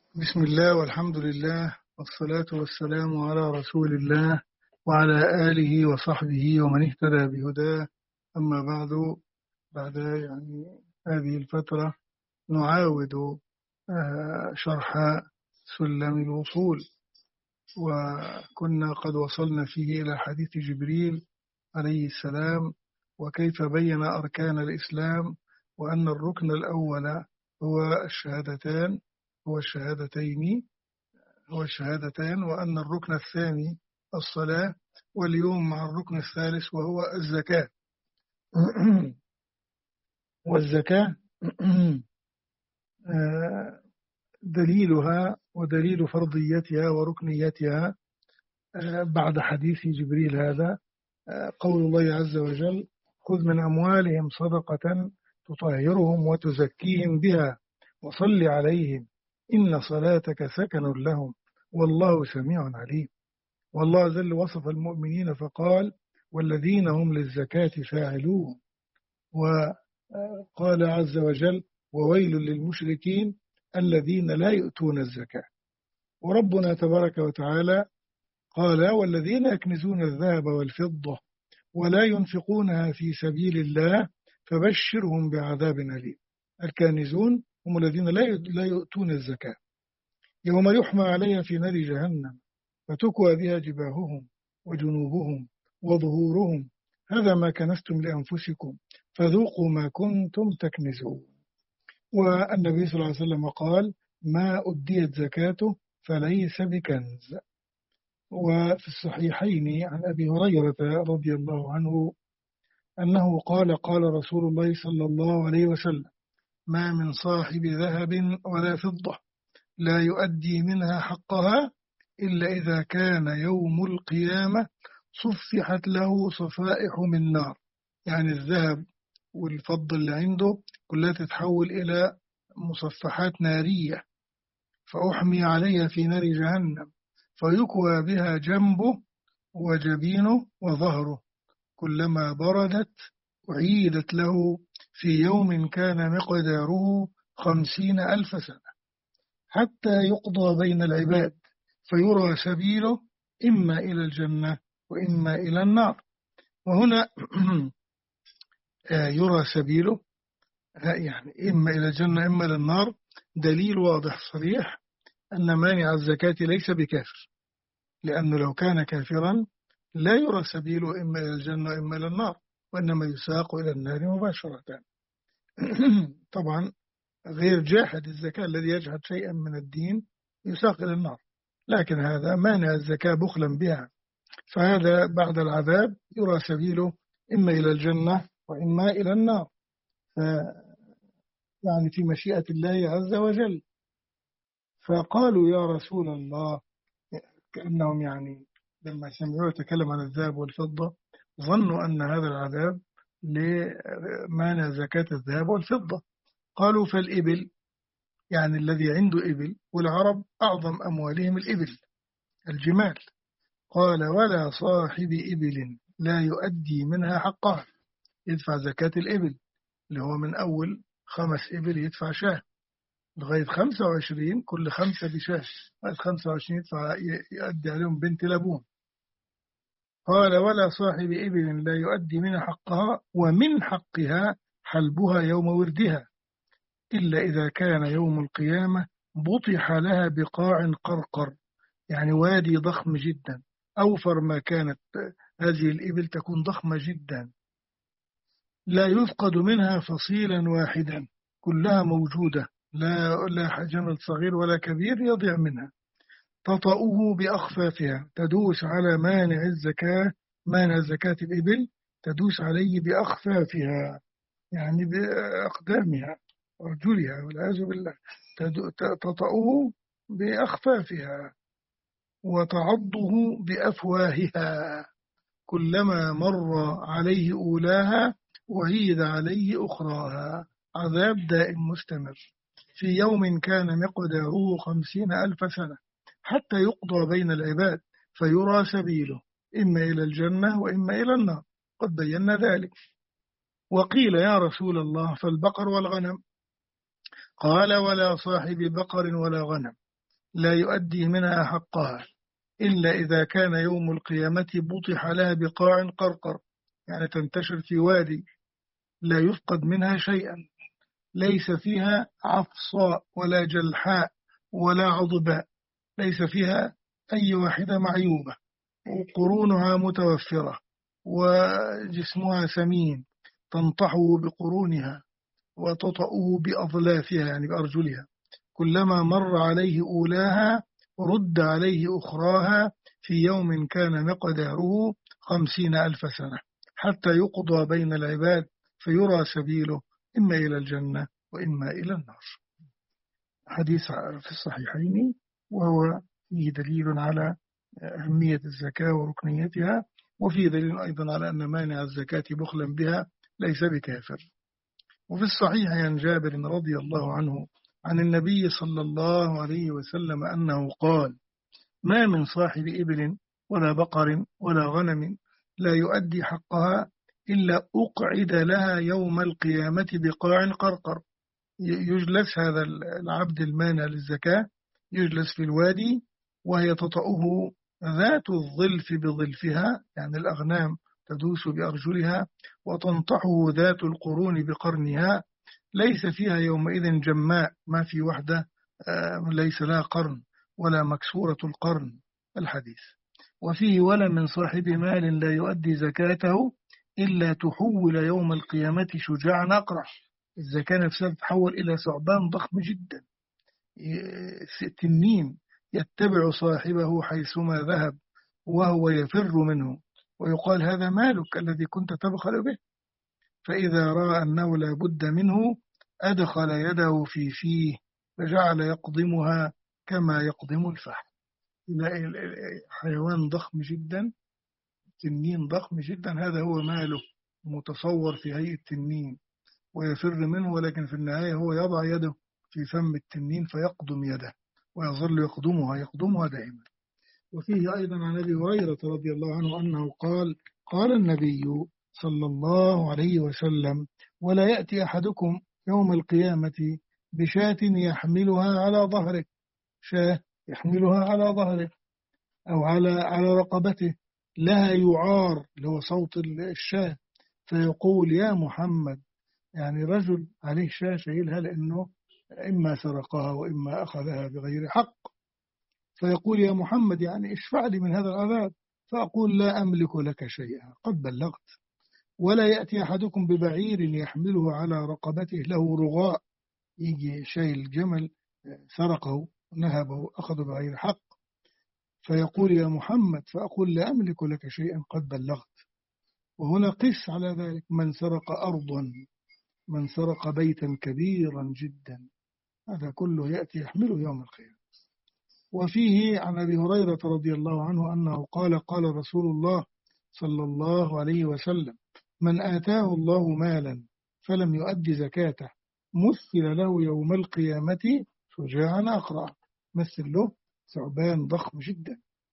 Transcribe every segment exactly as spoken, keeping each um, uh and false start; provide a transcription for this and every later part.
بسم الله والحمد لله والصلاة والسلام على رسول الله وعلى آله وصحبه ومن اهتدى بهداه. أما بعد، بعد يعني هذه الفترة نعاود آه، شرح سلم الوصول، وكنا قد وصلنا فيه إلى حديث جبريل عليه السلام، وكيف بين أركان الإسلام، وأن الركن الأول هو الشهادتان هو الشهادتين هو الشهادتان وأن الركن الثاني الصلاة، واليوم مع الركن الثالث وهو الزكاة. والزكاة دليلها ودليل فرضيتها وركنيتها بعد حديث جبريل هذا قول الله عز وجل: خذ من أموالهم صدقة تطهرهم وتزكيهم بها وصل عليهم إن صلاتك سكن لهم والله سميع عليم. والله عز وجل وصف المؤمنين فقال: والذين هم للزكاة فاعلون. وقال عز وجل: وويل للمشركين الذين لا يؤتون الزكاة. وربنا تبارك وتعالى قال: والذين يكنزون الذهب والفضة ولا ينفقونها في سبيل الله فبشرهم بعذاب أليم. الكانزون هم الذين لا يؤتون الزكاة، يوم يحمى عليها في نار جهنم فتكوى بها جباههم وجنوبهم وظهورهم هذا ما كنستم لأنفسكم فذوقوا ما كنتم تكنزون. والنبي صلى الله عليه وسلم قال: ما أديت زكاته فليس بكنز. وفي الصحيحين عن أبي هريرة رضي الله عنه أنه قال: قال رسول الله صلى الله عليه وسلم: ما من صاحب ذهب ولا فضة لا يؤدي منها حقها إلا إذا كان يوم القيامة صفحت له صفائح من نار. يعني الذهب والفضة اللي عنده كلها تتحول إلى مصفحات نارية، فأحمي عليها في نار جهنم فيكوى بها جنبه وجبينه وظهره، كلما بردت أعيدت له في يوم كان مقداره خمسين ألف سنة حتى يقضى بين العباد فيرى سبيله إما إلى الجنة وإما إلى النار. وهنا يرى سبيله يعني إما إلى الجنة إما إلى النار، دليل واضح صريح أن مانع الزكاة ليس بكافر، لأنه لو كان كافرا لا يرى سبيله إما إلى الجنة وإما إلى النار، وإنما يساق إلى النار مباشرة. طبعا غير جاحد الزكاة الذي يجحد شيئا من الدين يساق إلى النار، لكن هذا مانع الزكاة بخلا بها، فهذا بعد العذاب يرى سبيله إما إلى الجنة وإما إلى النار، يعني في مشيئة الله عز وجل. فقالوا: يا رسول الله، كأنهم يعني لما سمعوا يتكلم عن الذهب والفضة ظنوا أن هذا العذاب لمانع زكاة الذهب والفضة. قالوا: فالإبل، يعني الذي عنده إبل، والعرب أعظم أموالهم الإبل الجمال. قال: ولا صاحب إبل لا يؤدي منها حقها، يدفع زكاة الإبل اللي هو من أول خمس إبل يدفع شاه لغاية خمسة وعشرين، كل خمسة بشاه، لغاية خمسة وعشرين يدفع يؤدي عليهم بنت لبون. قال: ولا صاحب إبل لا يؤدي منها حقها ومن حقها حلبها يوم وردها إلا إذا كان يوم القيامة بطح لها بقاع قرقر، يعني وادي ضخم جدا، أوفر ما كانت هذه الإبل تكون ضخمة جدا، لا يفقد منها فصيلا واحدا، كلها موجودة، لا لا جمل صغير ولا كبير يضيع منها. تطأه بأخفافها، تدوس على مانع الزكاة، مانع زكاة الإبل تدوس عليه بأخفافها، يعني بأقدامها ورجلها والعياذ بالله، تطأه بأخفافها وتعضه بأفواهها، كلما مر عليه أولاها وعيد عليه أخراها، عذاب دائم مستمر في يوم كان مقداره خمسين ألف سنة حتى يقضى بين العباد فيرى سبيله إما إلى الجنة وإما إلى النار، قد بينا ذلك. وقيل: يا رسول الله فالبقر والغنم؟ قال: ولا صاحب بقر ولا غنم لا يؤدي منها حقها إلا إذا كان يوم القيامة بطح لها بقاع قرقر، يعني تنتشر في وادي لا يفقد منها شيئا، ليس فيها عفصاء ولا جلحاء ولا عضباء، ليس فيها أي واحدة معيوبة، وقرونها متوفرة وجسمها سمين، تنطحه بقرونها وتطأه بأظلافها يعني بأرجلها، كلما مر عليه أولاها رد عليه أخراها في يوم كان مقداره خمسين ألف سنة، حتى يقضى بين العباد فيرى سبيله إما إلى الجنة وإما إلى النار. حديث في الصحيحين، وهو فيه دليل على أهمية الزكاة وركنيتها، وفيه دليل أيضا على أن مانع الزكاة بخلا بها ليس بكافر. وفي الصحيح عن جابر رضي الله عنه عن النبي صلى الله عليه وسلم أنه قال: ما من صاحب إبل ولا بقر ولا غنم لا يؤدي حقها إلا أقعد لها يوم القيامة بقاع قرقر. يجلس هذا العبد المانع للزكاة، يجلس في الوادي وهي تطأه ذات الظلف بظلفها، يعني الأغنام تدوس بأرجلها، وتنطحه ذات القرون بقرنها، ليس فيها يومئذ جماء، ما في وحدة ليس لها قرن ولا مكسورة القرن. الحديث. وفيه: ولا من صاحب مال لا يؤدي زكاته إلا تحول يوم القيامة شجاعا أقرع. الزكاة نفسها تتحول إلى ثعبان ضخم جدا، تنين يتبع صاحبه حيثما ذهب وهو يفر منه، ويقال: هذا مالك الذي كنت تبخل به. فإذا رأى أنه لا بد منه أدخل يده في فيه فجعل يقضمها كما يقضم الفحم. حيوان ضخم جدا، تنين ضخم جدا، هذا هو ماله، متصور في هيئة تنين ويفر منه، ولكن في النهاية هو يضع يده في فم التنين فيقضم يده ويظل يقضمها يقضمها دائما. وفيه أيضا عن أبي هريرة رضي الله عنه أنه قال: قال النبي صلى الله عليه وسلم: ولا يأتي أحدكم يوم القيامة بشاة يحملها على ظهره، شاة يحملها على ظهره أو على على رقبته، لها يعار، اللي هو صوت الشاة، فيقول: يا محمد، يعني رجل عليه شاة شايلها لأنه إما سرقها وإما أخذها بغير حق، فيقول: يا محمد، يعني اشفع لي من هذا العذاب، فأقول: لا أملك لك شيئا، قد بلغت. ولا يأتي أحدكم ببعير يحمله على رقبته له رغاء، يجي شايل جمل سرقه نهبه أخذه بغير حق، فيقول: يا محمد، فأقول: لا أملك لك شيئا، قد بلغت. وهنا قس على ذلك: من سرق أرضا، من سرق بيتا كبيرا جدا، هذا كله يأتي يحمله يوم القيامة. وفيه عن أبي هريرة رضي الله عنه أنه قال: قال رسول الله صلى الله عليه وسلم: من آتاه الله مالا فلم يؤد زكاته مثل له يوم القيامة شجاعا أقرع. مثل له ثعبان ضخم جدا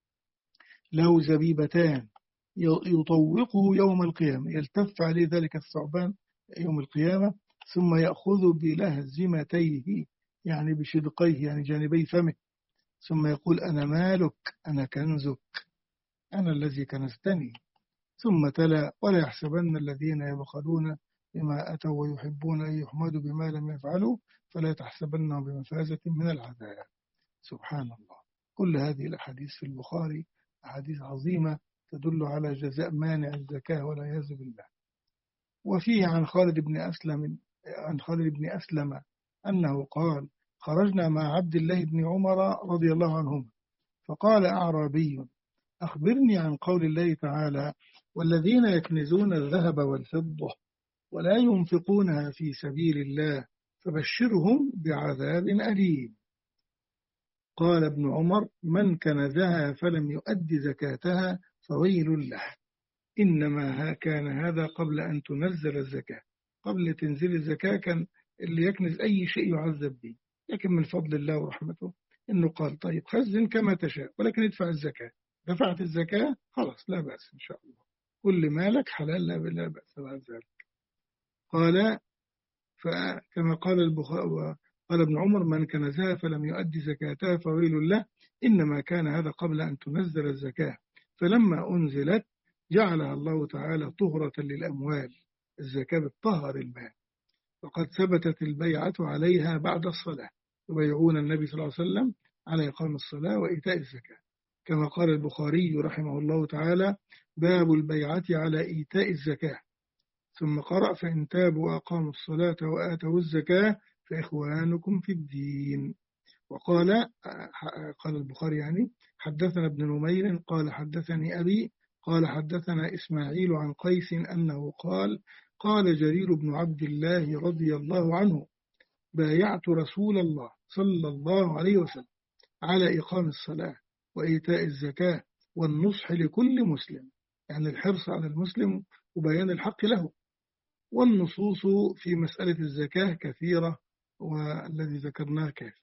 له زبيبتان يطوقه يوم القيامة، يلتف عليه ذلك الثعبان يوم القيامة، ثم يأخذ بلهزمتيه، يعني بشدقيه، يعني جانبي فمه، ثم يقول: أنا مالك، أنا كنزك، أنا الذي كنزتني. ثم تلا: ولا يحسبن الذين يبخلون بما أتوا ويحبون أن يحمدوا بما لم يفعلوا فلا تحسبنهم بمفازة من العذاب. سبحان الله. كل هذه الأحاديث في البخاري أحاديث عظيمة تدل على جزاء مانع الزكاة والعياذ بالله. وفيه عن خالد بن أسلم عن خالد بن أسلم أنه قال: خرجنا مع عبد الله بن عمر رضي الله عنهما، فقال أعرابي: أخبرني عن قول الله تعالى: والذين يكنزون الذهب والفضة ولا ينفقونها في سبيل الله فبشرهم بعذاب أليم. قال ابن عمر: من كنزها فلم يؤد زكاتها فويل له. إنما كان هذا قبل أن تنزل الزكاة، قبل تنزيل الزكاة كان اللي يكنز أي شيء يعذب به، لكن من فضل الله ورحمته إنه قال: طيب خزن كما تشاء ولكن ادفع الزكاة. دفعت الزكاة خلاص لا بأس إن شاء الله، كل مالك حلال لا بأس بعد ذلك. قال: فكما قال البخاري قال ابن عمر: من كنزها فلم يؤدي زكاتها فويل له، إنما كان هذا قبل أن تنزل الزكاة، فلما أنزلت جعلها الله تعالى طهرة للأموال. الزكاة بتطهر المال. وقد ثبتت البيعة عليها بعد الصلاة، يبايعون النبي صلى الله عليه وسلم على إقام الصلاة وإيتاء الزكاة، كما قال البخاري رحمه الله تعالى: باب البيعة على إيتاء الزكاة. ثم قرأ: فإن تابوا وأقاموا الصلاة وآتوا الزكاة فإخوانكم في الدين. وقال قال البخاري يعني: حدثنا ابن نمير قال حدثني أبي قال حدثنا إسماعيل عن قيس أنه قال: قال جرير بن عبد الله رضي الله عنه: بايعت رسول الله صلى الله عليه وسلم على إقام الصلاة وإيتاء الزكاة والنصح لكل مسلم، يعني الحرص على المسلم وبيان الحق له. والنصوص في مسألة الزكاة كثيرة، والذي ذكرناه كافي.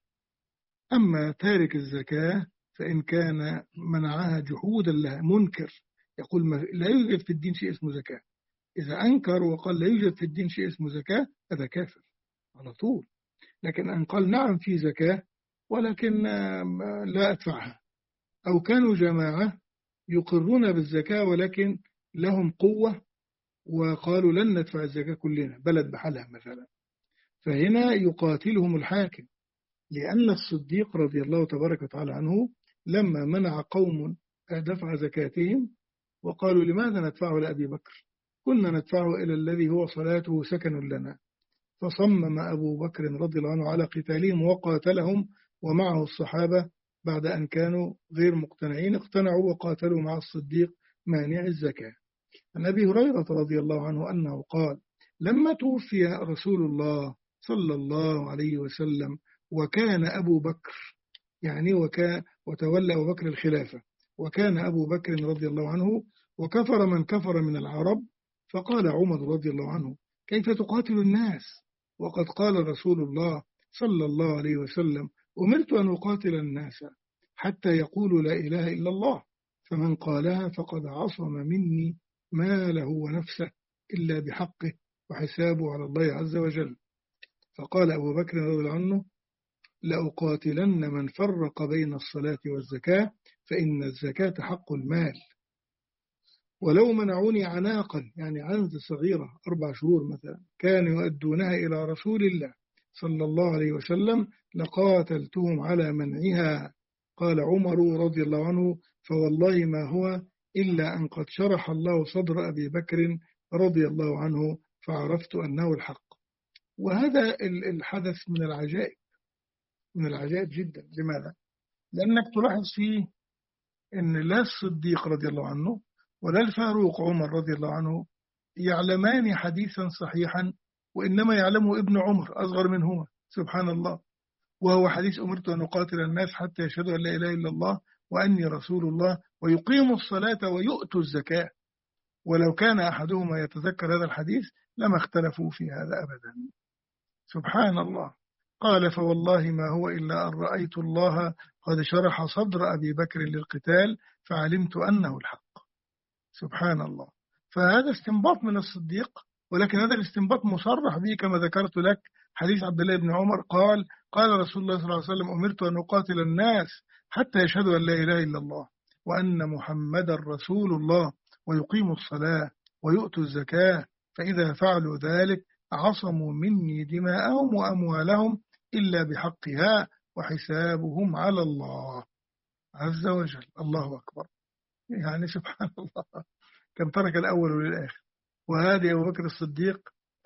أما تارك الزكاة فإن كان منعها جحودا لها، منكر يقول ما لا يوجد في الدين شيء اسمه زكاة، إذا أنكر وقال لا يوجد في الدين شيء اسمه زكاة هذا كافر على طول. لكن أن قال نعم في زكاة ولكن لا أدفعها، أو كانوا جماعة يقرون بالزكاة ولكن لهم قوة وقالوا لن ندفع الزكاة كلنا، بلد بحالها مثلا، فهنا يقاتلهم الحاكم. لأن الصديق رضي الله تبارك وتعالى عنه لما منع قوم دفع زكاتهم وقالوا لماذا ندفعه لأبي بكر، كنا ندفعه إلى الذي هو صلاته سكن لنا، فصمم أبو بكر رضي الله عنه على قتالهم وقاتلهم ومعه الصحابة، بعد أن كانوا غير مقتنعين اقتنعوا وقاتلوا مع الصديق مانع الزكاة. عن أبي هريرة رضي الله عنه أنه قال: لما توفي رسول الله صلى الله عليه وسلم وكان أبو بكر يعني وكان وتولى أبو بكر الخلافة، وكان أبو بكر رضي الله عنه وكفر من كفر من العرب، فقال عمر رضي الله عنه: كيف تقاتل الناس وقد قال رسول الله صلى الله عليه وسلم: أمرت أن أقاتل الناس حتى يقولوا لا إله إلا الله، فمن قالها فقد عصم مني ماله ونفسه إلا بحقه وحسابه على الله عز وجل. فقال أبو بكر رضي الله عنه: لأقاتلن من فرق بين الصلاة والزكاة، فإن الزكاة حق المال، ولو منعوني عناقا يعني عنز صغيرة أربع شهور مثلا كانوا يؤدونها إلى رسول الله صلى الله عليه وسلم لقاتلتهم على منعها. قال عمر رضي الله عنه: فوالله ما هو إلا أن قد شرح الله صدر أبي بكر رضي الله عنه فعرفت أنه الحق. وهذا الحدث من العجائب، من العجائب جدا. لماذا؟ لأنك تلاحظ فيه أن لا الصديق رضي الله عنه ولا الفاروق عمر رضي الله عنه يعلمان حديثا صحيحا، وإنما يعلمه ابن عمر أصغر منهما، سبحان الله، وهو حديث: أمرت أن أقاتل الناس حتى يشهدوا أن لا إله إلا الله وأني رسول الله ويقيموا الصلاة ويؤتوا الزكاة. ولو كان أحدهما يتذكر هذا الحديث لما اختلفوا في هذا أبدا. سبحان الله. قال: فوالله ما هو إلا أن رأيت الله قد شرح صدر أبي بكر للقتال فعلمت أنه الحق. سبحان الله. فهذا استنباط من الصديق، ولكن هذا الاستنباط مصرح به كما ذكرت لك حديث عبد الله بن عمر قال: قال رسول الله صلى الله عليه وسلم: أمرت أن أقاتل الناس حتى يشهدوا أن لا إله إلا الله وأن محمدا رسول الله ويقيموا الصلاة ويؤتوا الزكاة، فإذا فعلوا ذلك عصموا مني دماءهم وأموالهم إلا بحقها وحسابهم على الله عز وجل. الله أكبر. يعني سبحان الله، كم ترك الأول للآخر. وهذا أبو بكر الصديق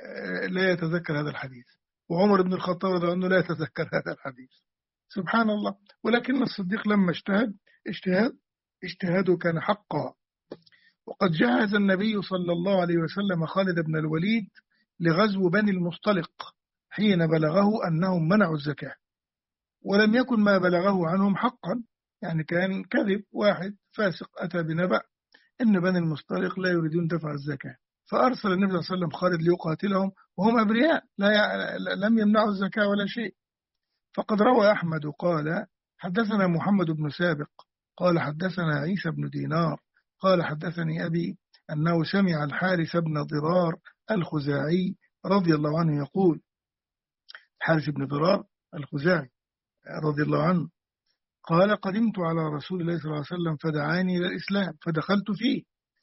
لا يتذكر هذا الحديث، وعمر بن الخطاب رضي الله عنه لا يتذكر هذا الحديث. سبحان الله. ولكن الصديق لما اجتهد اجتهاد اجتهاده كان حقا. وقد جهز النبي صلى الله عليه وسلم خالد بن الوليد لغزو بني المصطلق حين بلغه أنهم منعوا الزكاة، ولم يكن ما بلغه عنهم حقا، يعني كان كذب، واحد فاسق أتى بنبأ إن بني المصطلق لا يريدون دفع الزكاة، فأرسل النبي صلى الله عليه وسلم خالد ليقاتلهم وهم أبرياء لا لم يمنعوا الزكاة ولا شيء. فقد روى أحمد قال: حدثنا محمد بن سابق قال حدثنا عيسى بن دينار قال حدثني أبي أنه سمع الحارث بن ضرار الخزاعي رضي الله عنه يقول: الحارث بن ضرار الخزاعي رضي الله عنه، قال قدمت على رسول الله صلى الله عليه وسلم فدعاني إلى الإسلام فدخلت فيه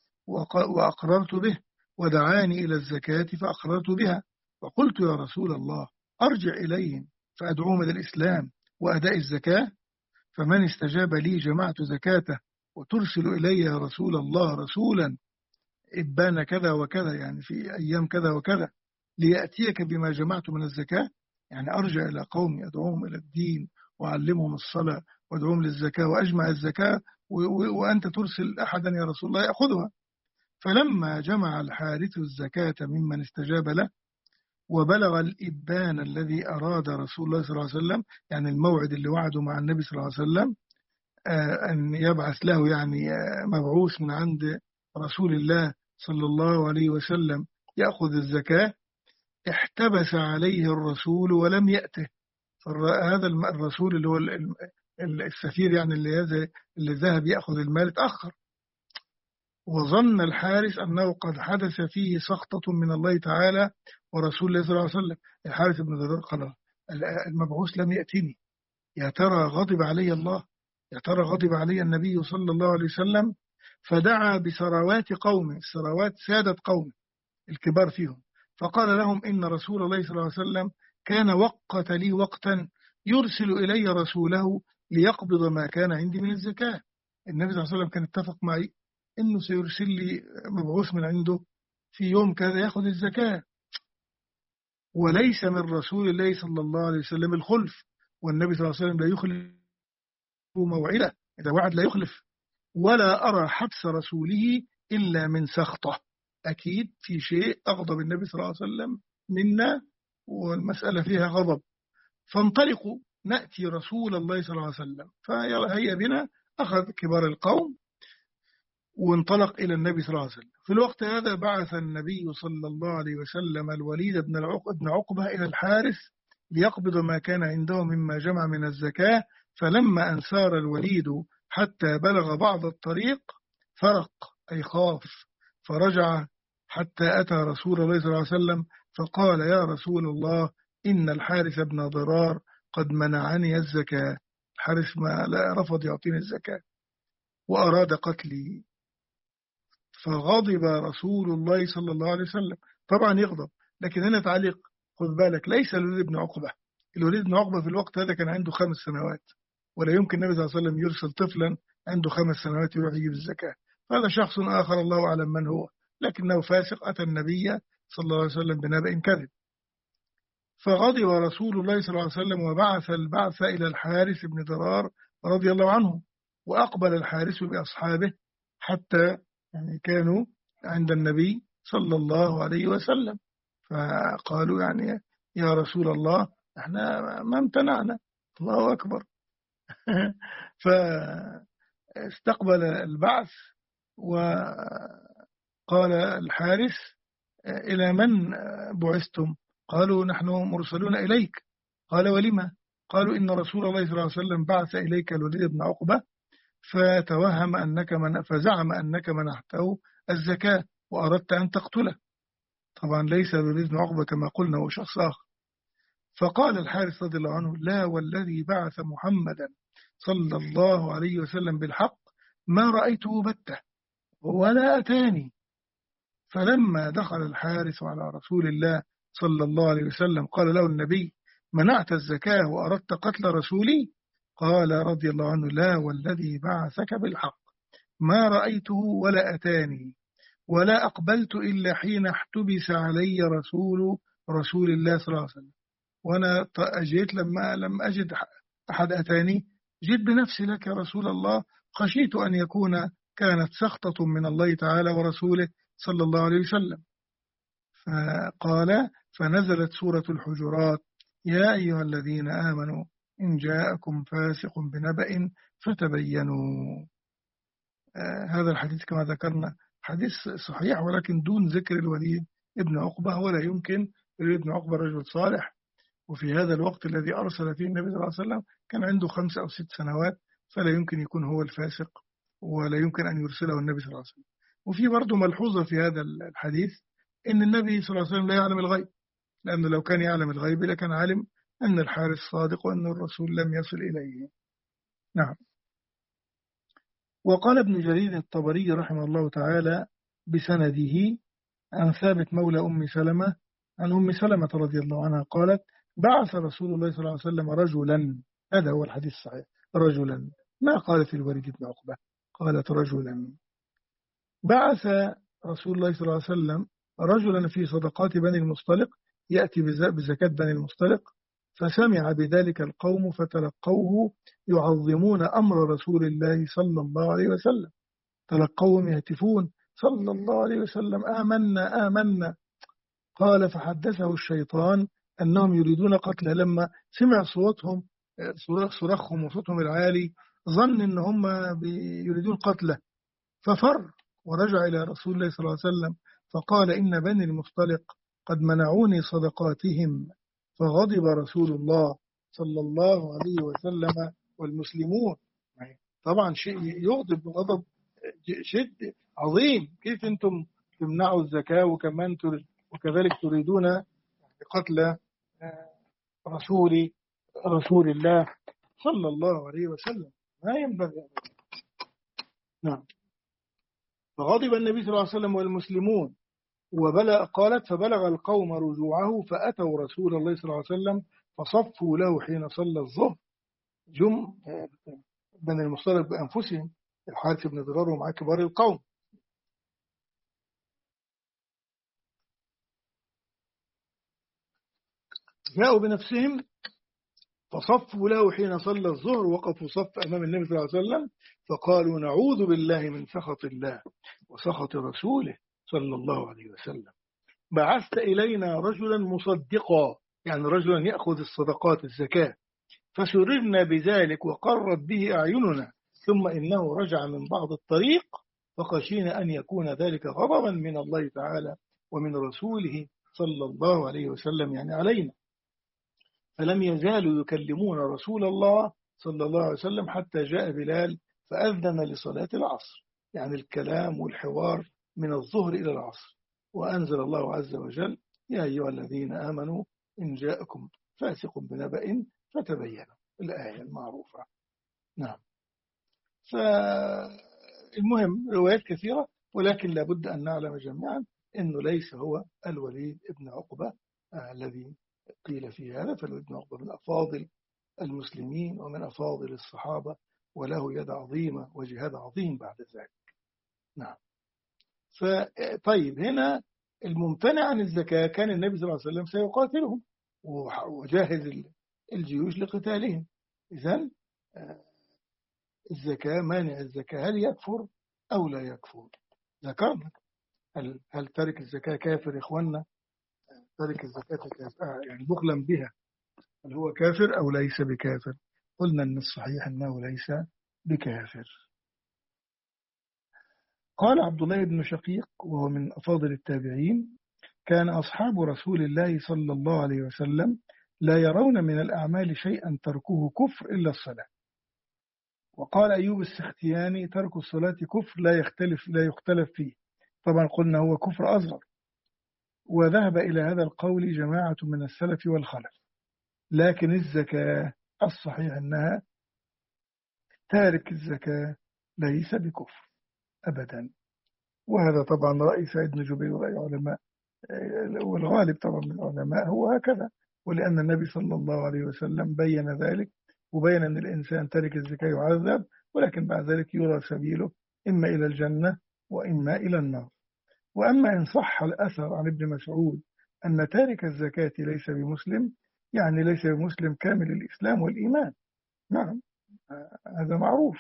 وأقررت به، ودعاني إلى الزكاة فأقررت بها، وقلت يا رسول الله أرجع إليهم فأدعوهم إلى الإسلام وأداء الزكاة، فمن استجاب لي جمعت زكاته، وترسل إلي يا رسول الله رسولا إبان كذا وكذا، يعني في أيام كذا وكذا، ليأتيك بما جمعت من الزكاة، يعني أرجع إلى قومي أدعوهم إلى الدين وأعلمهم الصلاة وأدعوهم للزكاة وأجمع الزكاة، وأنت ترسل أحدا يا رسول الله يأخذها. فلما جمع الحارث الزكاة ممن استجاب له وبلغ الإبان الذي أراد رسول الله صلى الله عليه وسلم، يعني الموعد اللي وعده مع النبي صلى الله عليه وسلم أن يبعث له يعني مبعوث من عند رسول الله صلى الله عليه وسلم يأخذ الزكاة، احتبس عليه الرسول ولم يأته. فهذا الرسول اللي هو السفير يعني اللي اللي ذهب يأخذ المال اتأخر، وظن الحارث أنه قد حدث فيه سخطة من الله تعالى ورسول الله صلى الله عليه وسلم. الحارث بن ذر قال المبعوث لم يأتني، يا ترى غضب علي الله، يا ترى غضب علي النبي صلى الله عليه وسلم. فدعا بثروات قومه، الثروات سادة قومه الكبار فيهم، فقال لهم إن رسول الله صلى الله عليه وسلم كان وقت لي وقتا يرسل إلي رسوله ليقبض ما كان عندي من الزكاة. النبي صلى الله عليه وسلم كان اتفق معي إنه سيرسل لي مبعوث من عنده في يوم كذا يأخذ الزكاة، وليس من رسول الله صلى الله عليه وسلم الخلف، والنبي صلى الله عليه وسلم لا يخلف موعده، إذا وعد لا يخلف، ولا أرى حبس رسوله إلا من سخطه، أكيد في شيء أغضب النبي صلى الله عليه وسلم منا والمسألة فيها غضب، فانطلقوا نأتي رسول الله صلى الله عليه وسلم. فهيا بنا، أخذ كبار القوم وانطلق إلى النبي صلى الله عليه وسلم. في الوقت هذا بعث النبي صلى الله عليه وسلم الوليد بن عقبة إلى الحارث ليقبض ما كان عنده مما جمع من الزكاة. فلما أن سار الوليد حتى بلغ بعض الطريق فرق أي خاف، فرجع حتى أتى رسول الله صلى الله عليه وسلم فقال يا رسول الله إن الحارث بن ضرار قد منعني الزكاة، الحارث ما لا رفض يعطيني الزكاة وأراد قتلي. فغضب رسول الله صلى الله عليه وسلم، طبعا يغضب، لكن هنا تعليق، خذ بالك ليس الوليد بن عقبة، الوليد بن عقبة في الوقت هذا كان عنده خمس سنوات، ولا يمكن النبي صلى الله عليه وسلم يرسل طفلا عنده خمس سنوات يروح يجيب الزكاة، هذا شخص آخر الله أعلم من هو، لكنه فاسق أتى النبي صلى الله عليه وسلم بنبأ كذب. فغضب رسول الله صلى الله عليه وسلم وبعث البعث إلى الحارث بن ضرار رضي الله عنه، وأقبل الحارث بأصحابه حتى يعني كانوا عند النبي صلى الله عليه وسلم، فقالوا يعني يا رسول الله احنا ما امتنعنا، الله أكبر. فاستقبل البعث وقال الحارث إلى من بعثتم؟ قالوا نحن مرسلون إليك. قال ولما؟ قالوا إن رسول الله صلى الله عليه وسلم بعث إليك الوليد بن عقبة فتوهم أنك من فزعم أنك منحته الزكاة وأردت أن تقتله، طبعا ليس الوليد بن عقبة كما قلنا هو شخص آخر. فقال الحارث رضي الله عنه لا والذي بعث محمدا صلى الله عليه وسلم بالحق ما رأيته بتة ولا أتاني. فلما دخل الحارث على رسول الله صلى الله عليه وسلم قال له النبي منعت الزكاة وأردت قتل رسولي؟ قال رضي الله عنه لا والذي بعثك بالحق ما رأيته ولا أتاني ولا أقبلت إلا حين احتبس علي رسول رسول الله صلى الله عليه وسلم، وأنا أجيت لما لم أجد أحد أتاني جيت بنفسي لك يا رسول الله، خشيت أن يكون كانت سخطة من الله تعالى ورسوله صلى الله عليه وسلم. فقال فنزلت سورة الحجرات يا أيها الذين آمنوا إن جاءكم فاسق بنبأ فتبينوا. آه هذا الحديث كما ذكرنا حديث صحيح ولكن دون ذكر الوليد ابن عقبة، ولا يمكن. الوليد ابن عقبة رجل صالح، وفي هذا الوقت الذي أرسل فيه النبي صلى الله عليه وسلم كان عنده خمس أو ست سنوات، فلا يمكن يكون هو الفاسق ولا يمكن أن يرسله النبي صلى الله عليه وسلم. وفي برضه ملحوظة في هذا الحديث إن النبي صلى الله عليه وسلم لا يعلم الغيب، لأنه لو كان يعلم الغيب لكان عالم أن الحارث صادق وأن الرسول لم يصل إليه. نعم. وقال ابن جرير الطبري رحمه الله تعالى بسنده عن ثابت مولى أم سلمة عن أم سلمة رضي الله عنها قالت بعث رسول الله صلى الله عليه وسلم رجلا، هذا هو الحديث الصحيح، رجلا، ما قالت الوليد بن عقبة، قالت رجلا. بعث رسول الله صلى الله عليه وسلم رجلا في صدقات بني المصطلق يأتي بزكاة بني المصطلق، فسمع بذلك القوم فتلقوه يعظمون أمر رسول الله صلى الله عليه وسلم، تلقوهم يهتفون صلى الله عليه وسلم آمنا آمنا. قال فحدثه الشيطان أنهم يريدون قتله، لما سمع صوتهم صراخهم وصوتهم العالي ظن أن هم يريدون قتله، ففر ورجع إلى رسول الله صلى الله عليه وسلم فقال إن بني المصطلق قد منعوني صدقاتهم، فغضب رسول الله صلى الله عليه وسلم والمسلمون. طبعا شيء يغضب غضب شد عظيم، كيف أنتم تمنعوا الزكاة وكمان وكذلك تريدون قتل رسول رسول الله صلى الله عليه وسلم، ما ينبغي. نعم. فغضب النبي صلى الله عليه وسلم والمسلمون وبلغ، قالت فبلغ القوم رجوعه فأتوا رسول الله صلى الله عليه وسلم فصفوا له حين صلى الظهر. جم بني المصطلق بأنفسهم، الحارث بن ضرار ومع كبار القوم، جاءوا بنفسهم فصفوا له حين صلى الظهر، وقفوا صف أمام النبي صلى الله عليه وسلم فقالوا نعوذ بالله من سخط الله وسخط رسوله صلى الله عليه وسلم، بعثت إلينا رجلا مصدقا، يعني رجلا يأخذ الصدقات الزكاة، فسررنا بذلك وقرت به أعيننا، ثم إنه رجع من بعض الطريق فخشينا أن يكون ذلك غضبا من الله تعالى ومن رسوله صلى الله عليه وسلم، يعني علينا. فلم يزالوا يكلمون رسول الله صلى الله عليه وسلم حتى جاء بلال فأذن لصلاة العصر، يعني الكلام والحوار من الظهر إلى العصر. وأنزل الله عز وجل يا أيها الذين آمنوا إن جاءكم فاسق بنبأ فتبينوا، الآية المعروفة. نعم. فالمهم روايات كثيرة، ولكن لابد أن نعلم جميعا أنه ليس هو الوليد ابن عقبة آه الذي قيل في هذا، فالوليد بن عقبة من أفاضل المسلمين ومن أفاضل الصحابة، وله يد عظيمة وجهاد عظيم بعد ذلك. نعم. فطيب هنا الممتنع عن الزكاة كان النبي صلى الله عليه وسلم سيقاتلهم وجاهز الجيوش لقتالهم. إذن الزكاة، مانع الزكاة هل يكفر أو لا يكفر؟ ذكرنا هل, هل ترك الزكاة كافر؟ إخواننا ترك الزكاة كافر يعني بخلا بها، هل هو كافر أو ليس بكافر؟ قلنا أن الصحيح أنه ليس بكافر. قال عبد الله بن شقيق وهو من أفاضل التابعين كان أصحاب رسول الله صلى الله عليه وسلم لا يرون من الأعمال شيئا تركه كفر إلا الصلاة. وقال أيوب السختياني ترك الصلاة كفر لا يختلف لا يختلف فيه، طبعا قلنا هو كفر أصغر. وذهب إلى هذا القول جماعة من السلف والخلف. لكن الزكاة الصحيح أنها تارك الزكاة ليس بكفر أبدا، وهذا طبعا رأي سعيد بن جبير ورأي علماء، والغالب طبعا من العلماء هو هكذا، ولأن النبي صلى الله عليه وسلم بين ذلك وبين أن الإنسان تارك الزكاة يعذب، ولكن بعد ذلك يرى سبيله إما إلى الجنة وإما إلى النار. وأما إن صح الأثر عن ابن مسعود أن تارك الزكاة ليس بمسلم، يعني ليس بمسلم كامل الإسلام والإيمان، نعم هذا معروف.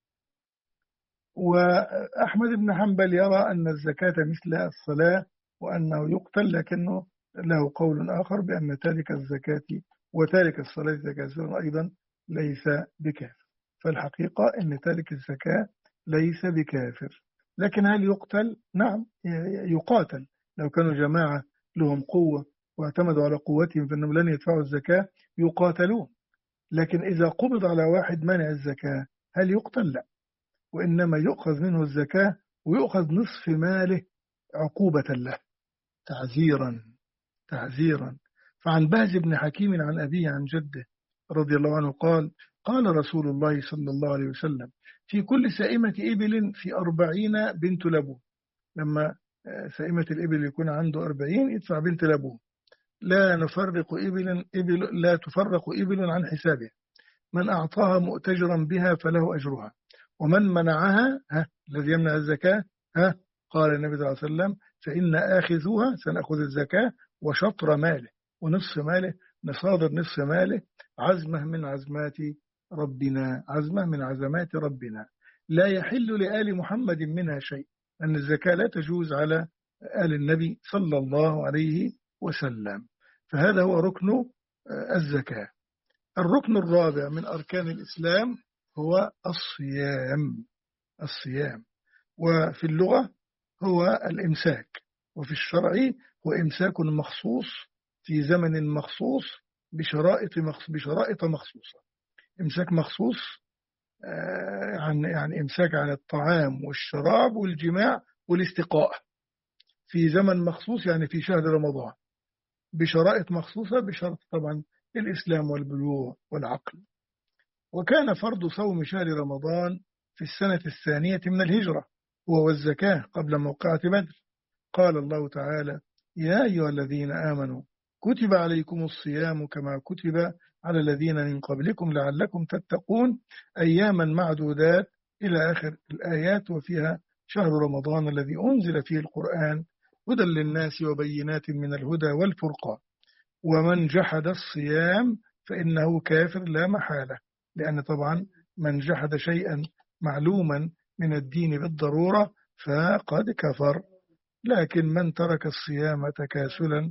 وأحمد بن حنبل يرى أن الزكاة مثل الصلاة وأنه يقتل، لكنه له قول آخر بأن تارك الزكاة وتارك الصلاة زكاة أيضا ليس بكافر. فالحقيقة أن تارك الزكاة ليس بكافر، لكن هل يقتل؟ نعم يقاتل. لو كانوا جماعة لهم قوة واعتمدوا على قوتهم فإنهم لن يدفعوا الزكاة يقاتلون. لكن إذا قبض على واحد منع الزكاة هل يقتل؟ لا، وإنما يؤخذ منه الزكاة ويؤخذ نصف ماله عقوبة له، تعزيرا تعزيرا فعن بهز بن حكيم عن أبيه عن جده رضي الله عنه قال قال رسول الله صلى الله عليه وسلم في كل سائمة إبل في أربعين بنت لبون. لما سائمة الإبل يكون عنده أربعين يدفع بنت لبون. لا نفرق إبل, إبل لا تفرق إبل عن حسابها، من أعطاها مؤتجرا بها فله أجرها، ومن منعها ها الذي يمنع الزكاة ها قال النبي صلى الله عليه وسلم فإن آخذوها سنأخذ الزكاة وشطر ماله ونصف ماله، نصادر نصف ماله، عزمه من عزمات ربنا، عزمه من عزمات ربنا. لا يحل لآل محمد منها شيء، أن الزكاة لا تجوز على آل النبي صلى الله عليه وسلم. فهذا هو ركن الزكاة. الركن الرابع من أركان الإسلام هو الصيام. الصيام وفي اللغة هو الإمساك، وفي الشرع هو إمساك مخصوص في زمن مخصوص بشرائط مخصوص بشرائط مخصوصة. إمساك مخصوص عن يعني إمساك عن الطعام والشراب والجماع والاستقاء في زمن مخصوص، يعني في شهر رمضان بشرائط مخصوصة، بشرط طبعا الإسلام والبلوغ والعقل. وكان فرض صوم شهر رمضان في السنة الثانية من الهجرة هو والزكاة قبل موقعة بدر. قال الله تعالى يا أيها الذين آمنوا كتب عليكم الصيام كما كتب على الذين من قبلكم لعلكم تتقون أياما معدودات إلى آخر الآيات. وفيها شهر رمضان الذي أنزل فيه القرآن هدى للناس وبينات من الهدى والفرقان، ومن جحد الصيام فإنه كافر لا محالة، لأن طبعا من جحد شيئا معلوما من الدين بالضرورة فقد كفر. لكن من ترك الصيام تكاسلا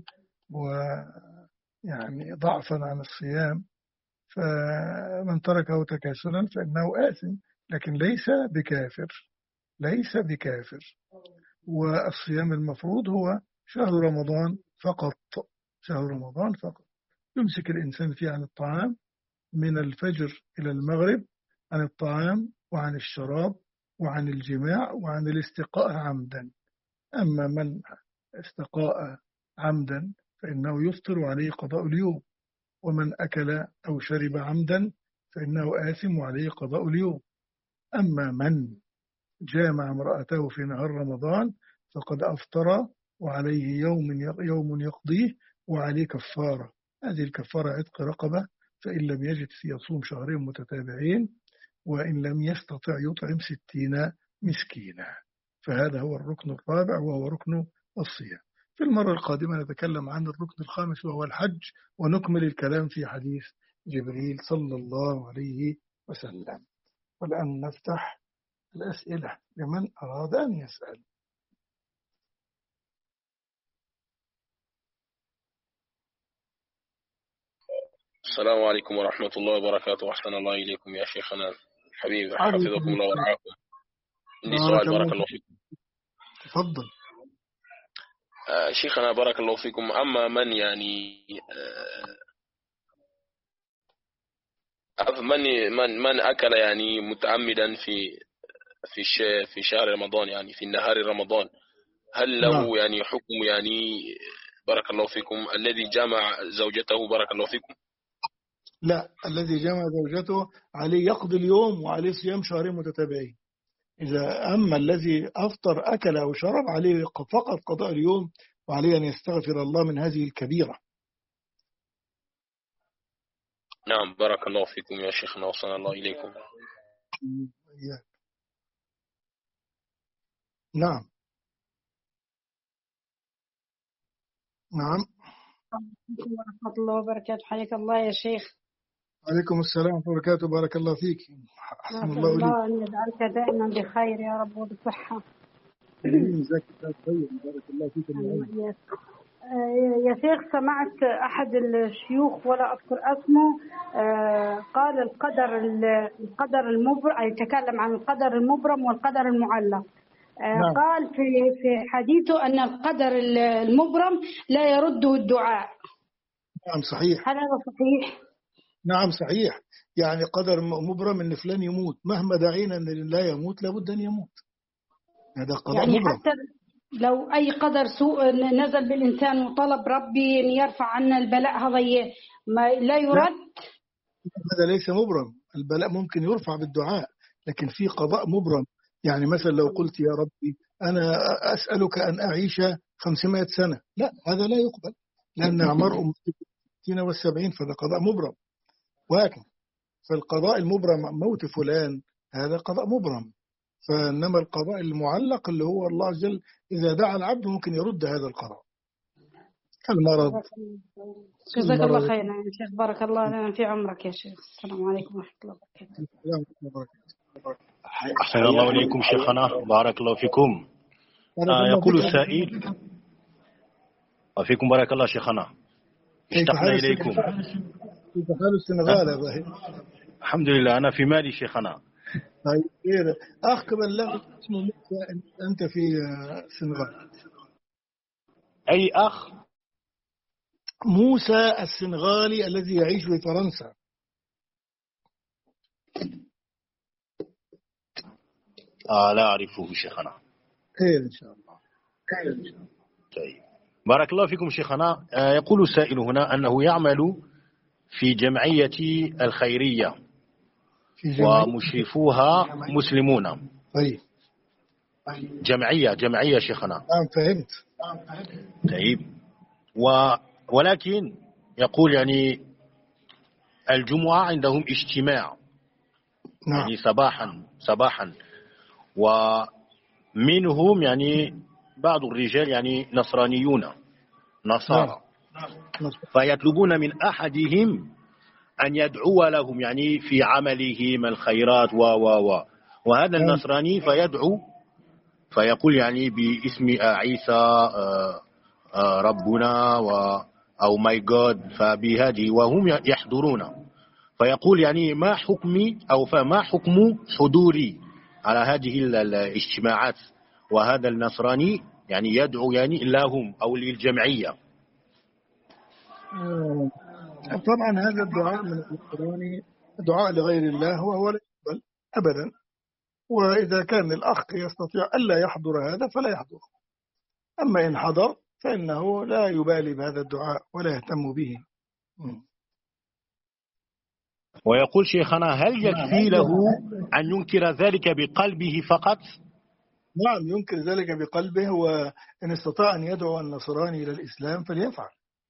ويعني ضعفا عن الصيام، فمن تركه تكاسلا فإنه آثم، لكن ليس بكافر، ليس بكافر. والصيام المفروض هو شهر رمضان فقط، شهر رمضان فقط. يمسك الإنسان فيه عن الطعام من الفجر إلى المغرب، عن الطعام وعن الشراب وعن الجماع وعن الاستقاء عمدا. أما من استقاء عمدا فإنه يفطر عليه قضاء اليوم، ومن أكل أو شرب عمدا فإنه آثم وعليه قضاء اليوم. أما من جامع امرأته في نهار رمضان فقد أفطر وعليه يوم يوم يقضيه وعليه كفارة. هذه الكفارة عتق رقبة، فإن لم يجد يصوم شهرين متتابعين، وإن لم يستطع يطعم ستين مسكينا. فهذا هو الركن الرابع وهو ركن الصيام. في المرة القادمة نتكلم عن الركن الخامس وهو الحج، ونكمل الكلام في حديث جبريل صلى الله عليه وسلم. والآن نفتح الأسئلة لمن أراد أن يسأل. السلام عليكم ورحمة الله وبركاته. أحسن الله إليكم يا شيخنا الحبيب، حفظكم الله ورعاكم. عندي سؤال بارك الله فيكم. تفضل. آه شيخنا بارك الله فيكم، أما من يعني آه من من من أكل يعني متعمدا في في في شهر رمضان، يعني في نهار رمضان، هل له نعم. يعني حكم يعني بارك الله فيكم الذي جمع زوجته بارك الله فيكم؟ لا، الذي جمع زوجته عليه يقضي اليوم وعليه صيام شهرين متتابعين. إذا أما الذي أفطر أكل أو شرب عليه فقط قضاء اليوم، وعليه أن يستغفر الله من هذه الكبيرة. نعم بارك الله فيكم يا شيخنا وصل الله إليكم. نعم نعم. ورحمة الله وبركاته. حياك الله يا شيخ. عليكم السلام ورحمة الله وبركاته. بارك الله فيك. أحسن الله, الله أن يجعلك دائما بخير يا رب وبصحة. جزاك الله خير. بارك الله فيك. يا شيخ سمعت أحد الشيوخ ولا أذكر اسمه قال القدر القدر المبرم، يتكلم عن القدر المبرم والقدر المعلق. نعم. قال في في حديثه أن القدر المبرم لا يرده الدعاء. نعم صحيح. هل هذا صحيح؟ نعم صحيح. يعني قدر مبرم ان فلان يموت، مهما دعينا ان لا يموت لابد ان يموت. هذا قضاء يعني مبرم. حتى لو أي قدر سوء نزل بالإنسان وطلب ربي أن يرفع عنا البلاء هذا ما لا يرد؟ هذا ليس مبرم. البلاء ممكن يرفع بالدعاء، لكن في قضاء مبرم. يعني مثلا لو قلت يا ربي أنا أسألك أن أعيش خمسمائة سنة، لا، هذا لا يقبل، لأن أعمار أمتي ستين والسبعين، فهذا قضاء مبرم. ولكن فالقضاء المبرم موت فلان هذا قضاء مبرم. فإنما القضاء المعلق اللي هو الله عز وجل إذا دعا العبد ممكن يرد هذا القضاء. المرض. جزاك الله خيرا يا شيخ، بارك الله لنا في عمرك يا شيخ. السلام عليكم ورحمة الله وبركاته. أحسن الله إليكم شيخنا، بارك الله فيكم. آه يقول السائل وفيكم بارك الله شيخنا، اشتقنا إليكم. كيف حال السنغال يا ظاهر؟ الحمد لله أنا في مالي شيخنا. طيب أخ قبل اسمه موسى، أنت في السنغال؟ أي أخ؟ موسى السنغالي الذي يعيش في فرنسا. آه لا أعرفه شيخنا. خير إن شاء الله. خير إن شاء الله. طيب بارك الله فيكم شيخنا. آه يقول السائل هنا أنه يعمل في جمعية الخيرية ومشرفوها مسلمون. طيب جمعية جمعية شيخنا. نعم فهمت. طيب و ولكن يقول يعني الجمعة عندهم اجتماع. نعم. يعني صباحا صباحا ومنهم يعني بعض الرجال يعني نصرانيون نصارى. نعم. فيطلبون من أحدهم أن يدعو لهم يعني في عملهم الخيرات و و و وهذا نعم. النصراني فيدعو فيقول يعني باسم عيسى ربنا و أو ماي جاد، فبهذه وهم يحضرون. فيقول يعني ما حكمي أو فما حكم حضوري على هذه الاجتماعات وهذا النصراني يعني يدعو يعني لهم أو للجمعية. طبعا هذا الدعاء من النصراني دعاء لغير الله وهو لا يقبل أبدا. وإذا كان الأخ يستطيع ألا يحضر هذا فلا يحضر. أما إن حضر فإنه لا يبالي بهذا الدعاء ولا يهتم به. ويقول شيخنا هل يكفي له أن ينكر ذلك بقلبه فقط؟ نعم ينكر ذلك بقلبه، وإن استطاع أن يدعو النصراني إلى الإسلام فليفعل.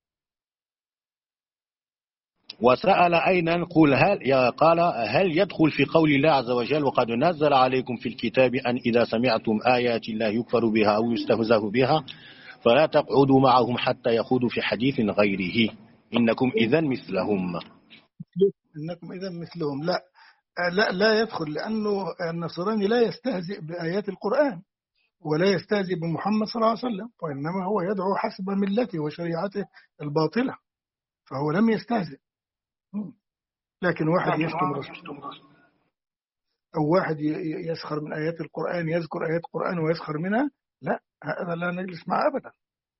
وسأل أين نقول هل يا قال هل يدخل في قول الله عز وجل وقد نزل عليكم في الكتاب أن إذا سمعتم آيات الله يكفر بها أو يستهزأ بها فلا تقعدوا معهم حتى يخوضوا في حديث غيره إنكم إذا مثلهم. إنكم إذا مثلهم لا لا لا يدخل، لأنه النصراني لا يستهزئ بآيات القرآن ولا يستهزئ بمحمد صلى الله عليه وسلم، وإنما هو يدعو حسب ملته وشريعته الباطلة، فهو لم يستهزئ. لكن واحد يشتم رسول أو واحد يسخر من آيات القرآن، يذكر آيات القرآن ويسخر منها، لا، هذا لا نجلس معه أبدا.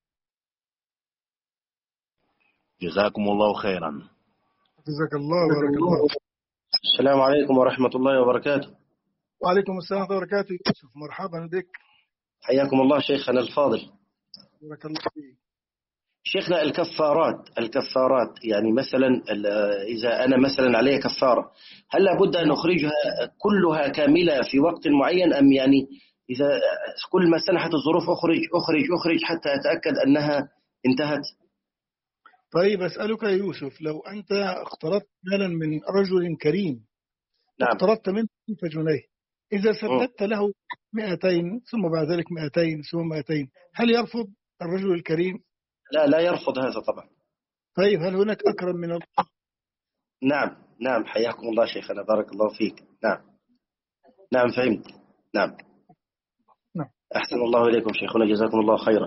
جزاكم الله خيرا. جزاك الله وبارك الله. السلام عليكم ورحمة الله وبركاته. وعليكم السلام ورحمة الله وبركاته. يوسف مرحبا بك. حياكم الله شيخنا الفاضل. بارك الله فيك. شيخنا الكفارات الكفارات يعني مثلا إذا أنا مثلا علي كفارة هل لابد أن أخرجها كلها كاملة في وقت معين، أم يعني إذا كل ما سنحت الظروف أخرج أخرج أخرج حتى أتأكد أنها انتهت؟ طيب أسألك يا يوسف، لو أنت اقترضت مالا من رجل كريم، نعم. اقترضت منه ألف جنيه، إذا سددت له مئتين ثم بعد ذلك مئتين ثم مئتين، هل يرفض الرجل الكريم؟ لا لا يرفض هذا طبعا. طيب هل هناك أكرم من الله؟ نعم نعم حياكم الله شيخنا بارك الله فيك. نعم نعم فهمت. نعم نعم. أحسن الله إليكم شيخنا جزاكم الله خيرا.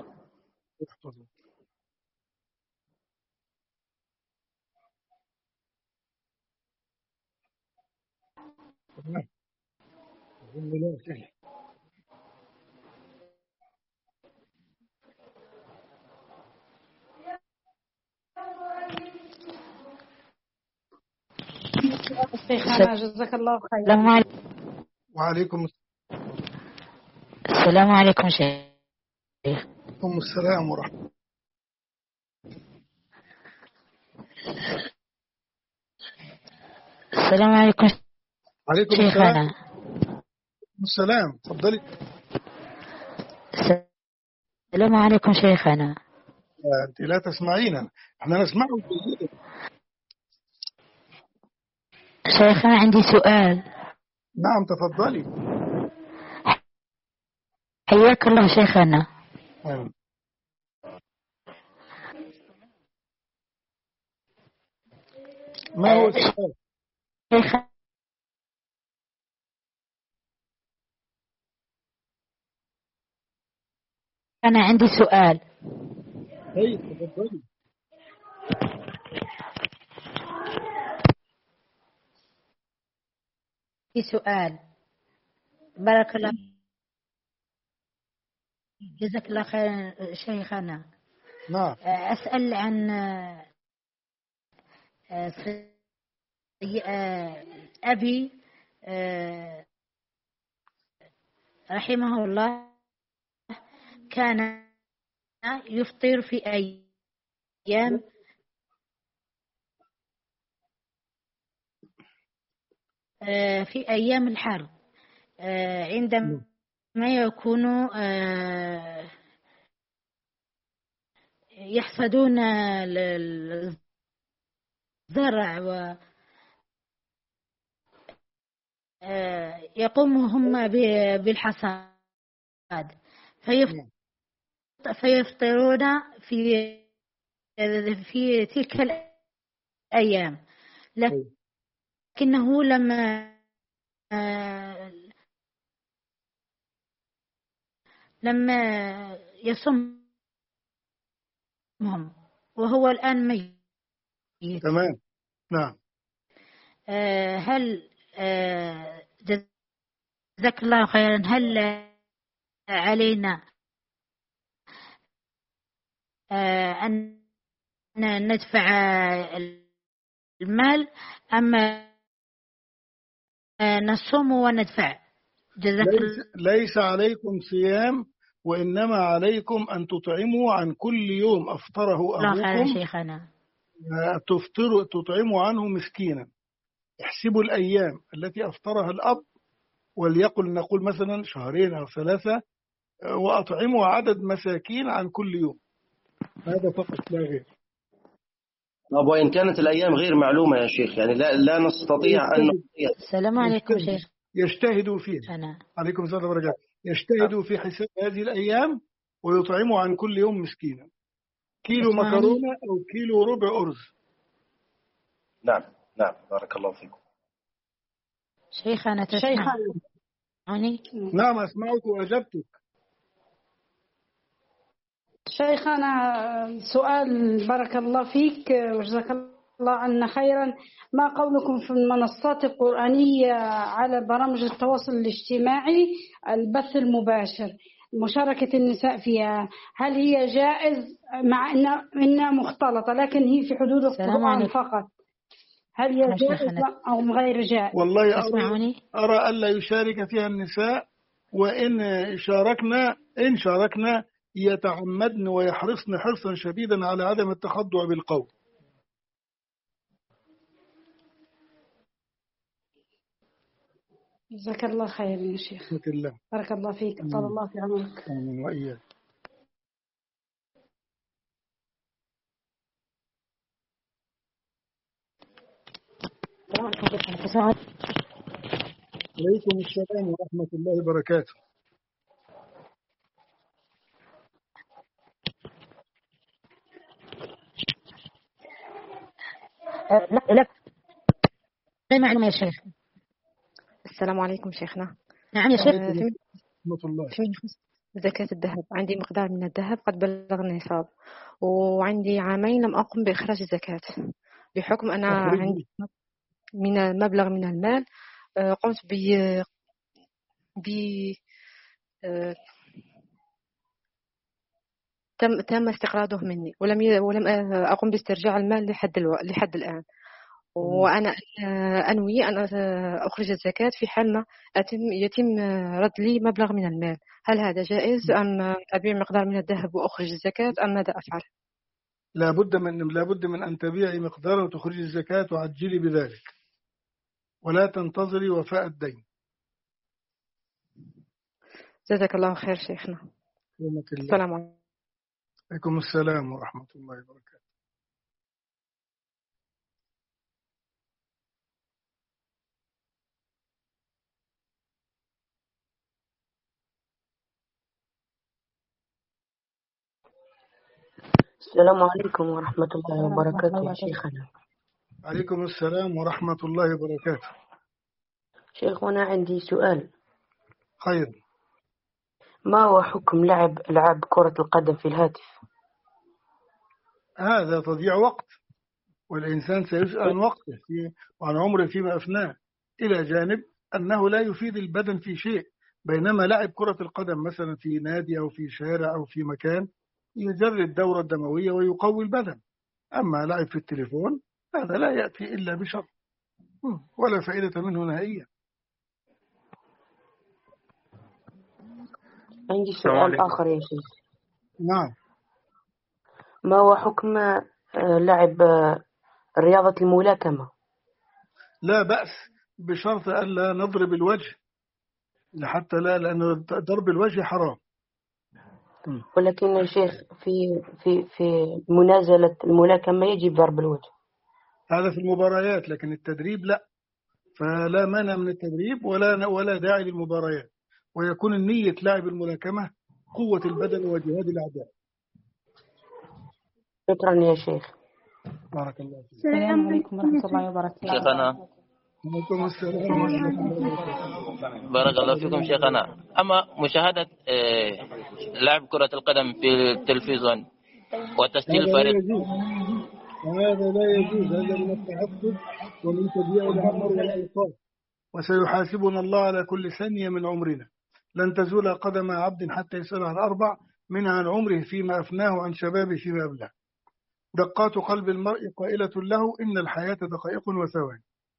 نعم. شيخنا جزاك الله خيرا. وعليكم السلام عليكم شيخ. أم السلام ورحمة. السلام عليكم. عليكم شيخنا. السلام. تفضلي. السلام عليكم شيخنا. أنت لا تسمعينا، احنا نسمعه جيدا. شيخنا عندي سؤال. نعم تفضلي. حياك الله شيخنا. أيوة. ما هو السؤال؟ شيخنا أنا عندي سؤال. طيب تفضلي. في سؤال. بارك الله جزاك الله خير شيخنا. نعم. أسأل عن أبي رحمه الله كان يفطر في أيام في أيام الحرب عندما يكون يحصدون الزرع و يقوموا هم بالحصاد فيفطرون في في تلك الأيام، لكنه لما لما يصمهم وهو الآن ميت. تمام. نعم. هل جزاك الله خيرا، هل علينا أن ندفع المال أم نصوم وندفع؟ جزاك ليس, ليس عليكم صيام، وإنما عليكم أن تطعموا عن كل يوم أفطره أبوكم شيخنا. تفطروا تطعموا عنه مسكينا. احسبوا الأيام التي أفطرها الأب، وليقل نقول مثلا شهرين أو ثلاثة، وأطعموا عدد مساكين عن كل يوم. هذا فقط لا غير. طب وإن كانت الأيام غير معلومة يا شيخ، يعني لا لا نستطيع أن السلام عليكم شيخ. يجتهدوا فيه. أنا. عليكم السلام وبركاته. يجتهدوا في حساب هذه الأيام ويطعموا عن كل يوم مسكينا، كيلو مكرونة أو كيلو ربع أرز. نعم نعم بارك الله فيكم. شيخنا تسمعني؟ نعم أسمعك وأجبتك. شيخنا سؤال بارك الله فيك وجزاك الله عنا خيرا. ما قولكم في المنصات القرآنية على برامج التواصل الاجتماعي البث المباشر، مشاركة النساء فيها، هل هي جائز مع أنها مختلطة لكن هي في حدود القرآن فقط؟ هل هي جائز أو غير جائز؟ والله أرى, أرى ألا يشارك فيها النساء، وإن شاركنا إن شاركنا يتعمدن ويحرصن حرصا شديدا على عدم التخضع بالقول. جزاك الله خير يا شيخ. الله. بارك الله فيك. طال الله في عمرك. آمين وإياك. عليكم السلام ورحمة الله وبركاته. لا لا لا معلومة يا شيخ. السلام عليكم شيخنا. نعم يا شيخ. في زكاة الذهب، عندي مقدار من الذهب قد بلغ النصاب، وعندي عامين لم أقم بإخراج الزكاة بحكم أنا عندي من مبلغ من المال قمت ب ب تم تم استقراضه مني، ولم ولم أقم باسترجاع المال لحد الو... لحد الآن. وأنا أنوي أن أخرج الزكاة في حال ما أتم يتم رد لي مبلغ من المال. هل هذا جائز أم أبيع مقدار من الذهب وأخرج الزكاة أم ماذا أفعل؟ لابد من لابد من أن تبيعي مقدارا وتخرجي الزكاة وعجلي بذلك، ولا تنتظري وفاء الدين. جزاك الله خير شيخنا. السلام عليكم. عليكم السلام ورحمة الله وبركاته. السلام عليكم ورحمة الله وبركاته يا شيخنا. عليكم السلام ورحمة الله وبركاته. شيخنا عندي سؤال. خير. ما هو حكم لعب ألعاب كرة القدم في الهاتف؟ هذا تضييع وقت، والإنسان سيسأل عن وقته وعن عمره فيما أفناه، إلى جانب أنه لا يفيد البدن في شيء، بينما لعب كرة القدم مثلا في نادي أو في شارع أو في مكان يجري الدورة الدموية ويقوي البدن. أما لعب في التليفون هذا لا يأتي إلا بشر ولا فائدة منه نهائيا. عندي سؤال آخر يا شيخ. نعم. ما هو حكم لعب رياضة الملاكمة؟ لا بأس، بشرط ألا نضرب الوجه، حتى لا، لأن ضرب الوجه حرام. ولكن يا شيخ في في في منازلة الملاكمة يجب ضرب الوجه. هذا في المباريات، لكن التدريب لا، فلا مانع من التدريب ولا ولا داعي للمباريات، ويكون النية لاعب الملاكمة قوة البدن وجهاد الأعداء. شكرا يا شيخ. بارك الله فيك. السلام عليكم ورحمة الله وبركاته. شيخنا. وعليكم السلام ورحمة الله وبركاته. بارك الله فيكم شيخنا. أما مشاهدة لعب كرة القدم في التلفزيون وتسجيل فريق، هذا لا يجوز، هذا من التعبد ومن تضييع الأعمار والأوقات، وسيحاسبنا الله على كل ثانية من عمرنا. لن تزول قدم عبد حتى يسأل عن أربع، منها عن عمره فيما أفناه وعن شبابه فيما أبلاه. دقات قلب المرء قائلة له إن الحياة دقائق وثواني.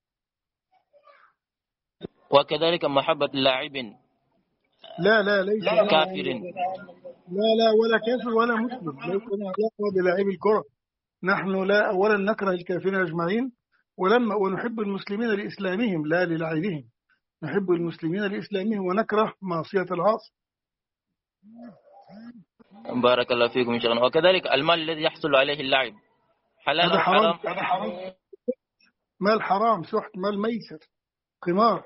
وكذلك محبة اللاعبين. لا لا ليس كافر. لا لا ولا كافر ولا مسلم، ليس لنا علاقة بلاعبي الكرة. نحن لا أولا نكره الكافرين أجمعين، ولما ونحب المسلمين لإسلامهم لا للعبهم. نحب المسلمين لإسلامهم ونكره معصية العاصي. بارك الله فيكم شيخنا. وكذلك المال الذي يحصل عليه اللاعب حلال أو حرام؟ هذا حرام. مال حرام، سحت، مال ميسر، قمار.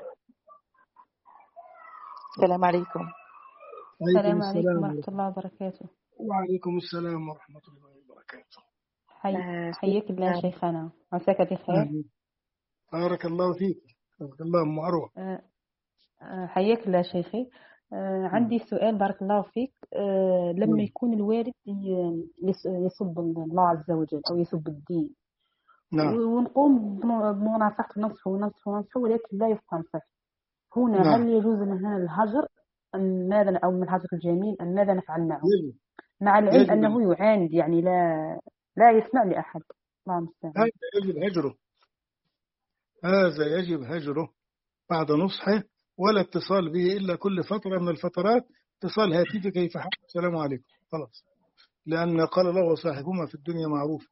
السلام عليكم. السلام عليكم ورحمة الله وبركاته. وعليكم السلام ورحمة الله وبركاته. حي... حياك الله شيخنا، عساك بخير. بارك الله فيك. بارك الله أم عروة. حياك الله شيخي. عندي سؤال بارك الله فيك. لما يكون الوالد يسب الله عز وجل أو يسب الدين، نعم. ونقوم بمناصحته ونصحه ونصحه ونصحه ولكن لا يفهم صح، هنا نعم. هل يجوز لنا الهجر أم ماذا، أو من الهجر الجميل أم ماذا نفعل معه؟ يجب. مع العلم يجب. أنه يعاند، يعني لا لا يسمع لأحد. هذا يجب هجره، هذا يجب هجره بعد نصحه، ولا اتصال به إلا كل فترة من الفترات، اتصال هاتفي كيف حال، السلام عليكم، خلاص، لأن قال الله وصاحبهما في الدنيا معروف.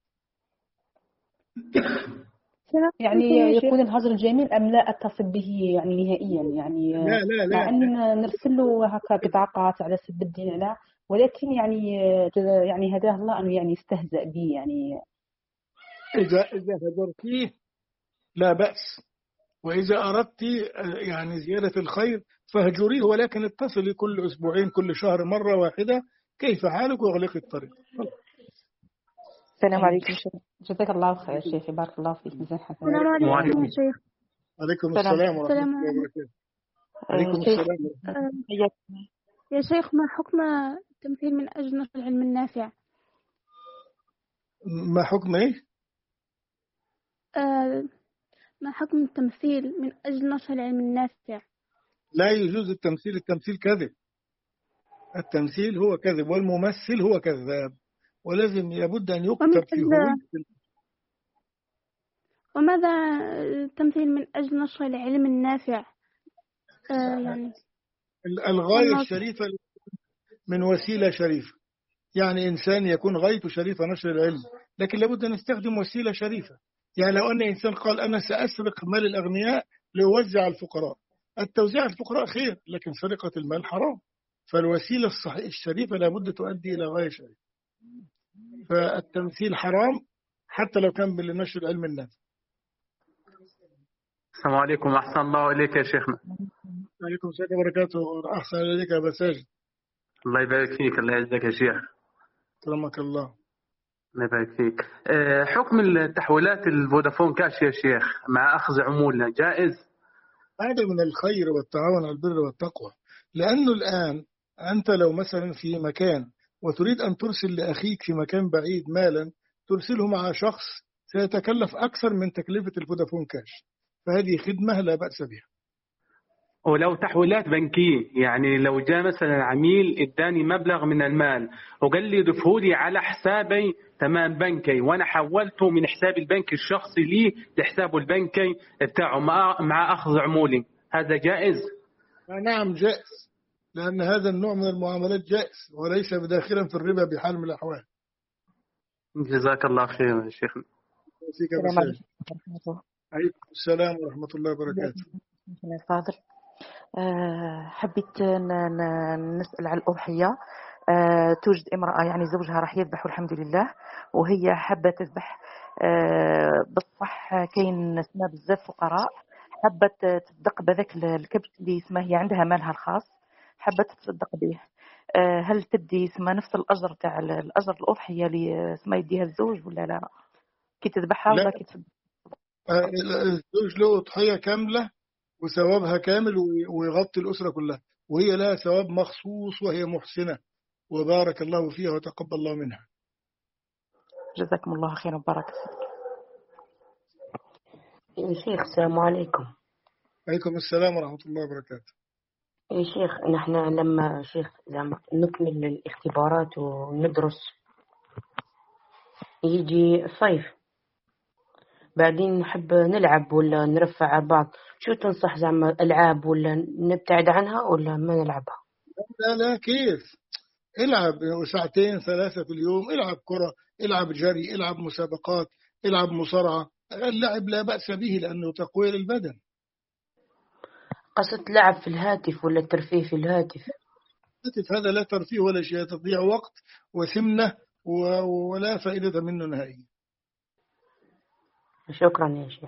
يعني يكون الهجر الجميل أم لا أتصل به يعني نهائيا، يعني لا لا لا مع أننا نرسل له هكا بطاقات على سب الدين، لا، ولكن يعني يعني هداه الله أنه يعني يستهزأ به. يعني إذا إذا هجرتيه لا بأس، وإذا أردت يعني زيادة الخير فهجريه، ولكن اتصلي كل أسبوعين كل شهر مرة واحدة كيف حالك واغلقي الطريق. السلام عليكم. جزاك الله خير شيخي، بارك الله فيك. مزال حسن. السلام عليكم يا شيخ. عليكم السلام ورحمة الله وبركاته. عليكم السلام. يا شيخ، ما حكم التمثيل من أجل نشر العلم النافع؟ ما حكم إيه؟ آه ما حكم التمثيل من أجل نشر العلم النافع؟ لا يجوز التمثيل، التمثيل كذب، التمثيل هو كذب، والممثل هو كذاب، ولازم يبد أن يكتب في هوية. وماذا التمثيل من أجل نشر العلم النافع؟ آه يعني الغاية الشريفة من وسيلة شريفة، يعني إنسان يكون غايته شريفة نشر العلم، لكن لابد أن نستخدم وسيلة شريفة. يعني لو أن إنسان قال أنا سأسرق مال الأغنياء لأوزع الفقراء، التوزيع على الفقراء خير، لكن سرقة المال حرام. فالوسيلة الصحيح الشريفة لابد تؤدي إلى غاية شريفة. فالتمثيل حرام حتى لو كان لنشر العلم النافع. السلام عليكم. أحسن الله إليك يا شيخنا. عليكم السلام وبركاته. أحسن إليك يا بساجد. الله يبارك فيك. الله يعزك يا شيخ. كرمك الله. الله يبارك فيك. حكم التحويلات الفودافون كاش يا شيخ مع أخذ عمولة جائز؟ هذا من الخير والتعاون على البر والتقوى، لأنه الآن أنت لو مثلا في مكان وتريد أن ترسل لأخيك في مكان بعيد مالا، ترسله مع شخص سيتكلف أكثر من تكلفة الفودافون كاش، فهذه خدمة لا بأس بها. ولو تحويلات بنكية، يعني لو جاء مثلا عميل اداني مبلغ من المال وقال لي ضفه لي على حسابي تمام بنكي، وانا حولته من حسابي البنكي الشخصي لي لحسابه البنكي بتاعه مع مع اخذ عمولي، هذا جائز؟ نعم جائز، لأن هذا النوع من المعاملات جائز وليس بداخلا في الربا بحال من الأحوال. جزاك الله خير يا شيخنا. عليكم السلام ورحمة الله وبركاته. فاضل، أه حبيت نسأل على الأضحية. أه توجد امرأة يعني زوجها راح يذبح والحمد لله، وهي حابة تذبح. أه بالصح كاين سما بزاف فقراء حابة تصدق بذاك الكبش اللي اسمه هي عندها مالها الخاص، حابة تصدق به. أه هل تدي اسمها نفس الأجر تاع الأجر الأضحية اللي اسمها يديها الزوج ولا لا؟ كي تذبحها ولا كي تصدق؟ أه الزوج له أضحية كاملة وثوابها كامل ويغطي الأسرة كلها، وهي لها ثواب مخصوص وهي محسنة وبارك الله فيها وتقبل الله منها. جزاكم الله خيرا وبارك يا شيخ. السلام عليكم. عليكم السلام ورحمة الله وبركاته. يا شيخ نحن لما شيخ لما نكمل الاختبارات وندرس يجي الصيف، بعدين نحب نلعب ولا نرفع على بعض، شو تنصح زعما ألعاب ولا نبتعد عنها ولا ما نلعبها؟ لا لا كيف، العب ساعتين ثلاثة في اليوم، العب كرة، العب جري، العب مسابقات، العب مصارعة. اللعب لا بأس به لأنه تقوية للبدن. قصد لعب في الهاتف ولا الترفيه في الهاتف؟ الهاتف هذا لا ترفيه ولا شيء، تضيع وقت وسمنة ولا فائدة منه نهائيا. شكرا يا شيخ.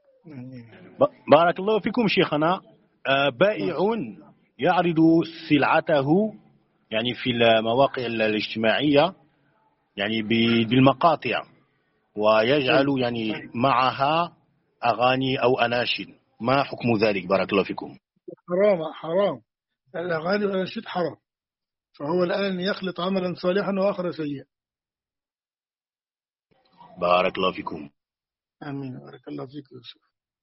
بارك الله فيكم شيخنا. بائع يعرض سلعته يعني في المواقع الاجتماعية يعني بالمقاطع، ويجعل يعني معها أغاني أو أناشيد، ما حكم ذلك بارك الله فيكم؟ حرام حرام، الأغاني والأناشيد حرام، فهو الآن يخلط عملا صالحا وآخر سيئا. بارك الله فيكم. آمين. بارك الله فيك يوسف.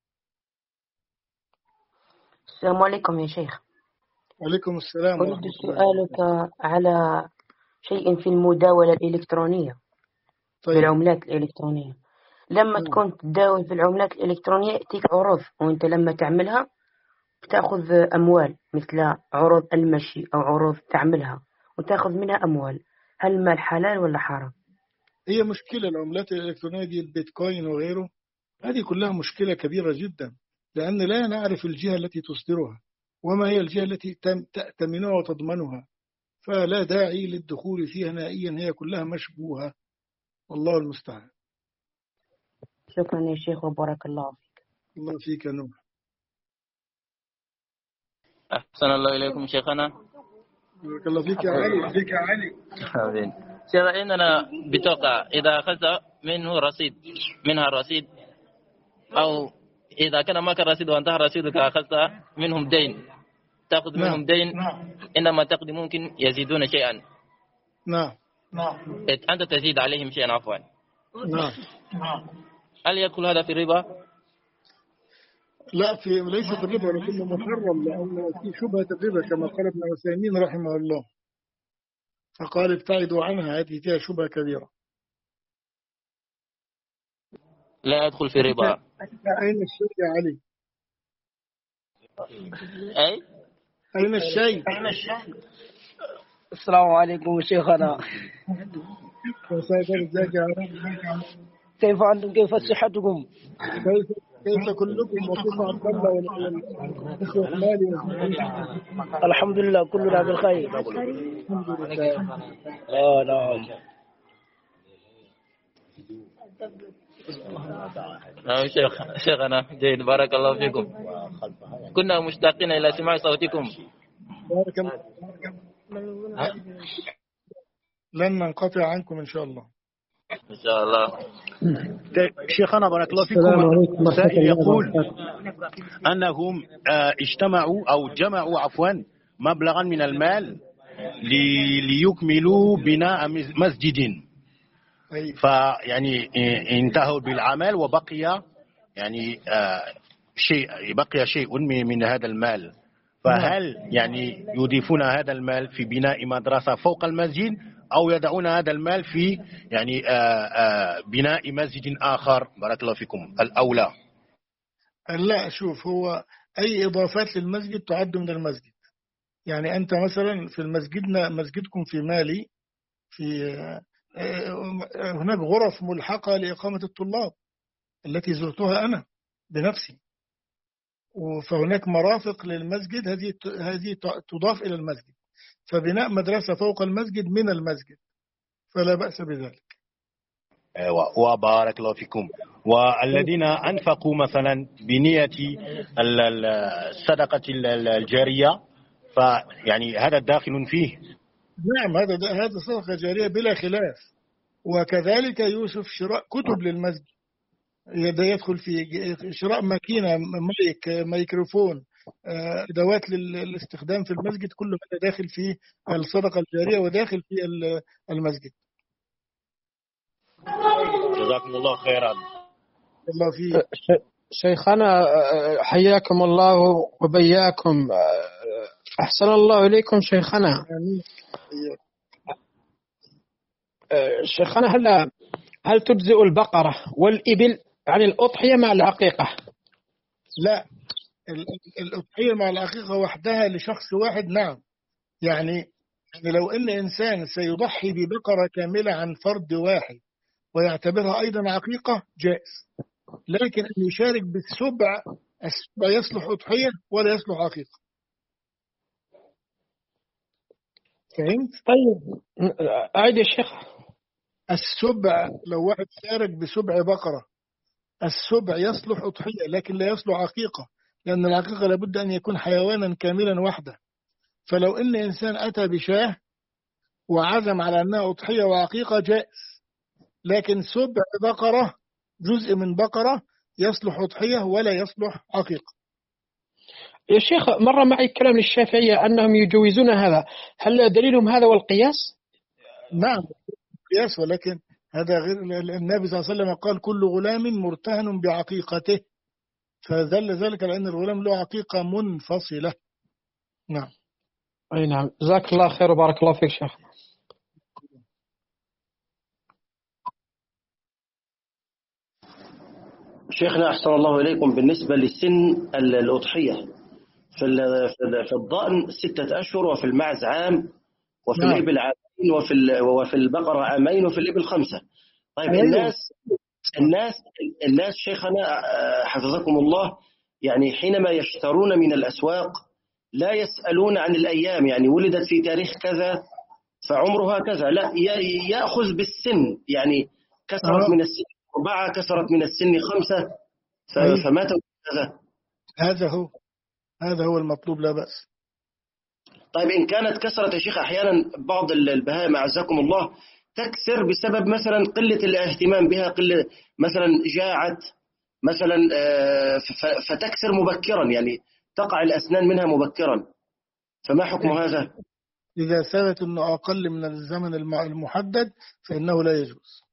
السلام عليكم يا شيخ. وعليكم السلام ورحمة أريد الله. سؤالك على شيء في المداولة الإلكترونية. طيب. بالعملات الإلكترونية، لما م. تكون تداول في العملات الإلكترونية يأتيك عروض، وأنت لما تعملها بتأخذ أموال مثل عروض المشي أو عروض تعملها وتأخذ منها أموال، هل المال حلال ولا حرام؟ هي مشكلة العملات الإلكترونية دي، البيتكوين وغيره، هذه كلها مشكلة كبيرة جدا، لأن لا نعرف الجهة التي تصدرها وما هي الجهة التي تأتمنها وتضمنها، فلا داعي للدخول فيها نهائيا، هي كلها مشبوهة، والله المستعان. شكرا يا شيخ وبارك الله فيك. الله فيك يا نور. أحسن الله إليكم شيخنا. بارك الله فيك يا علي. فيك يا علي. آمين. شيخ عندنا بطاقة إذا أخذت منه رصيد منها رصيد، أو إذا كان معك رصيد وانتهى رصيدك أخذت منهم دين، تأخذ منهم نعم. دين نعم. إنما تقدم ممكن يزيدون شيئا. نعم نعم. أنت تزيد عليهم شيئا عفوا. نعم. هل يدخل هذا في الربا؟ لا، في ليس في الربا، ولكنه محرم لأنه في شبهة الربا كما قال ابن عثيمين رحمه الله، فقال ابتعدوا عنها، هذه فيها شبهة كبيرة. لا يدخل في الربا. أين الشيء يا علي؟ أي أين الشيء؟ أين الشيء؟ السلام عليكم شيخنا. ازيك يا علي؟ كيف أنتم؟ كيف صحتكم؟ كيف كيف كلكم وكيف عبد الله والإخوة مالي؟ الحمد لله كلنا بالخير. الحمد لله. آه نعم. نعم شيخ شيخنا جيد بارك الله فيكم. كنا مشتاقين إلى سماع صوتكم. بارك الله. لن ننقطع عنكم إن شاء الله. إن شاء الله. شيخنا بارك الله فيكم. سائل يقول أنهم اجتمعوا أو جمعوا عفوا مبلغا من المال ليكملوا بناء مسجد، فيعني انتهوا بالعمل وبقي يعني شيء بقي شيء من هذا المال، فهل يعني يضيفون هذا المال في بناء مدرسة فوق المسجد أو يدعون هذا المال في يعني آآ آآ بناء مسجد آخر؟ بارك الله فيكم الأولى. لا شوف، هو أي إضافات للمسجد تعد من المسجد. يعني أنت مثلا في المسجدنا مسجدكم في مالي، في هناك غرف ملحقة لإقامة الطلاب التي زرتها أنا بنفسي، فهناك مرافق للمسجد هذه هذه تضاف إلى المسجد، فبناء مدرسة فوق المسجد من المسجد فلا بأس بذلك. وبارك الله فيكم. والذين أنفقوا مثلا بنية الصدقة الجارية فيعني هذا داخل فيه؟ نعم، هذا هذا صدقة جارية بلا خلاف. وكذلك يوسف شراء كتب للمسجد يدخل في شراء ماكينة مايك ميكروفون أدوات للاستخدام في المسجد، كل هذا داخل في الصدقة الجارية وداخل في المسجد. جزاكم الله خيرا. الله فيك. شيخنا حياكم الله وبياكم، أحسن الله إليكم شيخنا. شيخنا هل هل تجزئ البقرة والإبل عن الأضحية مع العقيقة؟ لا، الأضحية مع العقيقة وحدها لشخص واحد نعم. يعني يعني لو أن إنسان سيضحي ببقرة كاملة عن فرد واحد ويعتبرها أيضا عقيقة جائز، لكن أن يشارك بالسبع، السبع يصلح أضحية ولا يصلح عقيقة. فهمت؟ طيب أعيد يا شيخ. السبع لو واحد شارك بسبع بقرة، السبع يصلح أضحية لكن لا يصلح عقيقة، لأن العقيقة لابد أن يكون حيوانا كاملا وحده. فلو إن إنسان أتى بشاه وعزم على أنها أضحية وعقيقة جائز، لكن سبع بقرة جزء من بقرة يصلح أضحية ولا يصلح عقيقة. يا شيخ مر معي كلام للشافعية أنهم يجوزون هذا، هل دليلهم هذا والقياس؟ نعم قياس، ولكن هذا غير. النبي صلى الله عليه وسلم قال كل غلام مرتهن بعقيقته، فدل ذلك لأن الغلام له عقيقة منفصلة. نعم. أي نعم، جزاك الله خير وبارك الله فيك شيخ. شيخنا أحسن الله إليكم، بالنسبة لسن الأضحية في الضأن ستة أشهر، وفي المعز عام، وفي نعم. الإبل عامين، وفي وفي البقرة عامين، وفي الإبل خمسة. طيب أيوه. الناس الناس الناس شيخنا حفظكم الله، يعني حينما يشترون من الأسواق لا يسألون عن الأيام، يعني ولدت في تاريخ كذا فعمرها كذا، لا يأخذ بالسن، يعني كسرت من السن أربعة، كسرت من السن خمسة، فما هذا هذا هو هذا هو المطلوب، لا بأس. طيب إن كانت كسرت يا شيخ، أحيانا بعض البهائم أعزكم الله تكسر بسبب مثلا قلة الاهتمام بها، قلة مثلا جاعت مثلا فتكسر مبكرا، يعني تقع الأسنان منها مبكرا، فما حكم هذا؟ إذا ثبت أنه أقل من الزمن المحدد فإنه لا يجوز.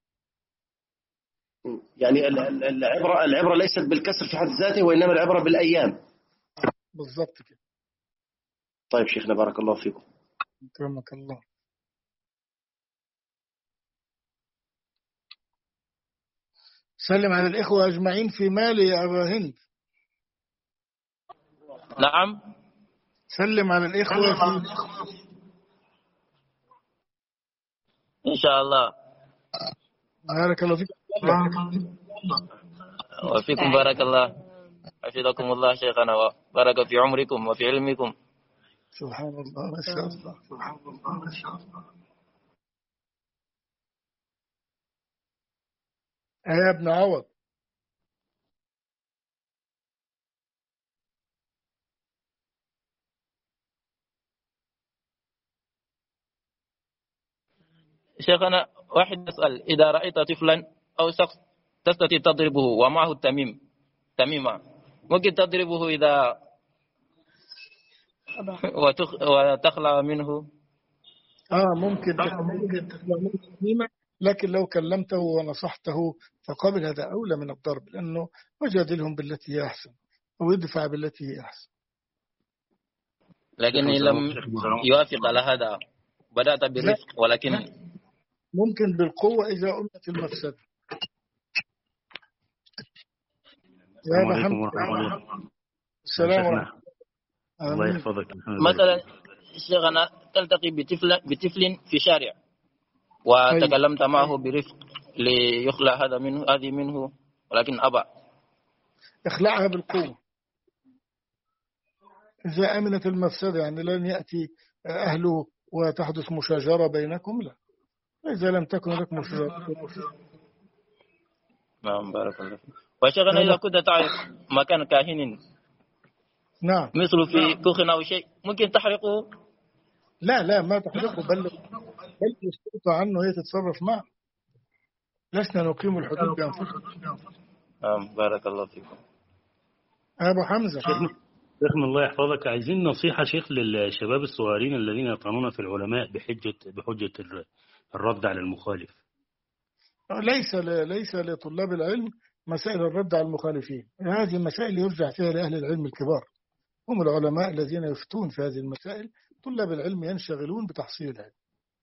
يعني العبرة العبرة ليست بالكسر في حد ذاته، وإنما العبرة بالأيام. بالضبط كده. طيب شيخنا بارك الله فيكم. أكرمك الله. سلم على الإخوة أجمعين في مالي يا أبا هند. نعم. سلم على الإخوة في إن شاء الله. بارك الله فيك. وفيكم بارك الله. حفظكم الله شيخنا وبارك في عمركم وفي علمكم. سبحان الله ما شاء الله. سبحان الله ما شاء الله. يا ابن عوض. شيخنا واحد يسأل إذا رأيت طفلا أو شخص تستطيع تضربه ومعه التميم تميمة ممكن تضربه إذا وتخ... وتخلع منه؟ آه ممكن ممكن تخلع منه تميمة، لكن لو كلمته ونصحته فقبل هذا أولى من الضرب، لأنه وجادلهم بالتي هي أحسن أو يدفع بالتي هي أحسن. لكن لم يوافق على هذا بدأت بالرفق، ولكن ممكن بالقوة إذا أمت المفسدة. السلام عليكم ورحمة الله. السلام عليكم. الله يحفظك. مثلا شيخنا تلتقي بطفل بطفل في شارع وتكلمت معه برفق ليخلع هذا منه هذه منه، ولكن أبى. اخلعها بالقوة إذا أمنت المفسدة، يعني لن يأتي أهله وتحدث مشاجرة بينكم، لا. إذا لم تكن لك مشاجرة. نعم بارك الله فيك. وشيخنا إذا كنت تعرف مكان كاهن نعم مثل في كوخ أو شيء ممكن تحرقه؟ لا لا ما تحرقه، بل بل السلطة عنه هي تتصرف معه. لسنا نقيم الحدود بأنفسنا. نعم بارك الله فيكم. أبو حمزة. شيخنا الله يحفظك، عايزين نصيحة شيخ للشباب الصغيرين الذين يطعنون في العلماء بحجة بحجة الرد على المخالف. ليس ليس لطلاب العلم مسائل الرد على المخالفين، هذه مسائل يرجع فيها لأهل العلم الكبار، هم العلماء الذين يفتون في هذه المسائل. طلاب العلم ينشغلون بتحصيل العلم.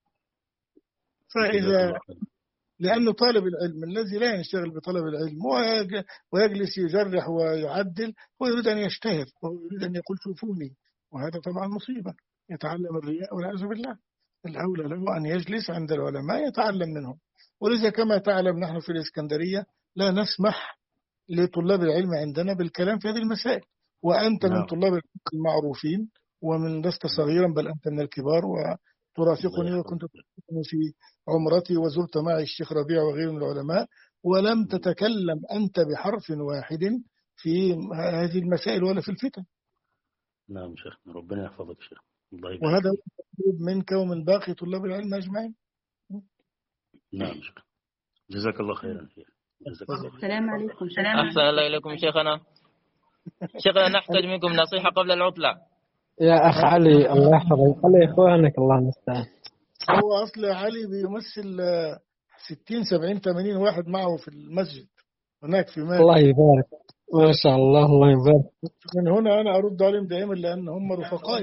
فإذا لأنه طالب العلم الذي لا ينشغل بطلب العلم ويجلس يجرح ويعدل ويريد أن يشتهر ويريد أن يقول شوفوني، وهذا طبعا مصيبة. يتعلم الرياء والعياذ بالله. الأولى له أن يجلس عند العلماء يتعلم منهم. ولذا كما تعلم نحن في الإسكندرية لا نسمح لطلاب العلم عندنا بالكلام في هذه المسائل، وأنت من طلاب العلم المعروفين ومن لست صغيرا بل أنت من الكبار وترافقني، وكنت ترافقني في عمرتي وزرت معي الشيخ ربيع وغيره من العلماء، ولم تتكلم أنت بحرف واحد في هذه المسائل ولا في الفتن. نعم شيخ ربنا يحفظك شيخ. وهذا مطلوب منك ومن باقي طلاب العلم أجمعين. نعم شيخ جزاك الله خيرا. السلام عليكم. أحسن الله إليكم شيخنا. شيخنا نحتاج منكم نصيحة قبل العطلة. يا أخ علي الله يحفظك، قل يا إخوانك الله المستعان. هو أصل علي بيمثل ستين سبعين ثمانين واحد معه في المسجد هناك في مالي. الله يبارك ما شاء الله. الله يبارك. من هنا أنا أرد عليهم دائما لأن هم رفقائي.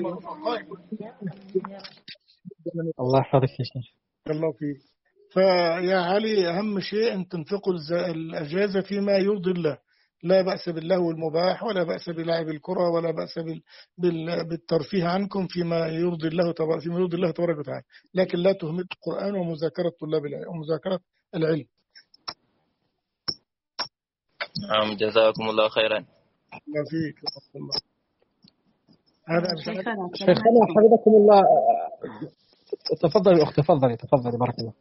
الله يحفظك يا شيخ. الله فيك. فيا علي أهم شيء أن تنفقوا الأجازة فيما يرضي الله، لا بأس باللهو المباح ولا بأس بلعب الكرة ولا بأس بالترفيه عنكم فيما يرضي الله تبارك فيما يرضي الله تبارك وتعالى، لكن لا تهملوا القرآن ومذاكرة طلاب العلم ومذاكرة العلم. نعم جزاكم الله خيرا. الله فيك. الله. هذا شيخنا حفظكم الله. تفضلي أختي تفضلي تفضلي بارك الله.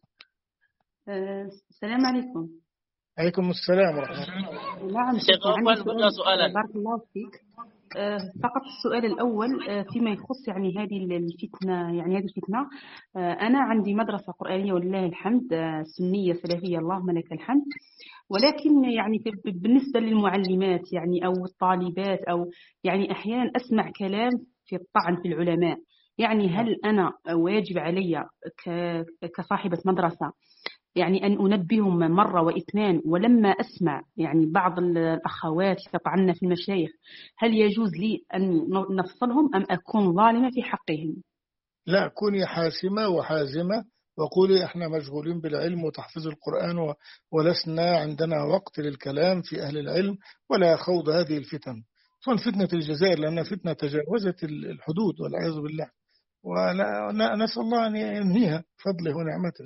السلام عليكم. عليكم السلام ورحمة الله. نعم شيخ عفوا بدنا سؤالا. بارك الله فيك. فقط السؤال الأول فيما يخص يعني هذه الفتنة يعني هذه الفتنة أنا عندي مدرسة قرآنية ولله الحمد سنية سلفية اللهم لك الحمد، ولكن يعني بالنسبة للمعلمات يعني أو الطالبات أو يعني أحيانا أسمع كلام في الطعن في العلماء، يعني هل أنا واجب علي كصاحبة مدرسة يعني أن أنبههم مرة واثنان، ولما أسمع يعني بعض الأخوات يطعنن في المشايخ هل يجوز لي أن نفصلهم أم أكون ظالمة في حقهم؟ لا، كوني حاسمة وحازمة وقولي احنا مشغولين بالعلم وتحفيظ القرآن ولسنا عندنا وقت للكلام في أهل العلم ولا خوض هذه الفتن، خصوصا فتنة الجزائر لأنها فتنة تجاوزت الحدود والعياذ بالله، ونسأل الله أن ينهيها فضله ونعمته.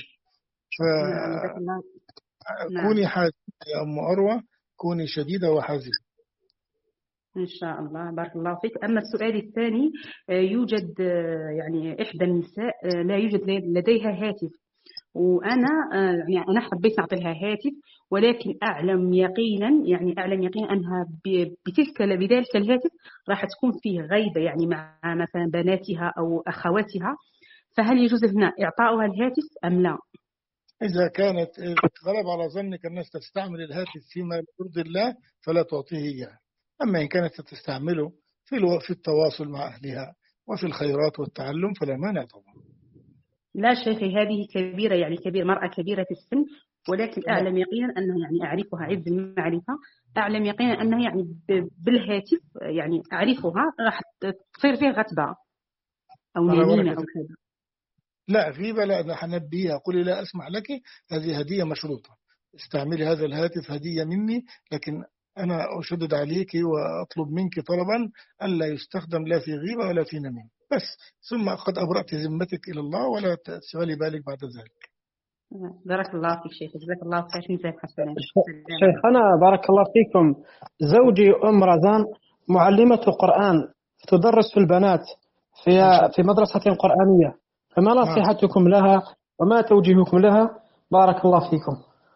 فكوني حازمة يا أم أروى، كوني شديدة وحازمة إن شاء الله. بارك الله فيك. أما السؤال الثاني، يوجد يعني إحدى النساء لا يوجد لديها هاتف، وأنا يعني أنا حبيت نعطي لها هاتف، ولكن أعلم يقينا يعني أعلم يقينا أنها بتلك بذلك الهاتف راح تكون فيه غيبة يعني مع مثلا بناتها أو أخواتها، فهل يجوز هنا إعطاؤها الهاتف أم لا؟ إذا كانت غلب على ظنك الناس تستعمل الهاتف فيما يرضي الله فلا تعطيه إياه، أما إن كانت تستعمله في في التواصل مع أهلها وفي الخيرات والتعلم فلا مانع طبعا. لا شيخي، هذه كبيرة يعني كبيرة، مرأة كبيرة في السن، ولكن أعلم يقينا أنها يعني أعرفها عز المعرفة، أعلم يقينا أنها يعني بالهاتف يعني أعرفها راح تصير فيه غتبة أو نميمة أو كذا. لا غيبة، لا أنا حنبيها، قولي لا أسمع لك، هذه هدية مشروطة، استعملي هذا الهاتف هدية مني، لكن أنا أشدد عليك وأطلب منك طلبا ألا يستخدم لا في غيبة ولا في نميمة بس، ثم قد أبرأت ذمتك إلى الله ولا تشغلي بالك بعد ذلك. بارك الله فيك شيخ، جزاك الله خير. ميزان حسنات. شيخنا بارك الله فيكم، زوجي أم رزان معلمة قرآن تدرس في البنات في في مدرسة قرآنية، فما نصيحتكم لها وما توجيهكم لها؟ بارك الله فيكم.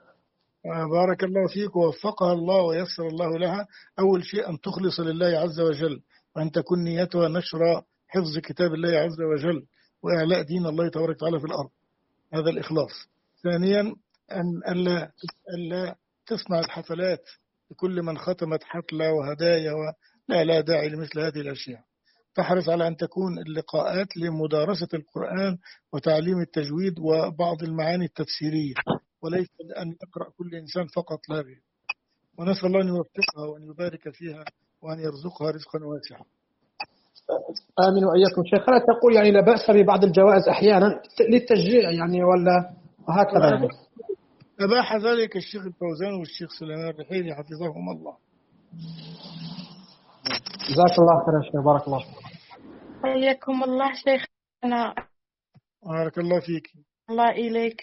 بارك الله فيك ووفقها الله ويسر الله لها. أول شيء أن تخلص لله عز وجل، وأن تكون نيتها نشر حفظ كتاب الله عز وجل وإعلاء دين الله تبارك وتعالى في الأرض، هذا الإخلاص. ثانيا أن ألا ألا تصنع الحفلات لكل من ختمت حفلة وهدايا و... لا لا داعي لمثل هذه الأشياء. تحرص على أن تكون اللقاءات لمدارسة القرآن وتعليم التجويد وبعض المعاني التفسيرية، وليس أن يقرأ كل إنسان فقط لا غير. ونسأل الله أن يوفقها وأن يبارك فيها وأن يرزقها رزقا واسعا. آمين وإياكم. شيخنا تقول يعني لا بأس ببعض الجوائز أحيانا للتشجيع يعني ولا وهكذا يعني. أباح ذلك الشيخ الفوزان والشيخ سليمان الرحيلي حفظهم الله. جزاك الله خير يا شيخ، بارك الله فيك. حياكم الله شيخنا. بارك الله فيك. الله إليك.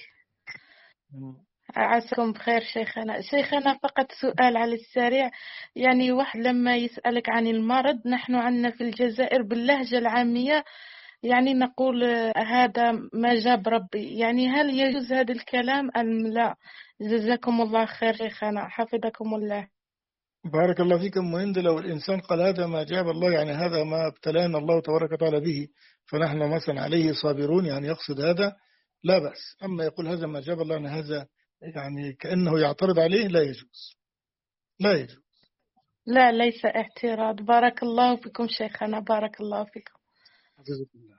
عساكم بخير شيخنا. شيخنا فقط سؤال على السريع، يعني واحد لما يسألك عن المرض، نحن عندنا في الجزائر باللهجة العامية يعني نقول هذا ما جاب ربي، يعني هل يجوز هذا الكلام أم لا؟ جزاكم الله خير شيخنا، حفظكم الله. بارك الله فيكم. وإن لو الإنسان قال هذا ما جاب الله يعني هذا ما ابتلانا الله تبارك وتعالى به، فنحن مثلا عليه صابرون، يعني يقصد هذا لا بأس. أما يقول هذا ما جاب الله يعني هذا يعني كأنه يعترض عليه، لا يجوز، لا يجوز. لا ليس اعتراض. بارك الله فيكم شيخنا، بارك الله فيكم. حفظك الله.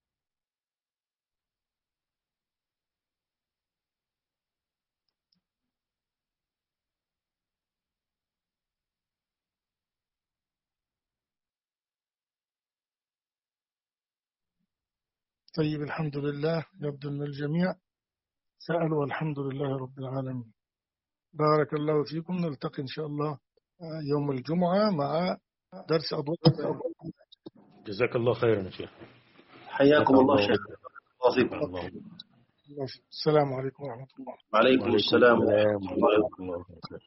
طيب الحمد لله، يبدو أن الجميع سألوا والحمد لله رب العالمين. بارك الله فيكم. نلتقي إن شاء الله يوم الجمعة مع درس أضواء. جزاك الله خيرا يا شيخ. حياكم الله شيخ. السلام عليكم ورحمة الله. وعليكم السلام ورحمة الله وبركاته.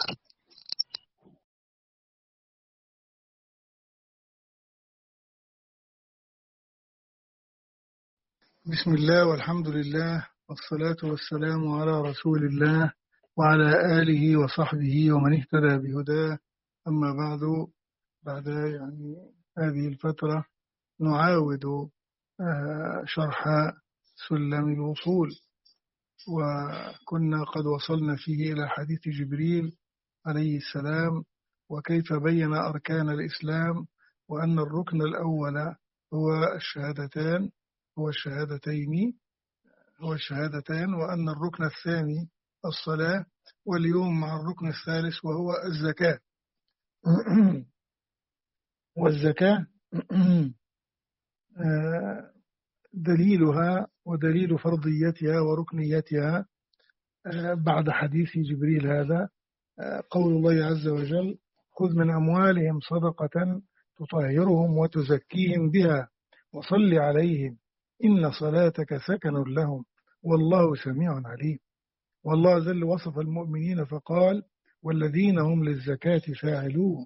بسم الله والحمد لله والصلاة والسلام على رسول الله وعلى آله وصحبه ومن اهتدى بهداه. أما بعد، بعد يعني هذه الفترة نعاود شرح سلم الوصول، وكنا قد وصلنا فيه إلى حديث جبريل عليه السلام، وكيف بين أركان الإسلام، وأن الركن الأول هو الشهادتان هو الشهادتين هو الشهادتان وأن الركن الثاني الصلاة، واليوم مع الركن الثالث وهو الزكاة. والزكاة دليلها ودليل فرضيتها وركنيتها بعد حديث جبريل هذا قول الله عز وجل: خذ من أموالهم صدقة تطهرهم وتزكيهم بها وصل عليهم إن صلاتك سكن لهم والله سميع عليم. والله عز وجل وصف المؤمنين فقال: والذين هم للزكاة فاعلون.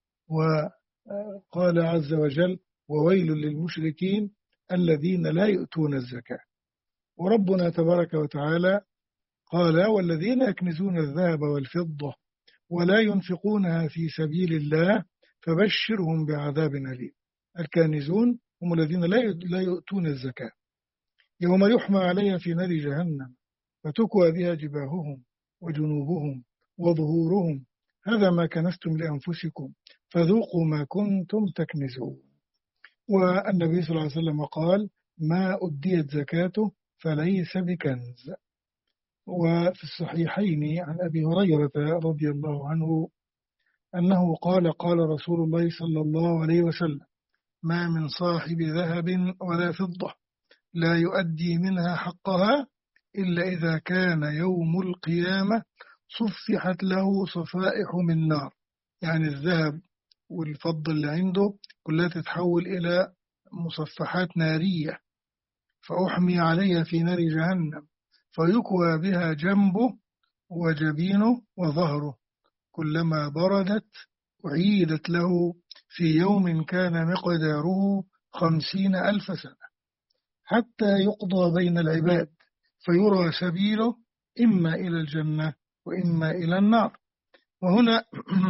وقال عز وجل: وويل للمشركين الذين لا يؤتون الزكاة. وربنا تبارك وتعالى قال: والذين يكنزون الذهب والفضة ولا ينفقونها في سبيل الله فبشرهم بعذاب أليم. الكانزون هم الذين لا يؤتون الزكاة، يوم يحمى عليها في نار جهنم فتكوى بها جباههم وجنوبهم وظهورهم هذا ما كنستم لأنفسكم فذوقوا ما كنتم تكنزون. والنبي صلى الله عليه وسلم قال: ما أديت زكاته فليس بكنز. وفي الصحيحين عن أبي هريرة رضي الله عنه أنه قال: قال رسول الله صلى الله عليه وسلم: ما من صاحب ذهب ولا فضة لا يؤدي منها حقها إلا إذا كان يوم القيامة صفحت له صفائح من نار. يعني الذهب والفضة اللي عنده كلها تتحول إلى مصفحات نارية فأحمي عليها في نار جهنم فيكوى بها جنبه وجبينه وظهره كلما بردت أعيدت له في يوم كان مقداره خمسين ألف سنة حتى يقضى بين العباد فيرى سبيله إما إلى الجنة وإما إلى النار. وهنا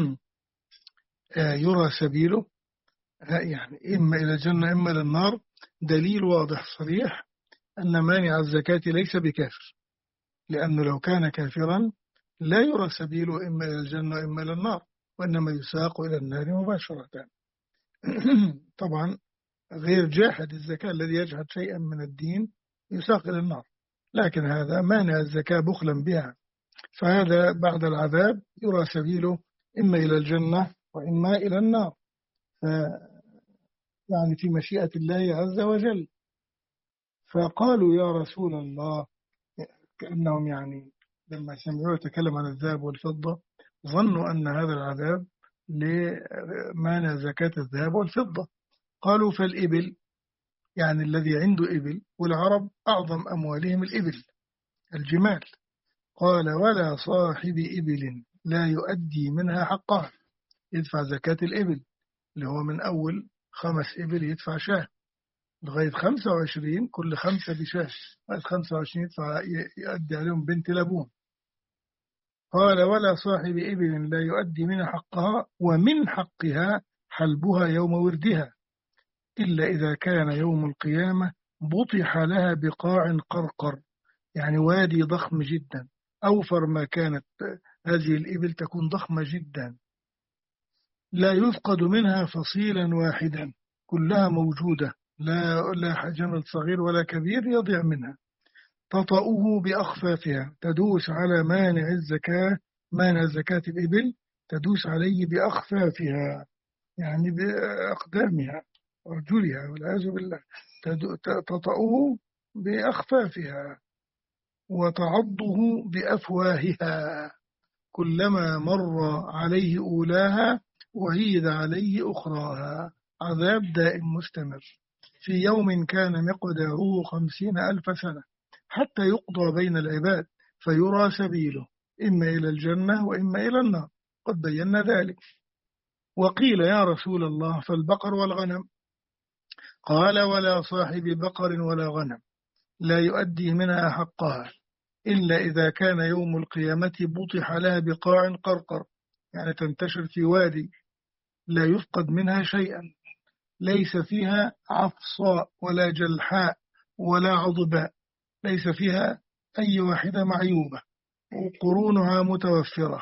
يرى سبيله يعني إما إلى الجنة إما إلى النار دليل واضح صريح أن مانع الزكاة ليس بكافر، لأنه لو كان كافرا لا يرى سبيله إما إلى الجنة إما إلى النار، وإنما يساق إلى النار مباشرة. طبعا غير جاحد الزكاة الذي يجحد شيئا من الدين يساق إلى النار، لكن هذا مانع الزكاة بخلا بها، فهذا بعد العذاب يرى سبيله إما إلى الجنة وإما إلى النار، يعني في مشيئة الله عز وجل. فقالوا يا رسول الله، كأنهم يعني لما سمعوا يتكلم عن الذهب والفضة ظنوا أن هذا العذاب لمانع زكاة الذهب والفضة. قالوا فالإبل، يعني الذي عنده إبل، والعرب أعظم أموالهم الإبل الجمال. قال ولا صاحب إبل لا يؤدي منها حقها، يدفع زكاة الإبل اللي هو من أول خمس إبل يدفع شاه لغاية خمسة وعشرين، كل خمسة بشاه، لغاية خمسة وعشرين يدفع يؤدي عليهم بنت لبون. قال ولا صاحب إبل لا يؤدي منها حقها ومن حقها حلبها يوم وردها إلا إذا كان يوم القيامة بطح لها بقاع قرقر، يعني وادي ضخم جدا، أوفر ما كانت هذه الإبل تكون ضخمة جدا، لا يفقد منها فصيلا واحدا، كلها موجودة، لا لا جمل صغير ولا كبير يضيع منها. تطأه بأخفافها، تدوس على مانع الزكاة، مانع زكاة الإبل تدوس عليه بأخفافها، يعني بأقدامها ورجلها والعياذ بالله، تطأه بأخفافها وتعضه بأفواهها، كلما مر عليه أولاها وعيد عليه أخراها، عذاب دائم مستمر في يوم كان مقداره خمسين ألف سنة حتى يقضى بين العباد فيرى سبيله إما إلى الجنة وإما إلى النار، قد بينا ذلك. وقيل يا رسول الله فالبقر والغنم؟ قال ولا صاحب بقر ولا غنم لا يؤدي منها حقها إلا إذا كان يوم القيامة بطح لها بقاع قرقر، يعني تنتشر في وادي لا يفقد منها شيئا، ليس فيها عفصاء ولا جلحاء ولا عضباء، ليس فيها أي واحدة معيوبة، وقرونها متوفرة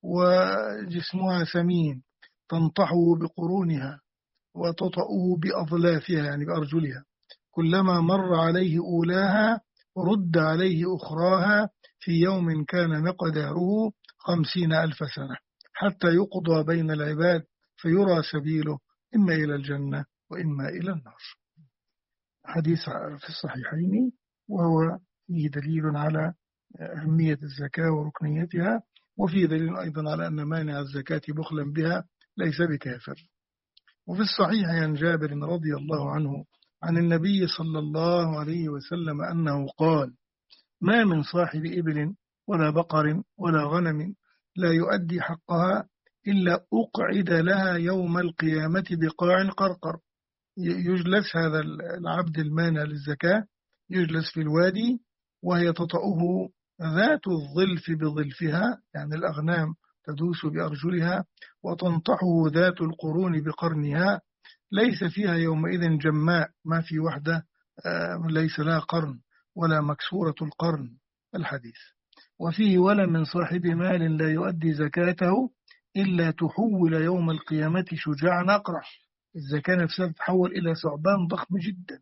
وجسمها سمين، تنطحه بقرونها وتطأه بأظلافها يعني بأرجلها، كلما مر عليه أولاها رد عليه أخراها في يوم كان مقداره خمسين ألف سنة حتى يقضى بين العباد فيرى سبيله إما إلى الجنة وإما إلى النار. حديث في الصحيحين وهو فيه دليل على أهمية الزكاة وركنيتها، وفيه دليل أيضا على أن مانع الزكاة بخلا بها ليس بكافر. وفي الصحيح عن جابر رضي الله عنه عن النبي صلى الله عليه وسلم أنه قال: ما من صاحب إبل ولا بقر ولا غنم لا يؤدي حقها إلا أقعد لها يوم القيامة بقاع قرقر. يجلس هذا العبد المانع للزكاة، يجلس في الوادي وهي تطأه ذات الظلف بظلفها، يعني الأغنام تدوس بأرجلها، وتنطحه ذات القرون بقرنها، ليس فيها يومئذ جماء، ما في وحدة ليس لها قرن ولا مكسورة القرن الحديث. وفيه: ولا من صاحب مال لا يؤدي زكاته إلا تحول يوم القيامة شجاعا أقرع. الزكاة نفسها تتحول إلى ثعبان ضخم جدا،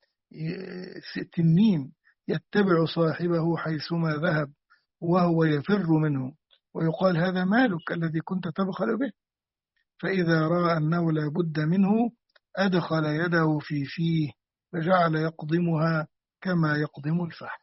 تنين يتبع صاحبه حيثما ذهب وهو يفر منه، ويقال: هذا مالك الذي كنت تبخل به. فإذا رأى أنه لا بد منه أدخل يده في فيه فجعل يقضمها كما يقضم الفحم.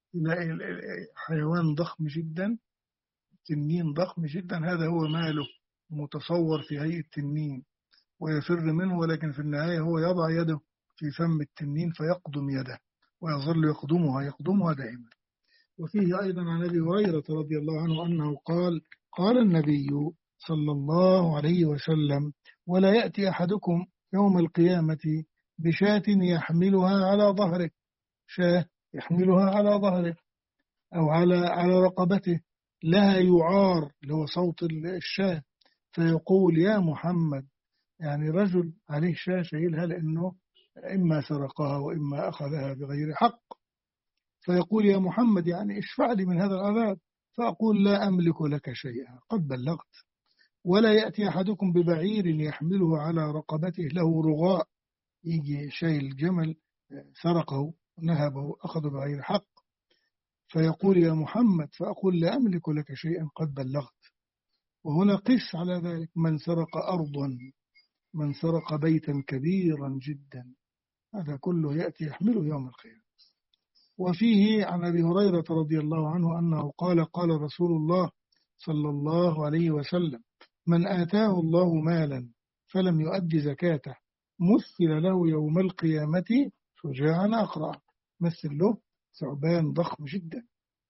حيوان ضخم جدا، تنين ضخم جدا، هذا هو ماله، متصور في هيئة التنين ويفر منه، ولكن في النهاية هو يضع يده في فم التنين فيقضم يده ويظل يقضمها يقضمها دائما. وفيه أيضا عن أبي هريرة رضي الله عنه أنه قال: قال النبي صلى الله عليه وسلم: ولا يأتي أحدكم يوم القيامة بشاة يحملها على ظهره، شاة يحملها على ظهره أو على على رقبته، لها يعار، اللي هو صوت الشاة، فيقول: يا محمد، يعني رجل عليه شاة شايلها لأنه إما سرقها وإما أخذها بغير حق، فيقول: يا محمد، يعني اشفع لي من هذا العذاب، فأقول: لا أملك لك شيئا، قد بلغت. ولا يأتي أحدكم ببعير يحمله على رقبته له رغاء، يجي شايل جمل سرقه نهبه أخذه بغير حق، فيقول: يا محمد، فأقول: لا أملك لك شيئا، قد بلغت. وهنا قس على ذلك: من سرق أرضا، من سرق بيتا كبيرا جدا، هذا كله يأتي يحمله يوم القيامة. وفيه عن أبي هريرة رضي الله عنه أنه قال: قال رسول الله صلى الله عليه وسلم: من آتاه الله مالا فلم يؤد زكاته مثل له يوم القيامة شجاعا أقرع. مثل له ثعبان ضخم جدا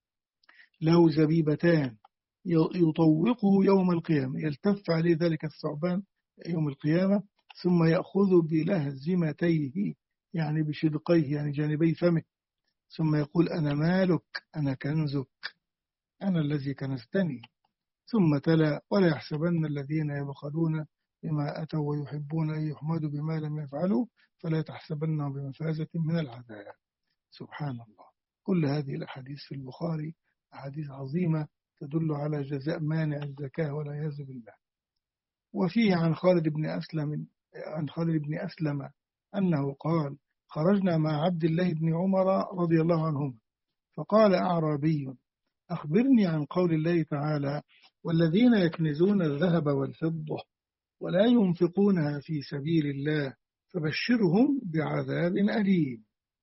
له زبيبتان يطوقه يوم القيامة، يلتف عليه ذلك الثعبان يوم القيامة، ثم يأخذ بلهزمتيه، يعني بشدقيه، يعني جانبي فمه، ثم يقول: أنا مالك، أنا كنزك، أنا الذي كنزتني. ثم تلا: ولا يحسبن الذين يبخلون بما أتوا ويحبون أن يحمدوا بما لم يفعلوا فلا تحسبنهم بمفازة من العذاب. سبحان الله. كل هذه الأحاديث في البخاري أحاديث عظيمة تدل على جزاء مانع الزكاة والعياذ بالله. وفيه عن خالد بن أسلم عن خالد بن أسلم أنه قال: خرجنا مع عبد الله بن عمر رضي الله عنهما، فقال أعرابي: أخبرني عن قول الله تعالى: والذين يكنزون الذهب والفضة ولا ينفقونها في سبيل الله فبشرهم بعذاب أليم.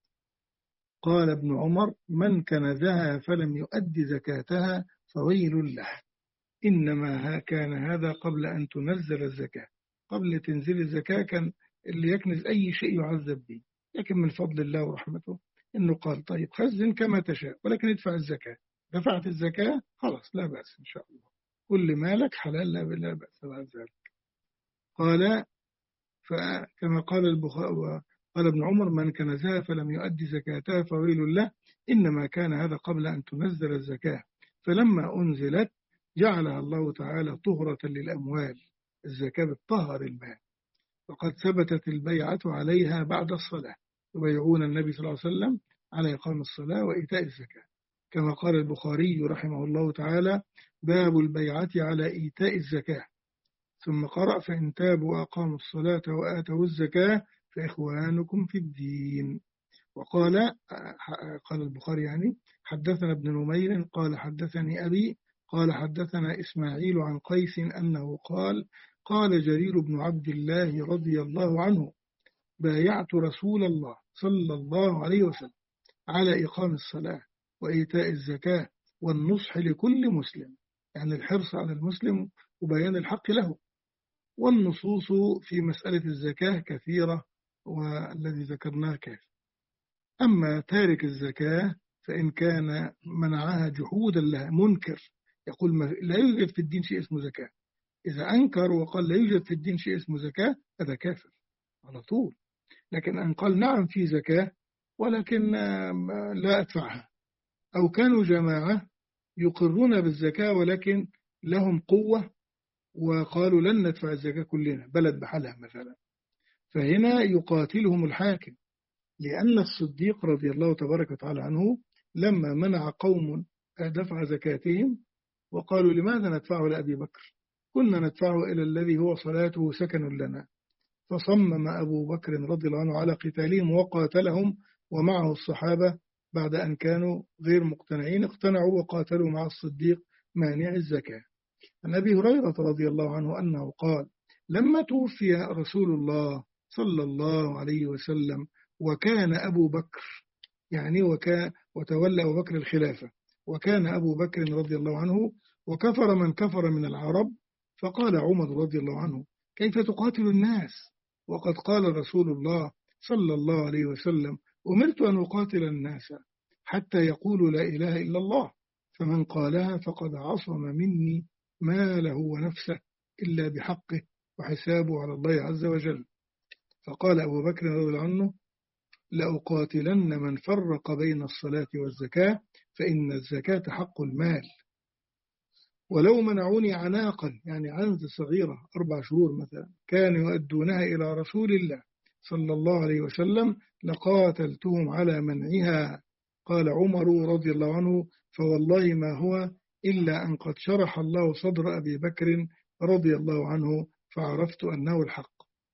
قال ابن عمر: من كنزها فلم يؤد زكاتها فويل له. إنما كان هذا قبل أن تنزل الزكاة، قبل تنزل الزكاة كان اللي يكنز أي شيء يعذب به، لكن من فضل الله ورحمته إنه قال: طيب خزن كما تشاء ولكن ادفع الزكاة. دفعت الزكاة خلاص لا بأس إن شاء الله، كل مالك حلال لا بأس بعد ذلك. قال: فكما قال البخاري قال ابن عمر: من كنزها فلم يؤدي زكاتها فويل له. إنما كان هذا قبل أن تنزل الزكاة، فلما أنزلت جعلها الله تعالى طهرة للأموال، الزكاة بتطهر المال. وقد ثبتت البيعة عليها بعد الصلاة، يبايعون النبي صلى الله عليه وسلم على إقام الصلاة وإيتاء الزكاة، كما قال البخاري رحمه الله تعالى: باب البيعة على إيتاء الزكاة. ثم قرأ: فإن تابوا وأقاموا الصلاة وآتوا الزكاة فإخوانكم في الدين. وقال قال البخاري يعني: حدثنا ابن نمير قال حدثني أبي قال حدثنا إسماعيل عن قيس أنه قال: قال جرير بن عبد الله رضي الله عنه: بايعت رسول الله صلى الله عليه وسلم على إقام الصلاة وإيتاء الزكاة والنصح لكل مسلم، يعني الحرص على المسلم وبيان الحق له. والنصوص في مسألة الزكاة كثيرة والذي ذكرناه كافي. أما تارك الزكاة فإن كان منعها جحودا لها منكر، يقول لا يوجد في الدين شيء اسمه زكاة، إذا أنكر وقال لا يوجد في الدين شيء اسمه زكاة هذا كافر على طول. لكن أن قال نعم في زكاة ولكن لا أدفعها، أو كانوا جماعة يقرون بالزكاة ولكن لهم قوة وقالوا لن ندفع الزكاة كلنا بلد بحالها مثلا، فهنا يقاتلهم الحاكم، لأن الصديق رضي الله تبارك وتعالى عنه لما منع قوم دفع زكاتهم وقالوا لماذا ندفعه لأبي بكر، كنا ندفعه إلى الذي هو صلاته سكن لنا، فصمم أبو بكر رضي الله عنه على قتالهم وقاتلهم ومعه الصحابة بعد أن كانوا غير مقتنعين، اقتنعوا وقاتلوا مع الصديق مانع الزكاة. عن أبي هريرة رضي الله عنه أنه قال لما توفي رسول الله صلى الله عليه وسلم وكان أبو بكر يعني وكان وتولى أبو بكر الخلافة وكان أبو بكر رضي الله عنه وكفر من كفر من العرب، فقال عمر رضي الله عنه كيف تقاتل الناس وقد قال رسول الله صلى الله عليه وسلم أمرت أن أقاتل الناس حتى يقولوا لا إله إلا الله، فمن قالها فقد عصم مني ماله ونفسه إلا بحقه وحسابه على الله عز وجل. فقال أبو بكر رضي الله عنه لأقاتلن من فرق بين الصلاة والزكاة فإن الزكاة حق المال، ولو منعوني عناقا يعني عنزة صغيرة أربع شهور مثلا كانوا يؤدونها إلى رسول الله صلى الله عليه وسلم لقاتلتهم على منعها. قال عمر رضي الله عنه فوالله ما هو إلا أن قد شرح الله صدر أبي بكر رضي الله عنه فعرفت أنه الحق.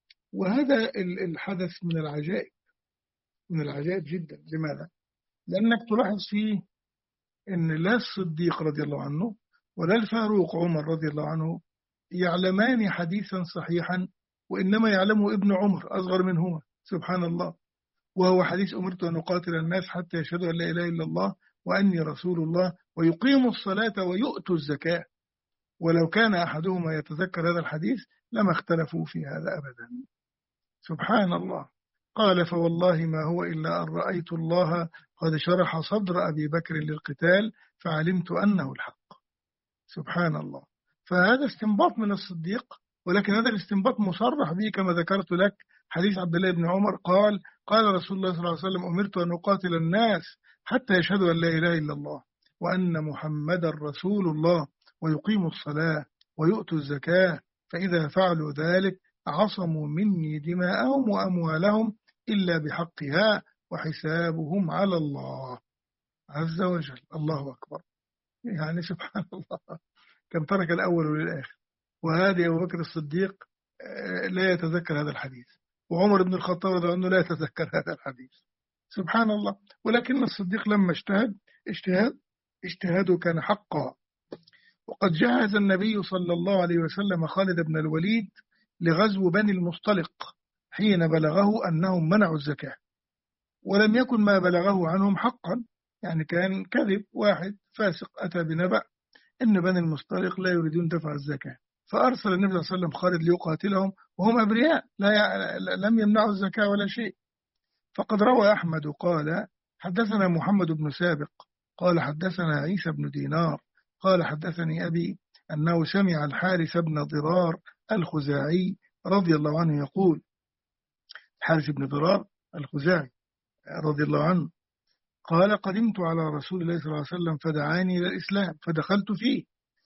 وهذا الحدث من العجائب من العجائب جدا. لماذا؟ لأنك تلاحظ فيه أن لا الصديق رضي الله عنه ولا الفاروق عمر رضي الله عنه يعلمان حديثا صحيحا، وإنما يعلمه ابن عمر أصغر منهما سبحان الله، وهو حديث أمرت أن أقاتل الناس حتى يشهدوا أن لا إله إلا الله وأني رسول الله ويقيموا الصلاة ويؤتوا الزكاة. ولو كان أحدهما يتذكر هذا الحديث لما اختلفوا في هذا أبدا سبحان الله. قال فوالله ما هو إلا أن رأيت الله قد شرح صدر أبي بكر للقتال فعلمت أنه الحق سبحان الله. فهذا استنباط من الصديق، ولكن هذا الاستنباط مصرح به كما ذكرت لك حديث عبد الله بن عمر قال قال رسول الله صلى الله عليه وسلم أمرت أن أقاتل الناس حتى يشهدوا أن لا إله إلا الله وأن محمد رسول الله ويقيموا الصلاة ويؤتوا الزكاة فإذا فعلوا ذلك عصموا مني دماءهم وأموالهم إلا بحقها وحسابهم على الله عز وجل. الله أكبر، يعني سبحان الله كم ترك الأول للآخر. وهذا أبو بكر الصديق لا يتذكر هذا الحديث، وعمر بن الخطاب رضي الله عنه لا يتذكر هذا الحديث سبحان الله. ولكن الصديق لما اجتهد اجتهاد اجتهاده كان حقا. وقد جهز النبي صلى الله عليه وسلم خالد بن الوليد لغزو بني المصطلق حين بلغه أنهم منعوا الزكاة، ولم يكن ما بلغه عنهم حقا، يعني كان كذب، واحد فاسق أتى بنبأ إن بني المصطلق لا يريدون دفع الزكاة، فأرسل النبي صلى الله عليه وسلم خالد ليقاتلهم وهم أبرياء لا لم يمنعوا الزكاة ولا شيء. فقد روى أحمد قال حدثنا محمد بن سابق قال حدثنا عيسى بن دينار قال حدثني أبي أنه سمع الحارث بن ضرار الخزاعي رضي الله عنه يقول، الحارث بن ضرار الخزاعي رضي الله عنه قال قدمت على رسول الله صلى الله عليه وسلم فدعاني إلى الإسلام فدخلت فيه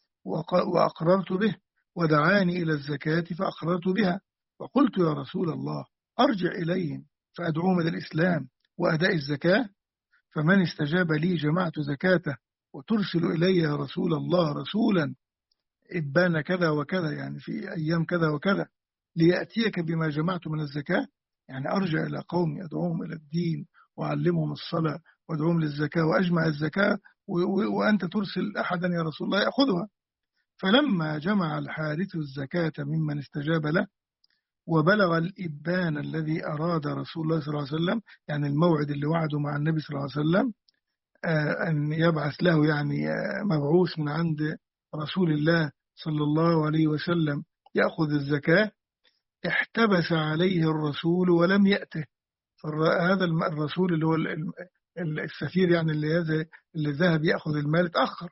وأقررت به، ودعاني إلى الزكاة فأقررت بها، وقلت يا رسول الله أرجع إليهم فأدعوهم إلى الإسلام وأداء الزكاة، فمن استجاب لي جمعت زكاته وترسل إلي يا رسول الله رسولا إبان كذا وكذا يعني في أيام كذا وكذا ليأتيك بما جمعت من الزكاة، يعني أرجع إلى قومي أدعوهم إلى الدين وأعلمهم الصلاة وأدعوهم للزكاة وأجمع الزكاة وأنت ترسل أحدا يا رسول الله يأخذها. فلما جمع الحارث الزكاة ممن استجاب له وبلغ الإبان الذي أراد رسول الله صلى الله عليه وسلم، يعني الموعد اللي وعده مع النبي صلى الله عليه وسلم أن يبعث له يعني مبعوث من عند رسول الله صلى الله عليه وسلم يأخذ الزكاة، احتبس عليه الرسول ولم يأته. هذا الرسول اللي هو السفير يعني اللي اللي ذهب يأخذ المال اتأخر،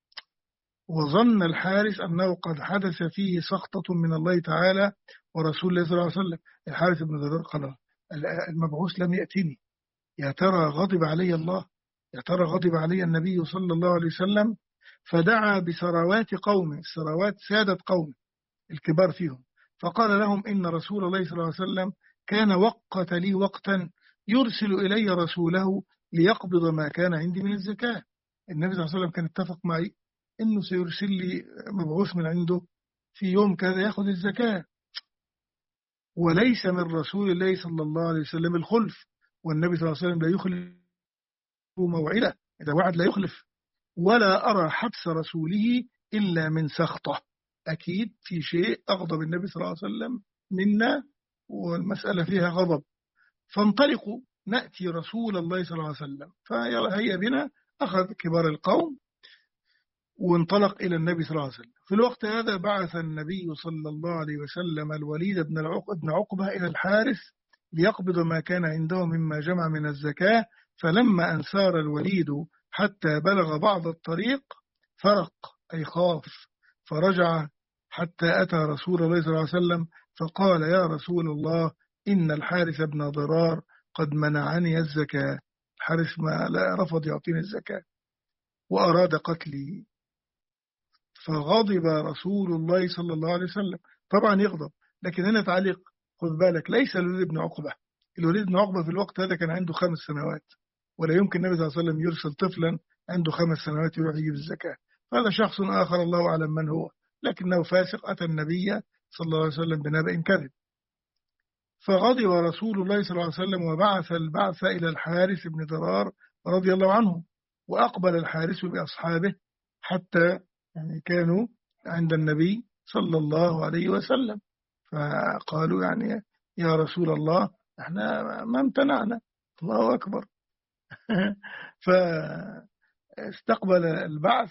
وظن الحارس أنه قد حدث فيه سخطة من الله تعالى ورسول الله صلى الله عليه وسلم. الحارس بن ضرار قال المبعوث لم يأتني، يا ترى غضب علي الله، يا ترى غضب علي النبي صلى الله عليه وسلم. فدعا بثروات قومه، الثروات سادة قومه الكبار فيهم، فقال لهم إن رسول الله صلى الله عليه وسلم كان وقت لي وقتا يرسل إلي رسوله ليقبض ما كان عندي من الزكاة. النبي صلى الله عليه وسلم كان اتفق معي إنه سيرسل لي مبعوث من عنده في يوم كذا يأخذ الزكاة، وليس من رسول الله صلى الله عليه وسلم الخلف، والنبي صلى الله عليه وسلم لا يخلف موعده، إذا وعد لا يخلف. ولا أرى حبس رسوله إلا من سخطه، أكيد في شيء أغضب النبي صلى الله عليه وسلم منا والمسألة فيها غضب. فانطلقوا نأتي رسول الله صلى الله عليه وسلم، فهيا بنا. أخذ كبار القوم وانطلق إلى النبي صلى الله عليه وسلم. في الوقت هذا بعث النبي صلى الله عليه وسلم الوليد بن عقبة إلى الحارث ليقبض ما كان عنده مما جمع من الزكاة. فلما أن سار الوليد حتى بلغ بعض الطريق فرق أي خاف، فرجع حتى أتى رسول الله صلى الله عليه وسلم فقال يا رسول الله إن الحارث بن ضرار قد منعني الزكاة. الحارث ما لا رفض يعطيني الزكاة وأراد قتلي. فغضب رسول الله صلى الله عليه وسلم، طبعا يغضب، لكن هنا تعليق، خذ بالك ليس الوليد بن عقبة. الوليد بن عقبة في الوقت هذا كان عنده خمس سنوات، ولا يمكن النبي صلى الله عليه وسلم يرسل طفلا عنده خمس سنوات يروح يجيب الزكاة. هذا شخص آخر الله أعلم من هو، لكنه فاسق أتى النبي صلى الله عليه وسلم بنبأ كذب. فغضب رسول الله صلى الله عليه وسلم وبعث البعث إلى الحارث بن ضرار رضي الله عنه، وأقبل الحارث بأصحابه حتى يعني كانوا عند النبي صلى الله عليه وسلم. فقالوا يعني يا رسول الله احنا ما امتنعنا، الله أكبر. فاستقبل البعث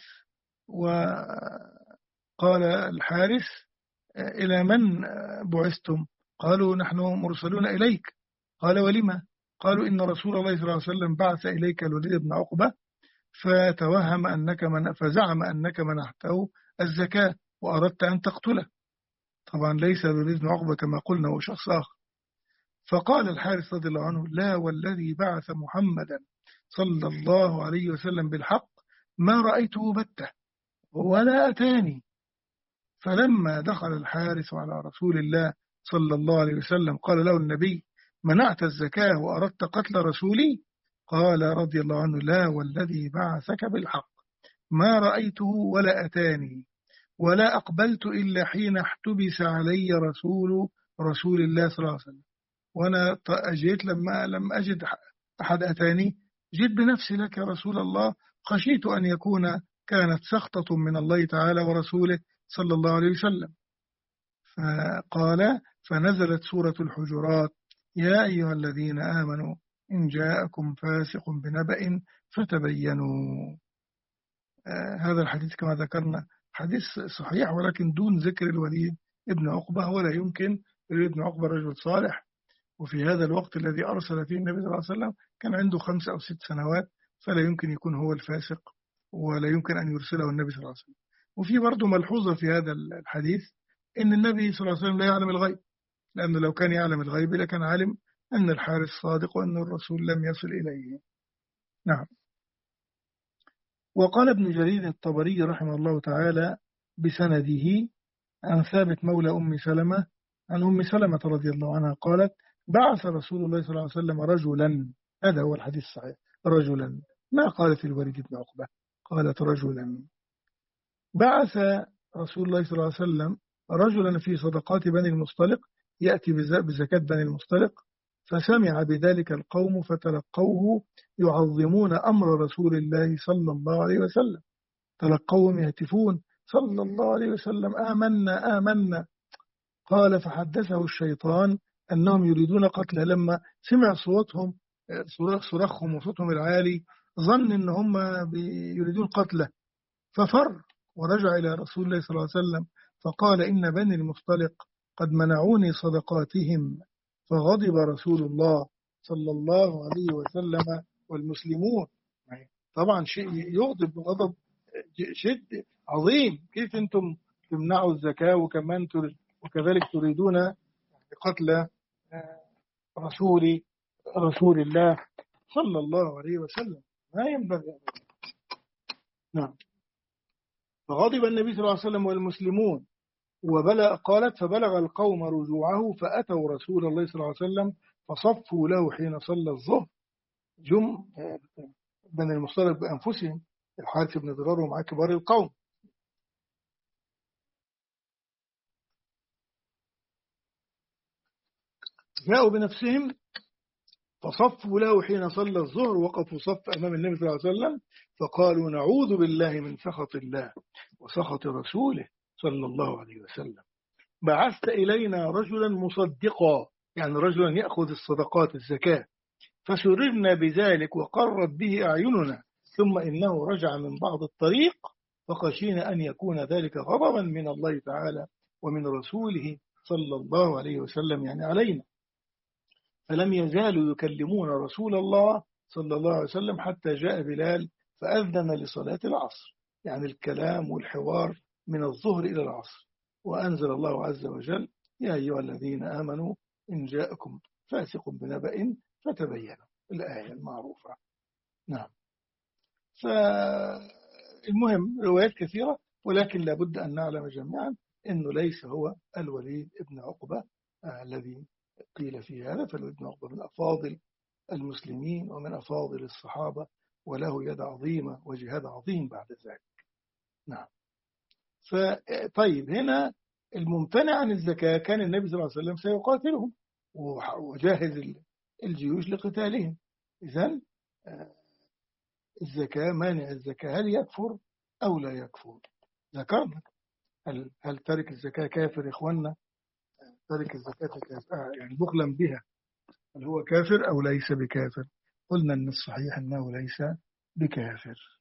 وقال الحارث إلى من بعثتم؟ قالوا نحن مرسلون إليك. قال ولما؟ قالوا إن رسول الله صلى الله عليه وسلم بعث إليك الوليد بن عقبة فتوهم أنك من فزعم أنك منحته الزكاة وأردت أن تقتله. طبعا ليس الوليد بن عقبة كما قلنا هو شخص آخر. فقال الحارث رضي الله عنه لا والذي بعث محمدا صلى الله عليه وسلم بالحق ما رأيته بتة ولا أتاني. فلما دخل الحارث على رسول الله صلى الله عليه وسلم قال له النبي منعت الزكاة وأردت قتل رسولي؟ قال رضي الله عنه لا والذي بعثك بالحق ما رأيته ولا أتاني ولا أقبلت إلا حين احتبس علي رسول رسول الله صلى الله عليه وسلم. وأنا أجيت لما لم أجد أحد أتاني جئت بنفسي لك يا رسول الله، خشيت أن يكون كانت سخطة من الله تعالى ورسوله صلى الله عليه وسلم. فقال فنزلت سورة الحجرات يا أيها الذين آمنوا إن جاءكم فاسق بنبأ فتبينوا. آه هذا الحديث كما ذكرنا حديث صحيح ولكن دون ذكر الوليد ابن عقبة، ولا يمكن. الوليد ابن عقبة رجل صالح، وفي هذا الوقت الذي أرسل فيه النبي صلى الله عليه وسلم كان عنده خمس أو ست سنوات، فلا يمكن يكون هو الفاسق ولا يمكن أن يرسله النبي صلى الله عليه وسلم. وفي برضه ملحوظة في هذا الحديث إن النبي صلى الله عليه وسلم لا يعلم الغيب، لأنه لو كان يعلم الغيب لكان علم أن الحارث صادق وأن الرسول لم يصل إليه. نعم. وقال ابن جرير الطبري رحمه الله تعالى بسنده عن ثابت مولى أم سلمة عن أم سلمة رضي الله عنها قالت بعث رسول الله صلى الله عليه وسلم رجلا، هذا هو الحديث الصحيح، رجلا، ما قالت الوليد بن عقبة، قالت رجلا. بعث رسول الله صلى الله عليه وسلم رجلا في صدقات بني المصطلق يأتي بزكاة بني المصطلق، فسمع بذلك القوم فتلقوه يعظمون أمر رسول الله صلى الله عليه وسلم، تلقوهم يهتفون صلى الله عليه وسلم آمنا آمنا. قال فحدثه الشيطان أنهم يريدون قتله. لما سمع صوتهم صراخهم وصوتهم العالي ظن أن هم يريدون قتله، ففر ورجع إلى رسول الله صلى الله عليه وسلم فقال إن بني المصطلق قد منعوني صدقاتهم. فغضب رسول الله صلى الله عليه وسلم والمسلمون. طبعا شيء يغضب غضب شد عظيم، كيف أنتم تمنعوا الزكاة وكمان وكذلك تريدون قتل رسول رسول الله صلى الله عليه وسلم، ما ينبغي. نعم. فغضب النبي صلى الله عليه وسلم والمسلمون وبلغ قالت فبلغ القوم رجوعه فأتوا رسول الله صلى الله عليه وسلم فصفوا له حين صلى الظهر. جم بني المصطلق بأنفسهم، الحارث بن ضرار ومع كبار القوم. جاءوا بنفسهم فصفوا له حين صلى الظهر، وقفوا صف أمام النبي صلى الله عليه وسلم فقالوا نعوذ بالله من سخط الله وسخط رسوله صلى الله عليه وسلم. بعثت إلينا رجلا مصدقا، يعني رجلا يأخذ الصدقات الزكاة، فسررنا بذلك وقرت به أعيننا، ثم إنه رجع من بعض الطريق فخشينا أن يكون ذلك غضبا من الله تعالى ومن رسوله صلى الله عليه وسلم يعني علينا. فلم يزالوا يكلمون رسول الله صلى الله عليه وسلم حتى جاء بلال فأذن لصلاة العصر، يعني الكلام والحوار من الظهر إلى العصر. وأنزل الله عز وجل يا أيها الذين آمنوا إن جاءكم فاسق بنبأ فتبينوا، الآية المعروفة. نعم. فالمهم روايات كثيرة، ولكن لابد أن نعلم جميعا أنه ليس هو الوليد ابن عقبة آه الذي قيل في هذا. فالوليد بن عقبة من أفاضل المسلمين ومن أفاضل الصحابة، وله يد عظيمة وجهاد عظيم بعد ذلك. نعم. فطيب هنا الممتنع عن الزكاة كان النبي صلى الله عليه وسلم سيقاتلهم وجاهز الجيوش لقتالهم. إذن الزكاة مانع الزكاة هل يكفر أو لا يكفر؟ ذكرنا هل, هل ترك الزكاة كافر إخواننا؟ ترك الزكاة كافر يعني بخلا بها، هل هو كافر أو ليس بكافر؟ قلنا أن الصحيح أنه ليس بكافر.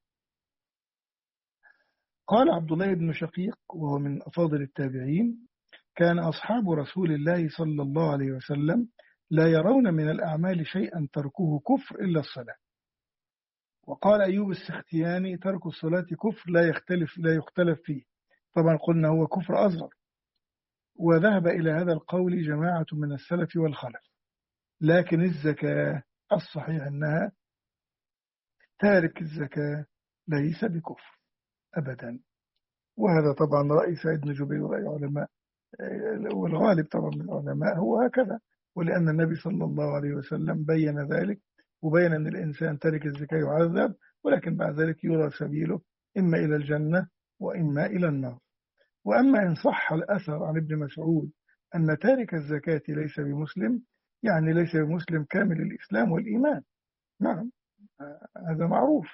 قال عبد الله بن شقيق وهو من أفاضل التابعين كان أصحاب رسول الله صلى الله عليه وسلم لا يرون من الأعمال شيئا تركه كفر إلا الصلاة. وقال أيوب السختياني ترك الصلاة كفر لا يختلف لا يختلف فيه. طبعا قلنا هو كفر أصغر، وذهب إلى هذا القول جماعة من السلف والخلف. لكن الزكاة الصحيح أنها تارك الزكاة ليس بكفر أبدا. وهذا طبعا رأي سعيد بن جبير ورأي علماء، والغالب طبعا من العلماء هو هكذا، ولأن النبي صلى الله عليه وسلم بين ذلك وبين أن الإنسان تارك الزكاة يعذب، ولكن بعد ذلك يرى سبيله إما إلى الجنة وإما إلى النار. وأما إن صح الأثر عن ابن مسعود أن تارك الزكاة ليس بمسلم، يعني ليس بمسلم كامل الإسلام والإيمان. نعم هذا معروف.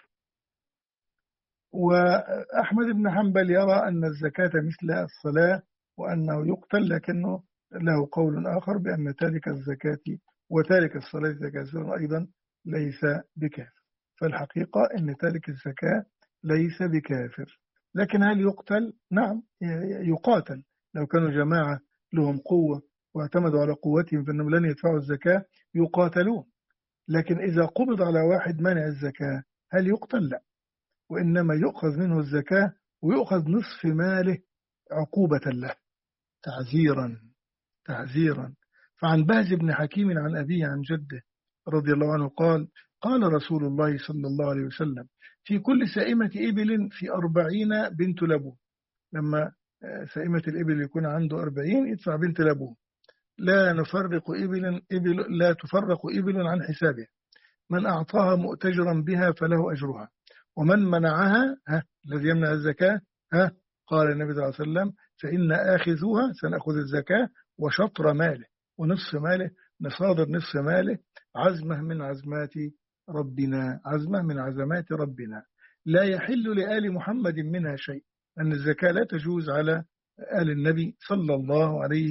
وأحمد بن حنبل يرى أن الزكاة مثل الصلاة وأنه يقتل، لكنه له قول آخر بأن تارك الزكاة وتارك الصلاة كافر أيضا ليس بكافر. فالحقيقة أن تارك الزكاة ليس بكافر. لكن هل يقتل؟ نعم يقاتل. لو كانوا جماعة لهم قوة واعتمدوا على قوتهم فإنهم لن يدفعوا الزكاة يقاتلون. لكن إذا قبض على واحد منع الزكاة هل يقتل؟ لا، وإنما يؤخذ منه الزكاة ويؤخذ نصف ماله عقوبة له تعزيرا تعزيرا. فعن بهز بن حكيم عن أبيه عن جده رضي الله عنه قال قال رسول الله صلى الله عليه وسلم في كل سائمة إبل في أربعين بنت لبون. لما سائمة الإبل يكون عنده أربعين يدفع بنت لبون. لا نفرق إبل, إبل لا تفرق إبل عن حسابها، من أعطاها مؤتجرا بها فله أجرها، ومن منعها ها الذي يمنع الزكاة ها قال النبي صلى الله عليه وسلم فإن آخذوها سنأخذ الزكاة وشطر ماله ونصف ماله نصادر نصف ماله عزمة من عزمات ربنا عزمة من عزمات ربنا لا يحل لآل محمد منها شيء، أن الزكاة لا تجوز على آل النبي صلى الله عليه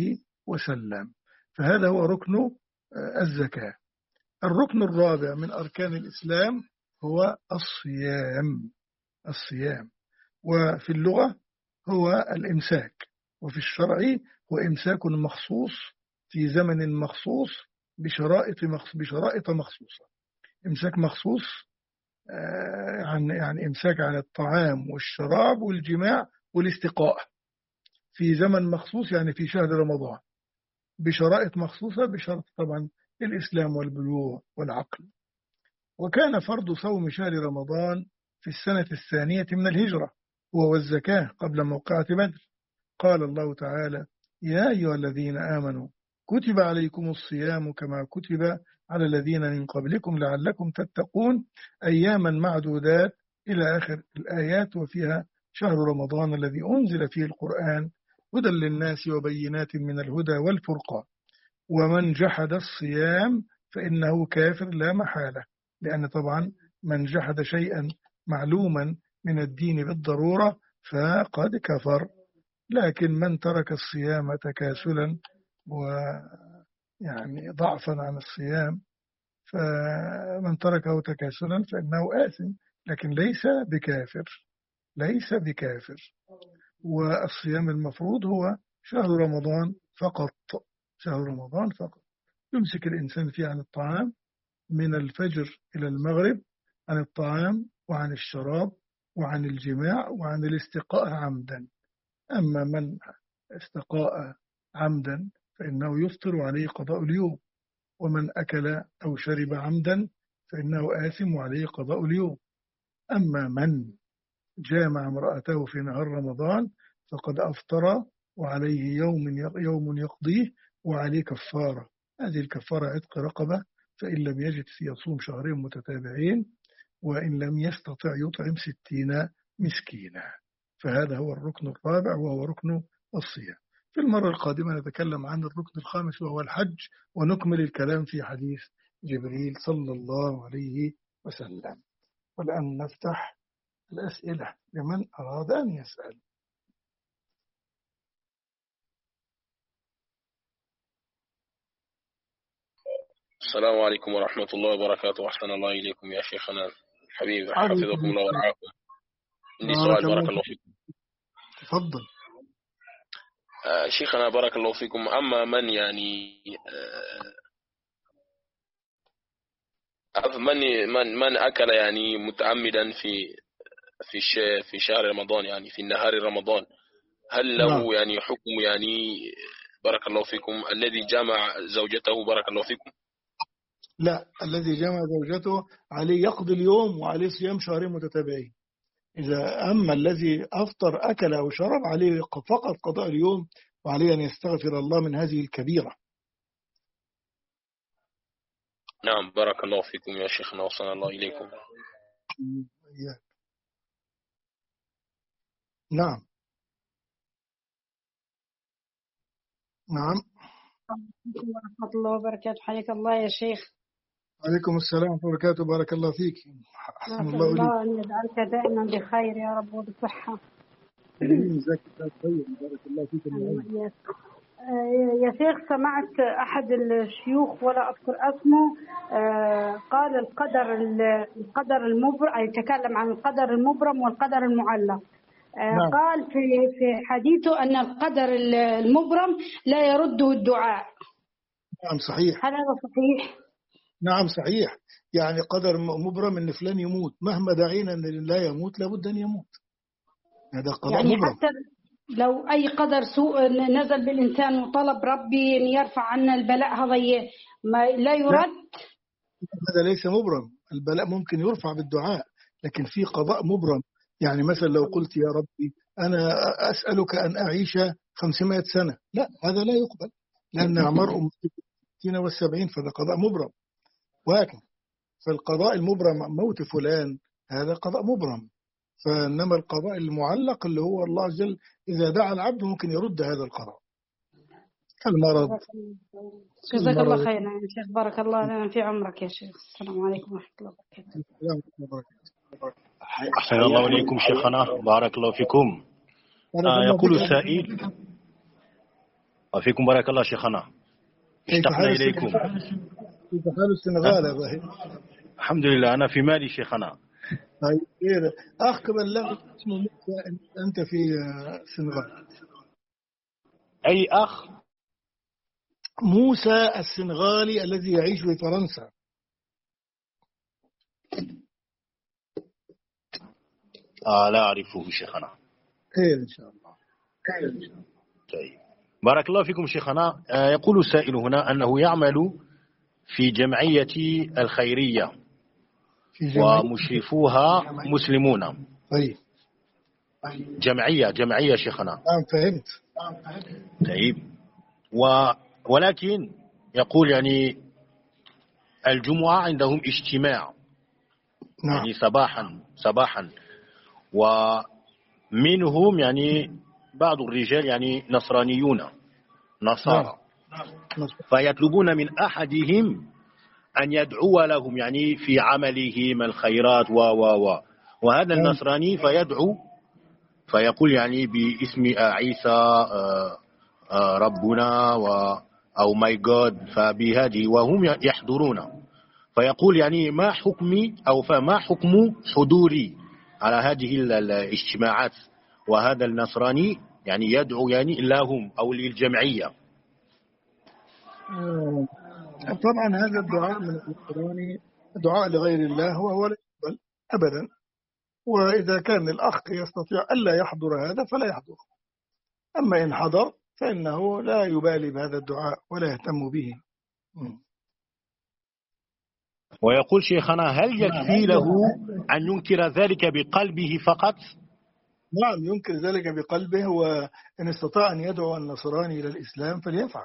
وسلم. فهذا هو ركن الزكاة. الركن الرابع من أركان الإسلام هو الصيام. الصيام وفي اللغة هو الإمساك، وفي الشرع هو إمساك مخصوص في زمن مخصوص بشرائط مخصوص بشرائط مخصوصة. إمساك مخصوص عن يعني إمساك عن الطعام والشراب والجماع والاستقاء في زمن مخصوص، يعني في شهر رمضان بشرائط مخصوصة، بشرط طبعا الإسلام والبلوغ والعقل. وكان فرض صوم شهر رمضان في السنة الثانية من الهجرة وهو الزكاة قبل موقعة بدر. قال الله تعالى: يا أيها الذين آمنوا كتب عليكم الصيام كما كتب على الذين من قبلكم لعلكم تتقون أياما معدودات إلى آخر الآيات. وفيها شهر رمضان الذي أنزل فيه القرآن هدى للناس وبينات من الهدى والفرقان، ومن جحد الصيام فإنه كافر لا محالة، لأن طبعا من جحد شيئا معلوما من الدين بالضرورة فقد كفر. لكن من ترك الصيام تكاسلا ويعني ضعفا عن الصيام، فمن تركه تكاسلا فإنه آثم، لكن ليس بكافر، ليس بكافر. والصيام المفروض هو شهر رمضان فقط، شهر رمضان فقط. يمسك الإنسان فيه عن الطعام من الفجر إلى المغرب، عن الطعام وعن الشراب وعن الجماع وعن الاستقاء عمدا. أما من استقاء عمدا فإنه يفطر عليه قضاء اليوم، ومن أكل أو شرب عمدا فإنه آثم وعليه قضاء اليوم. أما من جامع امرأته في نهار رمضان فقد أفطر وعليه يوم يوم يقضيه وعليه كفارة. هذه الكفارة عتق رقبة، فإن لم يجد يصوم شهرين متتابعين، وإن لم يستطع يطعم ستين مسكينا. فهذا هو الركن الرابع وهو ركن الصيام. في المرة القادمة نتكلم عن الركن الخامس وهو الحج، ونكمل الكلام في حديث جبريل صلى الله عليه وسلم. والآن نفتح الأسئلة لمن أراد أن يسأل. السلام عليكم ورحمة الله وبركاته. أحسن الله إليكم يا شيخنا الحبيب، حفظكم الله ورعاكم. عندي سؤال بارك الله فيكم. تفضل. آه شيخنا بارك الله فيكم، أما من يعني آه من من من أكل يعني متعمدا في في في شهر رمضان، يعني في نهار رمضان، هل له نعم. يعني حكم يعني بارك الله فيكم الذي جمع زوجته بارك الله فيكم؟ لا، الذي جمع زوجته عليه يقضي اليوم وعليه صيام شهرين متتابعين. إذا أما الذي أفطر أكل أو شرب عليه فقط قضاء اليوم، وعليه أن يستغفر الله من هذه الكبيرة. نعم بارك الله فيكم يا شيخنا وصلى الله إليكم. نعم نعم. عليكم ورحمة الله وبركاته. حياك الله يا شيخ. عليكم السلام ورحمة الله وبركاته. بارك الله فيك. أحسن الله إليك. الله أن يجعلك دائما بخير يا رب وبصحة. جزاك الله خير. بارك الله فيك. يا شيخ سمعت أحد الشيوخ ولا أذكر اسمه قال القدر القدر المبرم، يتكلم عن القدر المبرم والقدر المعلق. نعم. قال في في حديثه أن القدر المبرم لا يرده الدعاء. نعم صحيح. هل هذا صحيح؟ نعم صحيح. يعني قدر مبرم ان فلان يموت، مهما دعينا ان لا يموت لابد ان يموت. هذا قضاء يعني مبرم. حتى لو اي قدر سوء نزل بالانسان وطلب ربي ان يرفع عنا البلاء، هذا ما لا يرد. هذا ليس مبرم. البلاء ممكن يرفع بالدعاء، لكن في قضاء مبرم. يعني مثلا لو قلت يا ربي أنا أسألك أن أعيش خمسمائة سنة، لا، هذا لا يقبل، لأن أعمار أمتي ستين والسبعين، فهذا قضاء مبرم. وهكذا فالقضاء المبرم موت فلان هذا قضاء مبرم. فإنما القضاء المعلق اللي هو الله عز وجل إذا دعا العبد ممكن يرد هذا القضاء. المرض. جزاك الله خيرا يا شيخ، بارك الله لنا في عمرك يا شيخ. السلام عليكم ورحمة الله وبركاته. أحسن الله إليكم شيخنا، بارك الله فيكم. آه يقول السائل وفيكم بارك الله شيخنا. اشتقنا إليكم. كيف حال السنغال يا ظاهر؟ الحمد لله أنا في مالي شيخنا. طيب أخ قبل لم اسمه موسى أنت في السنغال. أي أخ؟ موسى السنغالي الذي يعيش في فرنسا. آه لا أعرفه شيخنا. خير إن شاء الله. طيب بارك الله فيكم شيخنا. آه يقول السائل هنا أنه يعمل في جمعية الخيرية ومشرفوها مسلمون. طيب جمعية جمعية شيخنا. نعم فهمت. طيب و ولكن يقول يعني الجمعة عندهم اجتماع نعم. يعني صباحا صباحا ومنهم يعني بعض الرجال يعني نصرانيون نصارى نعم. فيطلبون من أحدهم أن يدعو لهم يعني في عملهم الخيرات و و و وهذا نعم. النصراني فيدعو فيقول يعني باسم عيسى ربنا و أو ماي جاد فبهذه وهم يحضرون فيقول يعني ما حكمي أو فما حكم حضوري على هذه الاجتماعات وهذا النصراني يعني يدعو يعني لهم أو للجمعية. طبعا هذا الدعاء من النصراني دعاء لغير الله وهو لا يقبل أبدا، وإذا كان الأخ يستطيع ألا يحضر هذا فلا يحضر، أما إن حضر فإنه لا يبالي بهذا الدعاء ولا يهتم به. ويقول شيخنا هل يكفي له أن ينكر ذلك بقلبه فقط؟ نعم ينكر ذلك بقلبه، وإن استطاع أن يدعو النصراني إلى الإسلام فليفعل.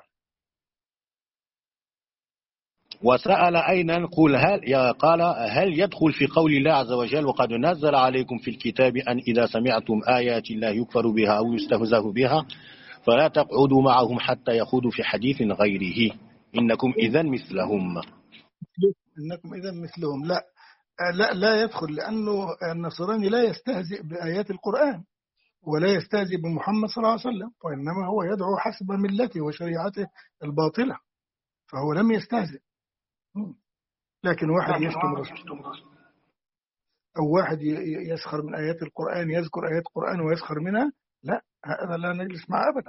وسأل أين نقول هل يا قال هل يدخل في قول الله عز وجل وقد نزل عليكم في الكتاب أن إذا سمعتم آيات الله يكفر بها أو يستهزأ بها فلا تقعدوا معهم حتى يخوضوا في حديث غيره إنكم إذا مثلهم. إنكم إذا مثلهم لا لا لا يدخل، لأنه النصراني لا يستهزئ بآيات القرآن ولا يستهزئ بمحمد صلى الله عليه وسلم، وإنما هو يدعو حسب ملته وشريعته الباطلة، فهو لم يستهزئ. لكن واحد يشتم رسول أو واحد يسخر من آيات القرآن، يذكر آيات القرآن ويسخر منها، لا هذا لا نجلس معه أبدا.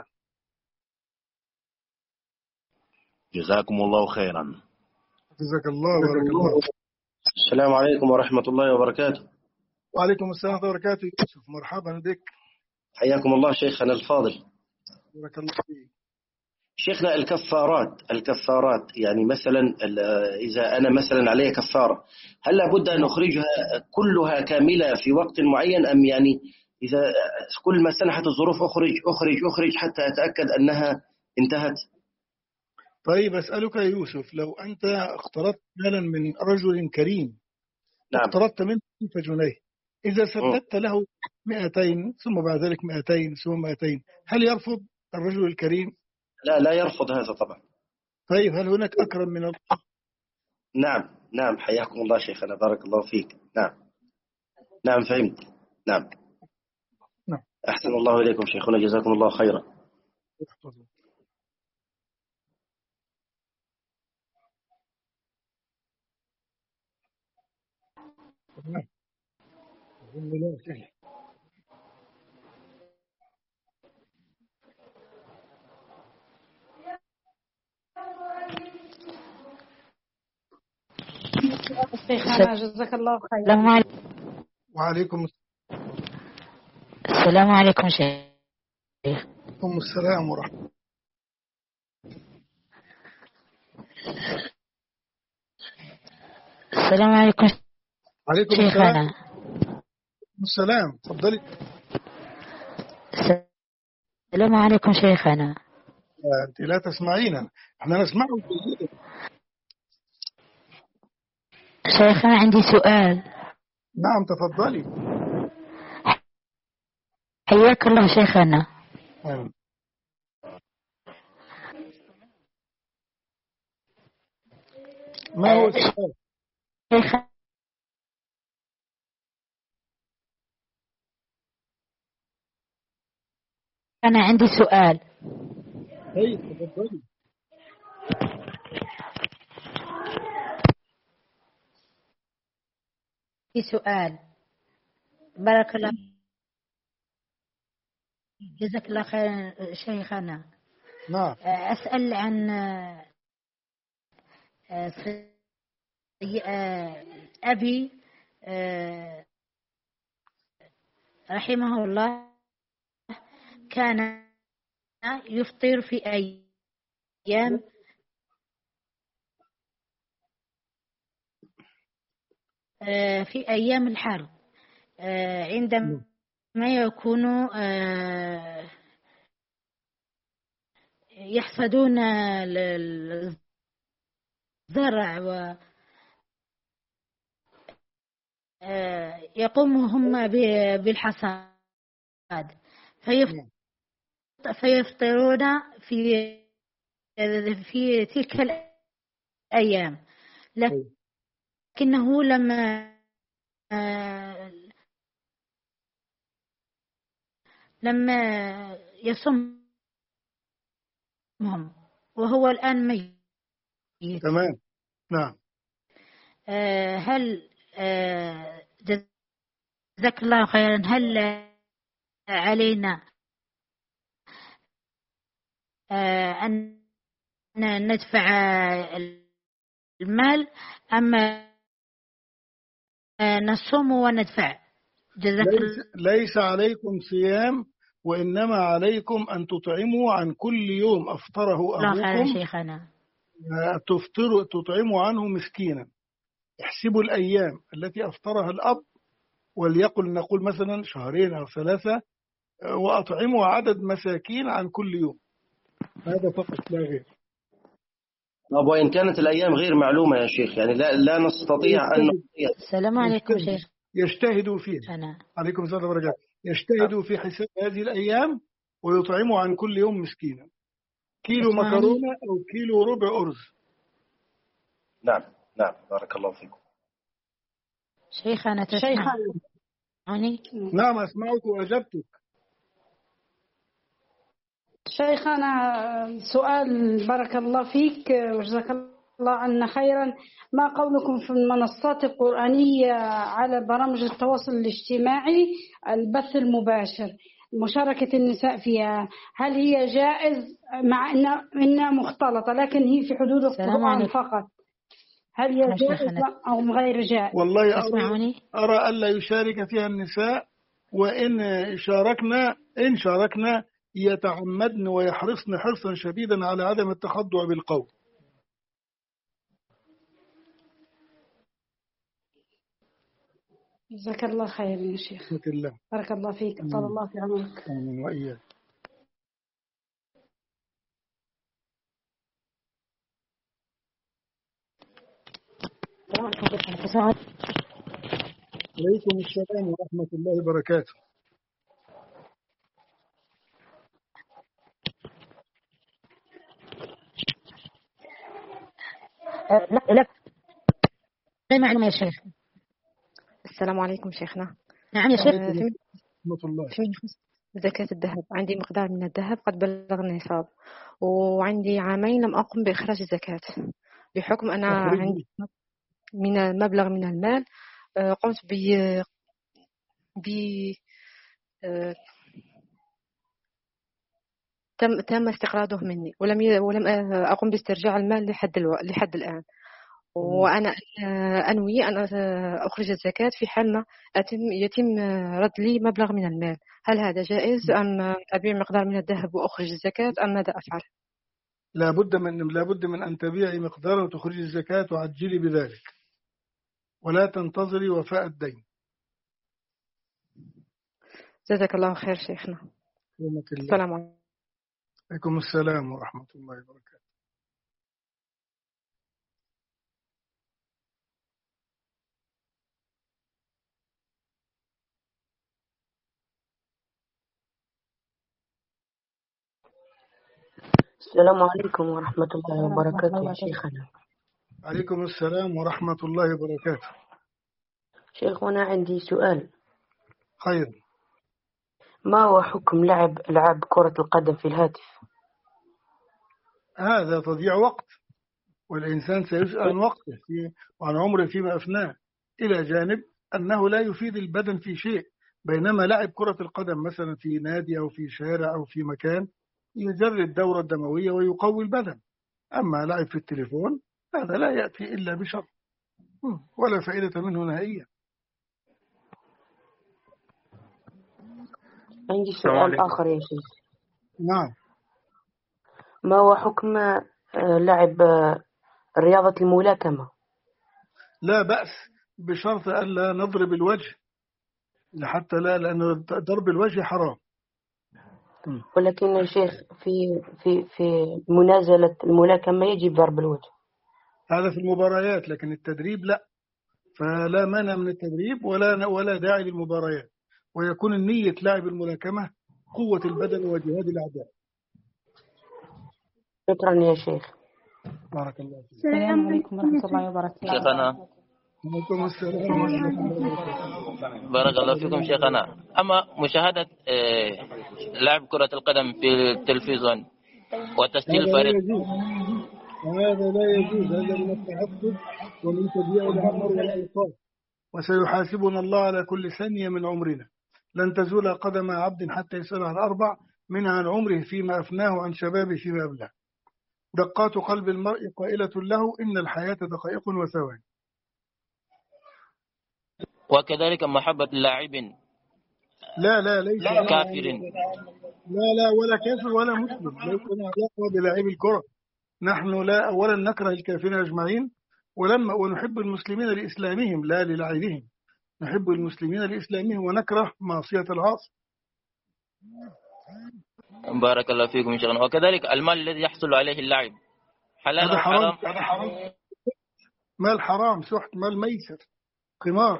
جزاكم الله خيرا. جزاك الله وبارك الله. السلام عليكم ورحمة الله وبركاته. وعليكم السلام ورحمة الله وبركاته. يوسف مرحبا بك. حياكم الله شيخنا الفاضل. بارك الله فيك. شيخنا الكفارات الكفارات يعني مثلا إذا أنا مثلا علي كفارة هل لابد أن أخرجها كلها كاملة في وقت معين، أم يعني إذا كل ما سنحت الظروف أخرج أخرج أخرج حتى أتأكد أنها انتهت؟ طيب أسألك يا يوسف، لو أنت اقترضت مالا من رجل كريم، نعم. اقترضت منه ألف جنيه، إذا سددت له مئتين ثم بعد ذلك مئتين ثم مئتين، هل يرفض الرجل الكريم؟ لا لا يرفض هذا طبعا. طيب هل هناك أكرم من الله؟ نعم نعم حياكم الله شيخنا بارك الله فيك. نعم نعم فهمت. نعم نعم. أحسن الله إليكم شيخنا جزاكم الله خيرا. نعم. شيخنا جزاك الله خير. السلام عليكم. وعليكم السلام عليكم شيخ. وعليكم السلام ورحمة الله. السلام عليكم. عليكم شيخنا. السلام تفضلي. السلام عليكم شيخنا. أنت لا تسمعينا، احنا نسمعه. شيخنا عندي سؤال. نعم تفضلي. حياك الله شيخنا. أيوة. ما هو السؤال؟ شيخنا أنا عندي سؤال. طيب تفضلي. في سؤال. بارك الله، جزاك الله خير شيخنا. نعم. أسأل عن أبي رحمه الله، كان يفطر في أيام في أيام الحرب، عندما يكون يحصدون الزرع ويقوم هم بالحصاد، فيفطرون في في تلك الأيام، لكنه لما لما يصمهم وهو الآن ميت. تمام. نعم. هل جزاك الله خيرا، هل علينا أن ندفع المال أم نصوم وندفع؟ جزاك ليس, ليس عليكم صيام، وإنما عليكم أن تطعموا عن كل يوم أفطره أبوكم. شيخنا تفطروا تطعموا عنه مسكينا. احسبوا الأيام التي أفطرها الأب، وليقل نقول مثلا شهرين أو ثلاثة، وأطعموا عدد مساكين عن كل يوم. هذا فقط لا غير. طب وإن كانت الأيام غير معلومة يا شيخ، يعني لا لا نستطيع أن السلام عليكم شيخ. يجتهدوا فيه. أنا. عليكم السلام وبركاته. يجتهدوا في حساب هذه الأيام ويطعموا عن كل يوم مسكينا، كيلو مكرونة أو كيلو ربع أرز. نعم نعم، بارك الله فيكم. شيخنا تسمعني؟ نعم أسمعك وأجبتك. شيخنا سؤال، بارك الله فيك وجزاك الله عنا خيرا. ما قولكم في المنصات القرآنية على برامج التواصل الاجتماعي، البث المباشر، مشاركة النساء فيها، هل هي جائز مع أنها مختلطة لكن هي في حدود القرآن فقط؟ هل هي جائز أو غير جائز؟ والله أرى, أرى ألا يشارك فيها النساء، وإن شاركنا إن شاركنا يتعمدن ويحرصن حرصا شديدا على عدم التخضع بالقول. جزاك الله خير يا شيخ. الله. بارك الله فيك. طال الله في عمرك. آمين وإياك. عليكم السلام ورحمة الله وبركاته. لا لا لا معلومة يا شيخ. السلام عليكم شيخنا. نعم يا شيخ. ورحمة الله. في زكاة الذهب، عندي مقدار من الذهب قد بلغ النصاب، وعندي عامين لم أقم بإخراج الزكاة بحكم أنا عندي من مبلغ من المال قمت ب ب تم تم استقراضه مني، ولم ي... ولم أقم باسترجاع المال لحد الو... لحد الآن. وأنا أنوي أن أخرج الزكاة في حال ما أتم يتم رد لي مبلغ من المال. هل هذا جائز أم أبيع مقدار من الذهب وأخرج الزكاة أم ماذا أفعل؟ لا بد من لا بد من أن تبيعي مقدار وتخرجي الزكاة وعجلي بذلك، ولا تنتظري وفاء الدين. جزاك الله خير شيخنا. السلام عليكم. عليكم السلام ورحمة الله وبركاته. السلام عليكم ورحمة الله وبركاته يا شيخنا. عليكم السلام ورحمة الله وبركاته. شيخ أنا عندي سؤال. هذا تضييع وقت، والإنسان سيسأل عن وقته وعن عمره فيما أفناه، إلى جانب أنه لا يفيد البدن في شيء. بينما لعب كرة القدم مثلا في نادي أو في شارع أو في مكان يجري الدورة الدموية ويقوي البدن. أما لعب في التليفون هذا لا يأتي إلا بشر ولا فائدة منه نهائيا. عندي سؤال آخر يا شيخ. نعم. ما هو حكم لعب رياضة الملاكمة؟ لا بأس، بشرط ألا نضرب الوجه، حتى لا، لأن ضرب الوجه حرام. ولكن يا شيخ في في في منازلة الملاكمة يجب ضرب الوجه. هذا في المباريات، لكن التدريب لا، فلا مانع من التدريب ولا ولا داعي للمباريات، ويكون النية لاعب الملاكمة قوة البدن وجهاد الأعداء. شكرا يا شيخ. بارك الله فيك. السلام عليكم ورحمة الله وبركاته. شيخنا. وعليكم السلام ورحمة الله وبركاته. بارك الله فيكم شيخنا. أما مشاهدة لعب كرة القدم في التلفزيون وتسجيل فريق، هذا لا يجوز، هذا من التعصب ومن تضييع العمر والأوقات، وسيحاسبنا الله على كل ثانية من عمرنا. لن تزول قدم عبد حتى يسأل عن أربع، منها عن عمره فيما أفناه عن شبابه فيما أبلاه. دقات قلب المرء قائلة له إن الحياة دقائق وثواني. وكذلك محبة اللاعبين. لا لا ليس كافر. لا لا ولا كافر ولا مسلم، ليس لنا علاقة بلاعبي الكرة. نحن لا أولا نكره الكافرين أجمعين، ولما ونحب المسلمين لإسلامهم لا للاعبهم. نحب المسلمين لإسلامهم ونكره معصية العاصي. بارك الله فيكم شيخنا. وكذلك المال الذي يحصل عليه اللاعب حلال هذا أو حرام. حرام؟ هذا حرام. مال حرام، سحت، مال ميسر، قمار.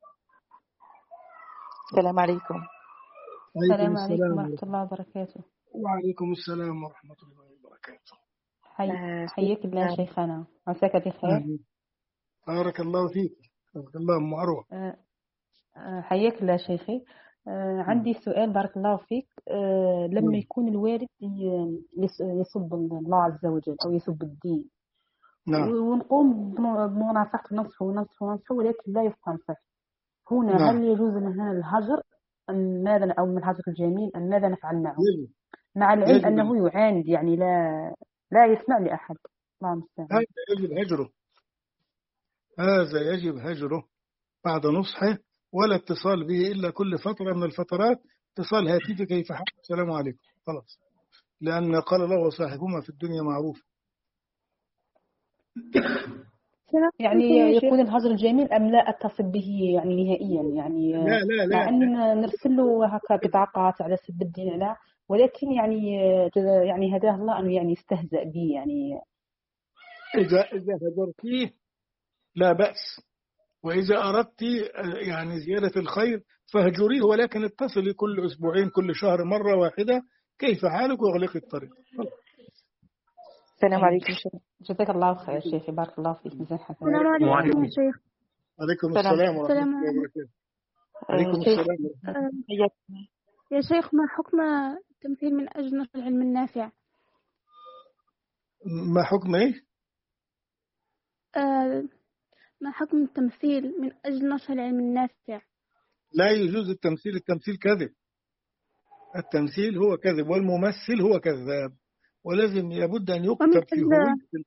السلام عليكم. السلام عليكم ورحمة الله وبركاته. وعليكم السلام ورحمة الله وبركاته. حي... حياك الله شيخنا، عساك بخير. بارك الله فيك. بارك الله أم عروة. حياك الله شيخي. عندي سؤال بارك الله فيك. لما يكون الوالد يسب الله عز وجل أو يسب الدين، نعم. ونقوم بمناصحة نصحه ونصحه ونصحه ولكن لا يفهم صح، هنا نعم. هل يجوز لنا الهجر أم ماذا، أو من الهجر الجميل أم ماذا نفعل معه؟ يجب. مع العلم يجب. أنه يعاند، يعني لا لا يسمع لأحد. الله المستعان. هذا يجب هجره، هذا يجب هجره بعد نصحه، ولا اتصال به إلا كل فترة من الفترات، اتصال هاتفي كيف حال، السلام عليكم، خلاص. لأن قال الله وصاحبهما في الدنيا معروف. يعني يكون الهجر الجميل أم لا أتصل به يعني نهائيا، يعني لا لا لا مع أن نرسل له هكا بطاقات على سب الدين، لا، ولكن يعني يعني هداه الله أنه يعني يستهزأ به. يعني إذا إذا هجرتيه لا بأس، وإذا أردت يعني زيادة الخير فهجريه، ولكن اتصلي كل أسبوعين كل شهر مرة واحدة، كيف حالك، واغلقي الطريق. السلام عليكم. جزاك الله خير شيخي، بارك الله فيك. مزال حسن. السلام عليكم يا شيخ. عليكم السلام ورحمة الله وبركاته. عليكم السلام. يا شيخ، ما حكم التمثيل من أجل نشر العلم النافع؟ ما حكم إيه؟ آه ما حكم التمثيل من أجل نشر العلم النافع؟ لا يجوز التمثيل، التمثيل كذب، التمثيل هو كذب، والممثل هو كذاب، ولازم يبد أن يكتب في هوية.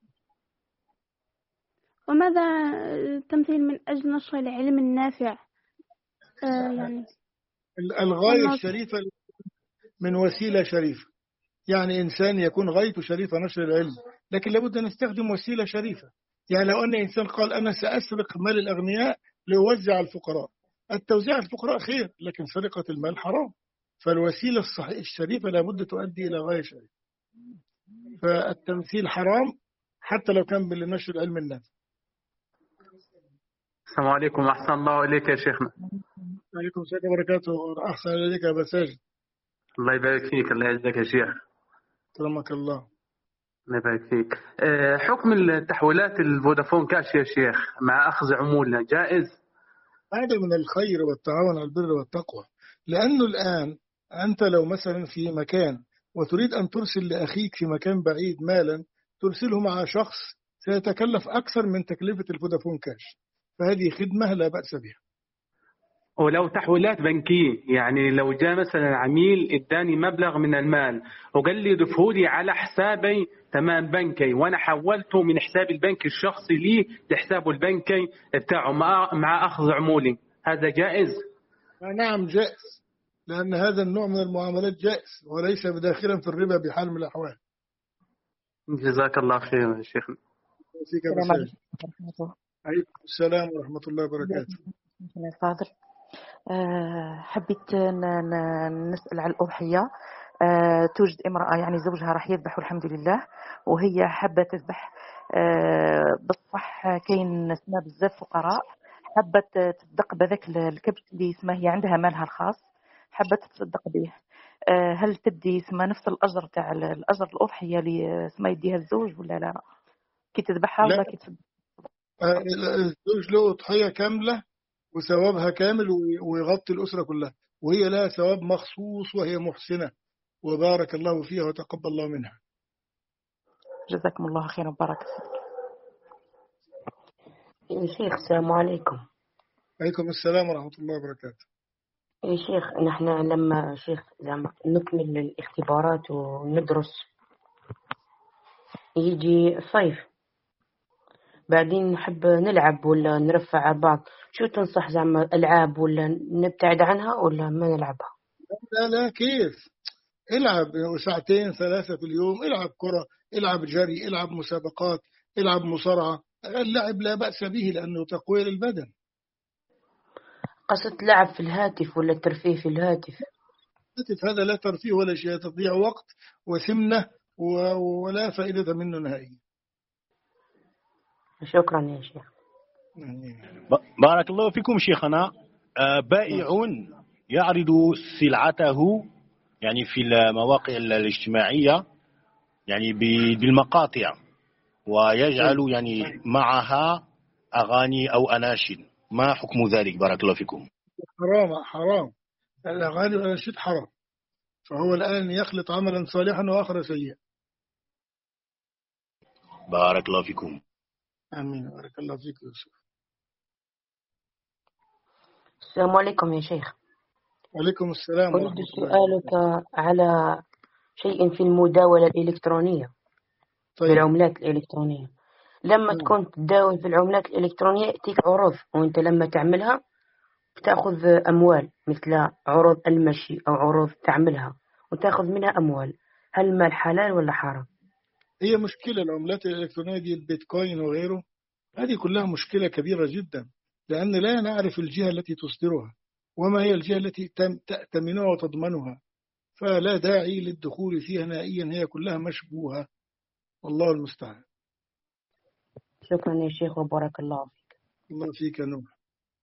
وماذا التمثيل من أجل نشر العلم النافع؟ آه يعني الغاية الشريفة من وسيلة شريفة، يعني إنسان يكون غايته شريفة نشر العلم، لكن لابد أن نستخدم وسيلة شريفة. يعني لو أن إنسان قال أنا سأسرق مال الأغنياء ليوزع الفقراء، التوزيع الفقراء خير، لكن سرقة المال حرام. فالوسيلة الصحيحة الشريفة لابد تؤدي إلى غاية شريفة. فالتمثيل حرام حتى لو كان لنشر العلم النافع. السلام عليكم، أحسن الله إليك يا شيخنا. عليكم السلام وبركاته. أحسن إليك يا بساجد. الله يبارك فيك، الله يعزك يا شيخ. كرمك الله. الله يبارك فيك. حكم التحويلات الفودافون كاش يا شيخ مع أخذ عمولة جائز؟ هذا من الخير والتعاون على البر والتقوى، لأنه الآن أنت لو مثلا في مكان وتريد أن ترسل لأخيك في مكان بعيد مالا ترسله مع شخص سيتكلف أكثر من تكلفة الفودافون كاش، فهذه خدمة لا بأس بها. ولو تحويلات بنكية، يعني لو جاء مثلا عميل اداني مبلغ من المال وقال لي ضفهولي على حسابي تمام بنكي، وانا حولته من حسابي البنكي الشخصي لي لحسابه البنكي بتاعه مع مع اخذ عمولي، هذا جائز؟ نعم جائز، لأن هذا النوع من المعاملات جائز وليس بداخلا في الربا بحال من الأحوال. جزاك الله خير يا شيخنا. عليكم السلام ورحمة الله وبركاته. فاضل، أه حبيت نسأل على الأضحية. أه توجد امرأة يعني زوجها راح يذبح والحمد لله، وهي حابة تذبح. أه بالصح كاين ناس بزاف فقراء حابة تصدق بذاك الكبش اللي اسمه هي عندها مالها الخاص حابة تصدق به. أه هل تدي اسمها نفس الأجر تاع الأجر الأضحية اللي اسمها يديها الزوج ولا لا؟ كي تذبحها ولا كي تصدق؟ أه الزوج له أضحية كاملة وثوابها كامل ويغطي الأسرة كلها، وهي لها ثواب مخصوص وهي محسنة وبارك الله فيها وتقبل الله منها. جزاكم الله خيرا وبارك يا شيخ السلام عليكم. عليكم السلام ورحمة الله وبركاته. يا شيخ نحن لما شيخ لما نكمل الاختبارات وندرس يجي الصيف بعدين نحب نلعب ولا نرفع على بعض، شو تنصح زعما ألعاب ولا نبتعد عنها ولا ما نلعبها؟ لا لا كيف، العب ساعتين ثلاثة في اليوم، العب كرة، العب جري، العب مسابقات، العب مصارعة، اللعب لا بأس به لأنه تقوية للبدن. قصة لعب في الهاتف ولا الترفيه في الهاتف؟ الهاتف هذا لا ترفيه ولا شيء، تضيع وقت وسمنة ولا فائدة منه نهائيا. شكرا يا شيخ. بارك الله فيكم شيخنا. بائع يعرض سلعته يعني في المواقع الاجتماعية يعني بالمقاطع ويجعل يعني معها أغاني أو أناشد، ما حكم ذلك بارك الله فيكم؟ حرام حرام، الأغاني والأناشد حرام، فهو الآن يخلط عملا صالحا وآخر سيئا. بارك الله فيكم. آمين بارك الله فيك يوسف. السلام عليكم يا شيخ. وعليكم السلام ورحمة أريد الله. سؤالك على شيء في المداولة الإلكترونية. طيب. في العملات الإلكترونية لما م. تكون تداول في العملات الإلكترونية يأتيك عروض، وأنت لما تعملها بتأخذ أموال مثل عروض المشي أو عروض تعملها وتأخذ منها أموال، هل المال حلال ولا حرام؟ هي مشكلة العملات الإلكترونية دي، البيتكوين وغيره، هذه كلها مشكلة كبيرة جدا، لأن لا نعرف الجهة التي تصدرها وما هي الجهة التي تأتمنها وتضمنها، فلا داعي للدخول فيها نهائيا، هي كلها مشبوهة والله المستعان. شكرا يا شيخ وبارك الله فيك. الله فيك يا نور.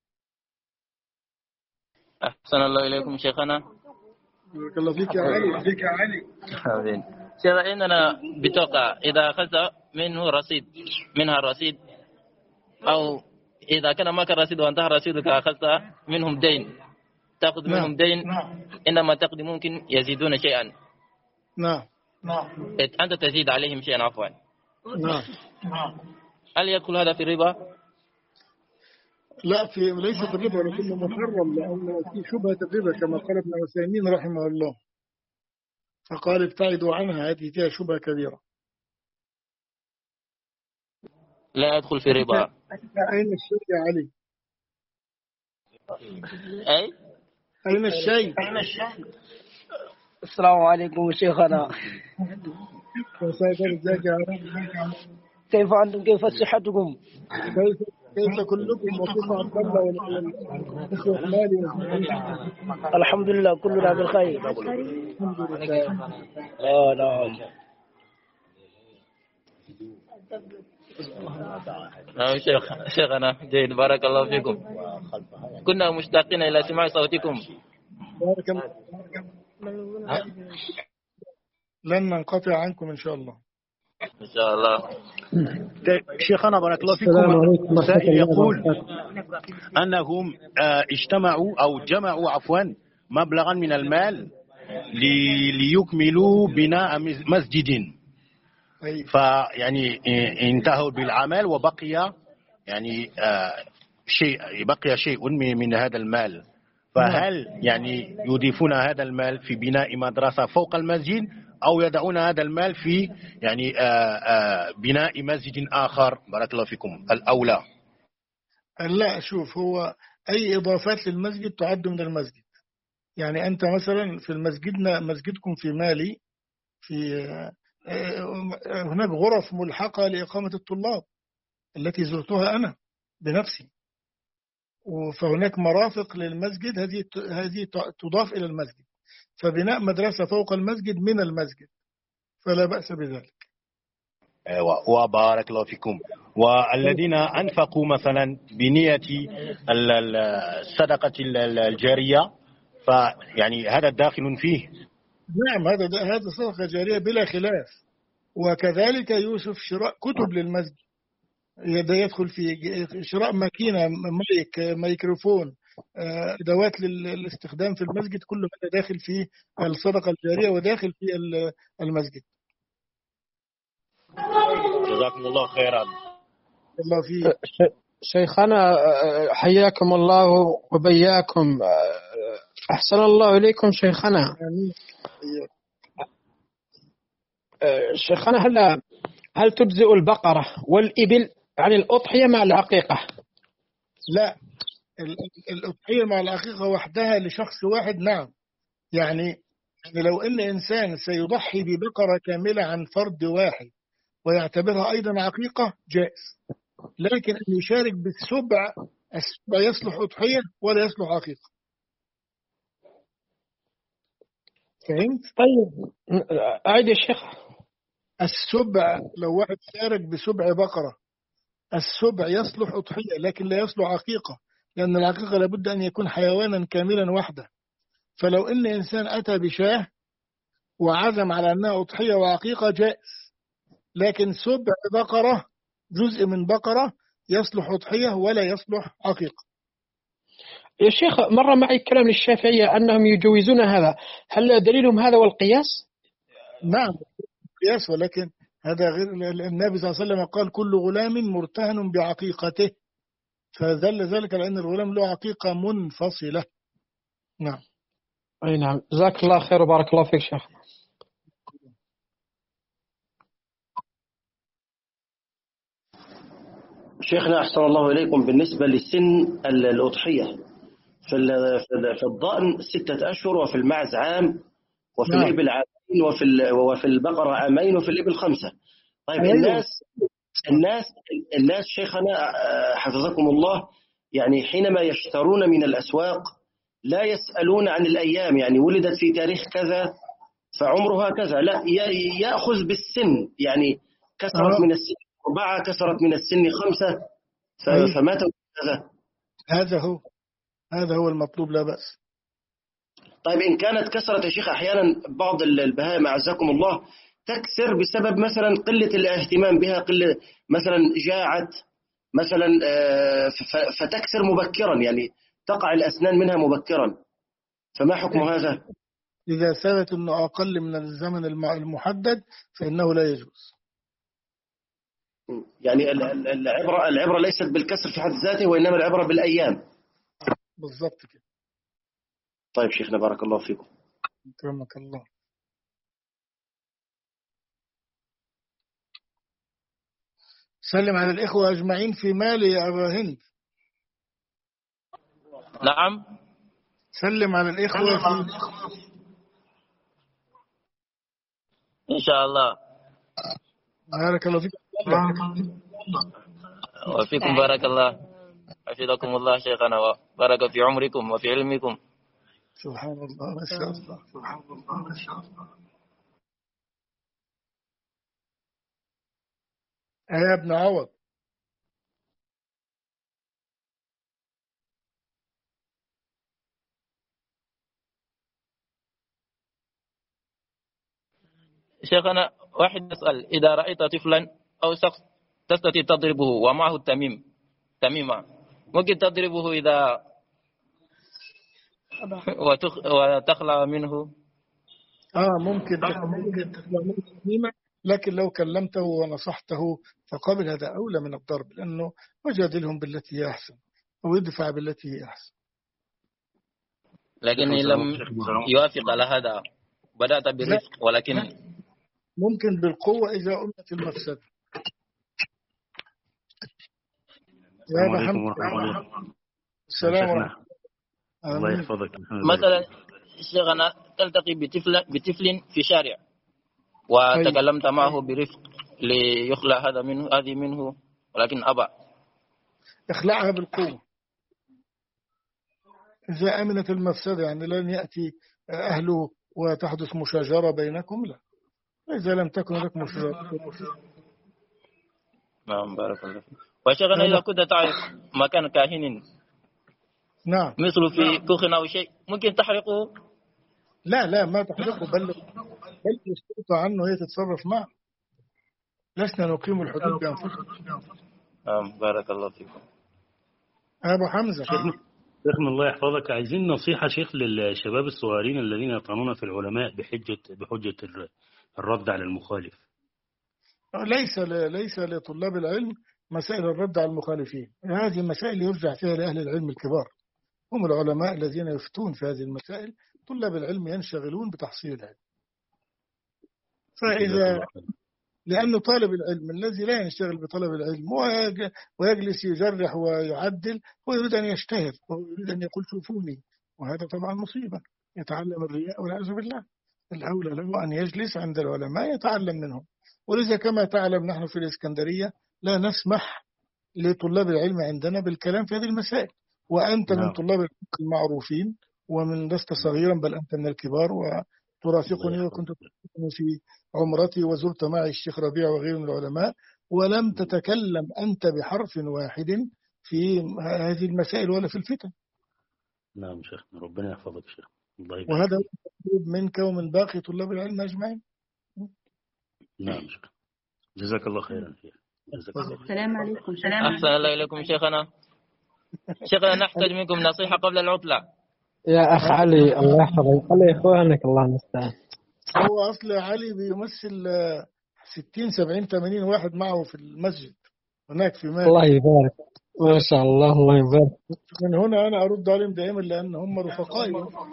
أحسن الله إليكم شيخنا. بارك الله فيك يا علي. فيك يا علي. آمين. شيخ عندنا بطاقة إذا أخذت منه رصيد منها رصيد، أو إذا كان معك رصيد وانتهى رصيدك أخذت منهم دين، تأخذ منهم دين، إنما تقضي ممكن يزيدون شيئا. نعم نعم. أنت تزيد عليهم شيئا عفوا. نعم. هل يدخل هذا في الربا؟ لا، في ليس في الربا ولكنه محرم، لأن في شبهة الربا كما قال ابن عثيمين رحمه الله، فقال ابتعدوا عنها، هذه فيها شبهة كبيرة. لا يدخل في الربا. أين الشيء يا علي؟ أي؟ أين الشيء؟ أين الشيء؟ السلام عليكم شيخنا. كيف أنتم؟ كيف صحتكم؟ كيف كيف كلكم وكيف عبد الله والإخوة مالي؟ الحمد لله كلنا بالخير. آه نعم. نعم شيخ شيخنا جيد بارك الله فيكم. كنا مشتاقين إلى سماع صوتكم. بارك الله. لن ننقطع عنكم إن شاء الله. إن شاء الله. شيخنا بارك الله فيكم. سائل يقول أنهم اجتمعوا أو جمعوا عفوا مبلغا من المال ليكملوا بناء مسجد، فيعني انتهوا بالعمل وبقي يعني شيء بقي شيء من هذا المال، فهل يعني يضيفون هذا المال في بناء مدرسة فوق المسجد أو يدعون هذا المال في يعني بناء مسجد آخر؟ بارك الله فيكم الأولى. لا شوف، هو أي إضافات للمسجد تعد من المسجد. يعني أنت مثلا في المسجدنا مسجدكم في مالي، في هناك غرف ملحقة لإقامة الطلاب التي زرتها أنا بنفسي، فهناك مرافق للمسجد، هذه هذه تضاف إلى المسجد، فبناء مدرسة فوق المسجد من المسجد فلا بأس بذلك. أيوة، وبارك الله فيكم. والذين أنفقوا مثلا بنية الصدقة الجارية فيعني هذا داخل فيه. نعم، هذا هذا صدقة جارية بلا خلاف. وكذلك يوسف شراء كتب للمسجد، ده يدخل في شراء ماكينة، مايك، ميكروفون، أدوات للاستخدام في المسجد، كل هذا داخل في الصدقة الجارية وداخل في المسجد. جزاكم الله خيرا. الله فيك. شيخنا حياكم الله وبياكم، أحسن الله إليكم شيخنا. شيخنا هل هل تجزئ البقرة والإبل عن الأضحية مع العقيقة؟ لا، الأضحية مع العقيقة وحدها لشخص واحد نعم. يعني يعني لو إن إنسان سيضحي ببقرة كاملة عن فرد واحد ويعتبرها أيضا عقيقة جائز، لكن أن يشارك بالسبع، السبع يصلح أضحية ولا يصلح عقيقة. فهمت؟ طيب أعيد يا شيخ. السبع لو واحد شارك بسبع بقرة، السبع يصلح أضحية لكن لا يصلح عقيقة، لأن العقيقة لابد أن يكون حيوانا كاملا وحده. فلو إن إنسان أتى بشاه وعزم على أنها أضحية وعقيقة جائز، لكن سبع بقرة جزء من بقرة يصلح أضحية ولا يصلح عقيقة. يا شيخ مر معي كلام للشافعية أنهم يجوزون هذا، هل دليلهم هذا والقياس؟ نعم قياس، ولكن هذا غير. النبي صلى الله عليه وسلم قال كل غلام مرتهن بعقيقته، فدل ذلك لأن الغلام له عقيقة منفصلة. نعم. أي نعم، جزاك الله خير وبارك الله فيك شيخ. شيخنا أحسن الله إليكم، بالنسبة لسن الأضحية في الضأن ستة أشهر، وفي المعز عام، وفي نعم. الإبل عامين، وفي وفي البقرة عامين، وفي الإبل خمسة. طيب أيوه. الناس الناس الناس شيخنا حفظكم الله، يعني حينما يشترون من الأسواق لا يسألون عن الأيام، يعني ولدت في تاريخ كذا فعمرها كذا، لا يأخذ بالسن، يعني كسرت أوه. من السن أربعة، كسرت من السن خمسة، فمات كذا. هذا هو هذا هو المطلوب، لا بأس. طيب إن كانت كسرت يا شيخ، أحيانا بعض البهائم أعزكم الله تكسر بسبب مثلا قلة الاهتمام بها، قلة مثلا جاعت مثلا، فتكسر مبكرا، يعني تقع الأسنان منها مبكرا، فما حكم هذا؟ إذا ثبت أنه أقل من الزمن المحدد فإنه لا يجوز. يعني العبرة العبرة ليست بالكسر في حد ذاته، وإنما العبرة بالأيام. بالضبط كده. طيب شيخنا بارك الله فيكم. أكرمك الله. سلم على الإخوة أجمعين في مالي يا أبا هند. نعم. سلم على الإخوة في إن شاء الله. بارك الله فيكم. وفيكم بارك الله، حفظكم الله شيخنا وبارك في عمركم وفي علمكم. سبحان الله ما شاء الله. سبحان الله ما شاء الله. يا ابن عوض. شيخنا واحد يسأل، إذا رأيت طفلا أو شخص تستطيع تضربه ومعه التميم تميمة، ممكن تضربه إذا وتخلع منه آه ممكن ممكن تسمع، لكن لو كلمته ونصحته فقبل هذا أولى من الضرب، لأنه وجادلهم بالتي هي أحسن أو يدفع بالتي هي أحسن. لكن لم يوافق على هذا بدأت برفق، ولكن ممكن بالقوة إذا أمت المفسدة. السلام عليكم ورحمة الله. السلام ورحمة الله. الله يحفظك. مثلا شيخنا تلتقي بطفل بطفل في شارع وتكلمت معه برفق ليخلع هذا منه هذه منه، ولكن أبى. اخلعها بالقوة إذا أمنت المفسدة، يعني لن يأتي أهله وتحدث مشاجرة بينكم، لا. إذا لم تكن لك مشاجرة. نعم بارك الله فيك. وشيخنا إذا كنت تعرف مكان كاهن نعم مثل في كوخنا أو شيء ممكن تحرقه؟ لا لا ما تحرقه، بل بل السلطة عنه هي تتصرف معه، لسنا نقيم الحدود بأنفسنا. نعم بارك الله فيكم. أبو حمزة. شيخنا الله يحفظك، عايزين نصيحة شيخ للشباب الصغيرين الذين يطعنون في العلماء بحجة بحجة الرد على المخالف. ليس ليس لطلاب العلم مسائل الرد على المخالفين، هذه مسائل يرجع فيها لأهل العلم الكبار، هم العلماء الذين يفتون في هذه المسائل. طلاب العلم ينشغلون بتحصيل العلم. فإذا لأنه طالب العلم الذي لا ينشغل بطلب العلم ويجلس يجرح ويعدل، هو يريد أن يشتهر ويريد أن يقول شوفوني، وهذا طبعا مصيبة. يتعلم الرياء والعياذ بالله. الأولى له أن يجلس عند العلماء يتعلم منهم. ولذا كما تعلم نحن في الإسكندرية لا نسمح لطلاب العلم عندنا بالكلام في هذه المسائل، وأنت من طلاب العلم المعروفين ومن لست صغيرا بل أنت من الكبار، وترافقني وكنت ترافقني في عمرتي وزرت معي الشيخ ربيع وغيره من العلماء، ولم تتكلم أنت بحرف واحد في هذه المسائل ولا في الفتن. نعم شيخنا ربنا يحفظك شيخ. الله يبارك. وهذا مطلوب منك ومن باقي طلاب العلم أجمعين. نعم شيخ. جزاك الله خيرا. السلام عليكم. أحسن الله إليكم شيخنا. شيخنا نحتاج منكم نصيحة قبل العطلة. يا أخ علي الله يحفظك، قل يا إخوانك الله المستعان. هو أصل علي بيمثل ستين سبعين ثمانين واحد معه في المسجد هناك في مالك. الله يبارك ما شاء الله. الله يبارك. من هنا أنا أرد عليهم دائما لأن هم رفقائي.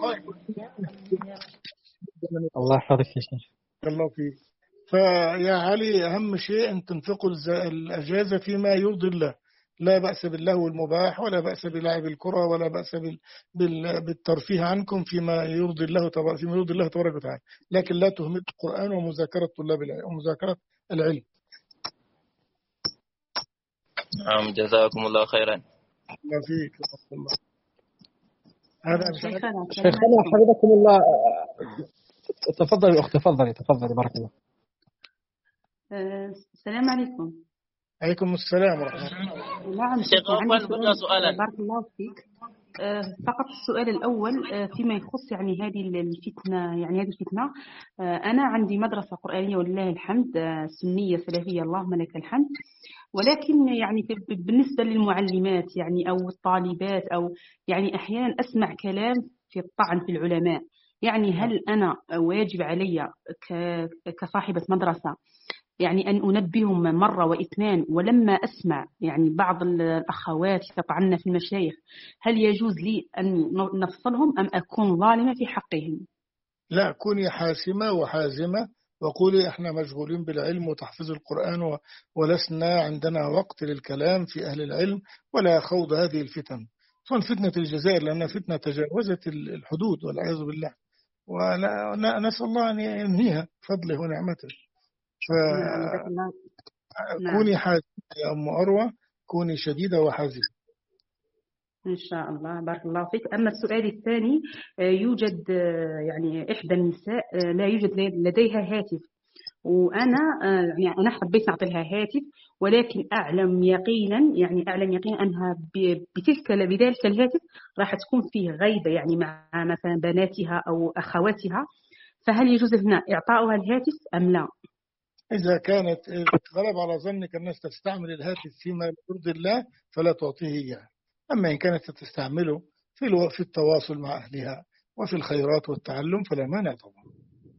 الله يحفظك يا شيخ. الله فيك. فيا علي أهم شيء أن تنفقوا الأجازة فيما يرضي الله، لا بأس باللهو المباح ولا بأس بلعب الكرة ولا بأس بالترفيه عنكم فيما يرضي الله تبارك فيما يرضي الله تبارك وتعالى، لكن لا تهملوا القرآن ومذاكرة طلاب العلم ومذاكرة العلم. نعم جزاكم الله خيرا. الله فيك. الله. هذا شيخنا حفظكم الله. تفضلي أختي تفضلي تفضلي بارك الله. السلام عليكم. عليكم السلام ورحمة الله. نعم شيخ أول بدنا سؤالا. بارك الله فيك. فقط السؤال الأول فيما يخص يعني هذه الفتنة يعني هذه الفتنة أنا عندي مدرسة قرآنية ولله الحمد سنية سلفية اللهم لك الحمد، ولكن يعني بالنسبة للمعلمات يعني أو الطالبات أو يعني أحيانا أسمع كلام في الطعن في العلماء، يعني هل أنا واجب علي كصاحبة مدرسة يعني أن أنبههم مرة واثنان، ولما أسمع يعني بعض الأخوات يطعنن في المشايخ هل يجوز لي أن نفصلهم أم أكون ظالمة في حقهم؟ لا، كوني حاسمة وحازمة وقولي احنا مشغولين بالعلم وتحفيظ القرآن ولسنا عندنا وقت للكلام في أهل العلم ولا خوض هذه الفتن. فتنة الجزائر لأنها فتنة تجاوزت الحدود والعياذ بالله، ونسأل الله أن ينهيها فضله ونعمته. فكوني حازمة يا أم أروى، كوني شديدة وحازمة إن شاء الله. بارك الله فيك. أما السؤال الثاني، يوجد يعني إحدى النساء لا يوجد لديها هاتف، وأنا يعني أنا حبيت نعطي لها هاتف، ولكن أعلم يقينا يعني أعلم يقينا أنها بتلك بذلك الهاتف راح تكون فيه غيبة يعني مع مثلا بناتها أو أخواتها، فهل يجوز لنا إعطاؤها الهاتف أم لا؟ إذا كانت غلب على ظنك الناس تستعمل الهاتف فيما يرضي الله فلا تعطيه إياه، أما إن كانت تستعمله في في التواصل مع أهلها وفي الخيرات والتعلم فلا مانع طبعا.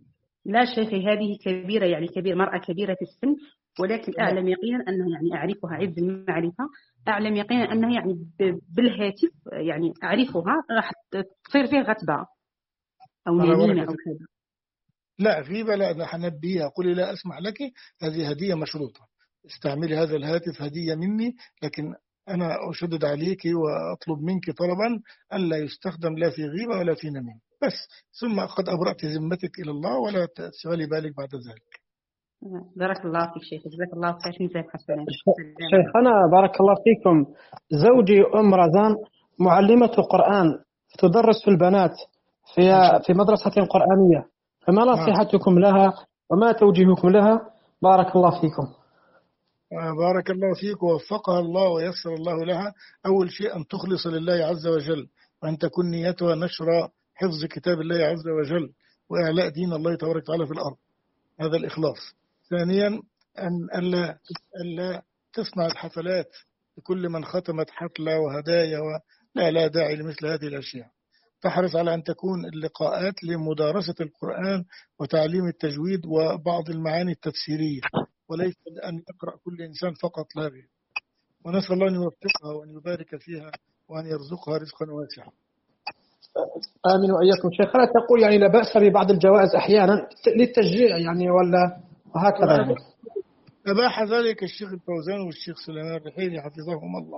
لا شيخي، هذه كبيرة يعني كبيرة، مرأة كبيرة في السن، ولكن أعلم يقينا أنه يعني أعرفها عز المعرفة، أعلم يقينا أنها يعني بالهاتف يعني أعرفها راح تصير فيه غتبة أو نميمة أو كذا. لا غيبة، لا أنا حنبيها، قولي لا أسمح لك، هذه هدية مشروطة، استعملي هذا الهاتف هدية مني، لكن أنا أشدد عليك وأطلب منك طلبا ألا يستخدم لا في غيبة ولا في نميمة بس، ثم قد أبرأت ذمتك إلى الله ولا تشغلي بالك بعد ذلك. بارك الله فيك شيخ، جزاك الله خير، ميزان حسنات. شيخنا بارك الله فيكم، زوجي أم رزان معلمة قرآن تدرس في البنات في في مدرسة قرآنية، فما نصيحتكم لها وما توجيهكم لها؟ بارك الله فيكم. بارك الله فيك ووفقها الله ويسر الله لها. أول شيء أن تخلص لله عز وجل، وأن تكون نيتها نشر حفظ كتاب الله عز وجل وإعلاء دين الله تبارك وتعالى في الأرض، هذا الإخلاص. ثانيا أن ألا ألا تصنع الحفلات لكل من ختمت حفلة وهدايا و... لا لا داعي لمثل هذه الأشياء. تحرص على أن تكون اللقاءات لمدارسة القرآن وتعليم التجويد وبعض المعاني التفسيرية، وليس أن يقرأ كل إنسان فقط لا غير. ونسأل الله أن يوفقها وأن يبارك فيها وأن يرزقها رزقا واسعا. آمين وإياكم. شيخنا تقول يعني لا بأس ببعض الجوائز أحيانا للتشجيع يعني، ولا وهكذا؟ أباح ذلك الشيخ الفوزان والشيخ سليمان الرحيلي حفظهم الله.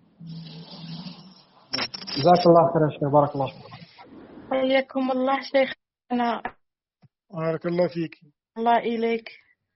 جزاك الله خير يا شيخ، بارك الله فيك. حياكم الله شيخنا. بارك الله فيك. الله إليك.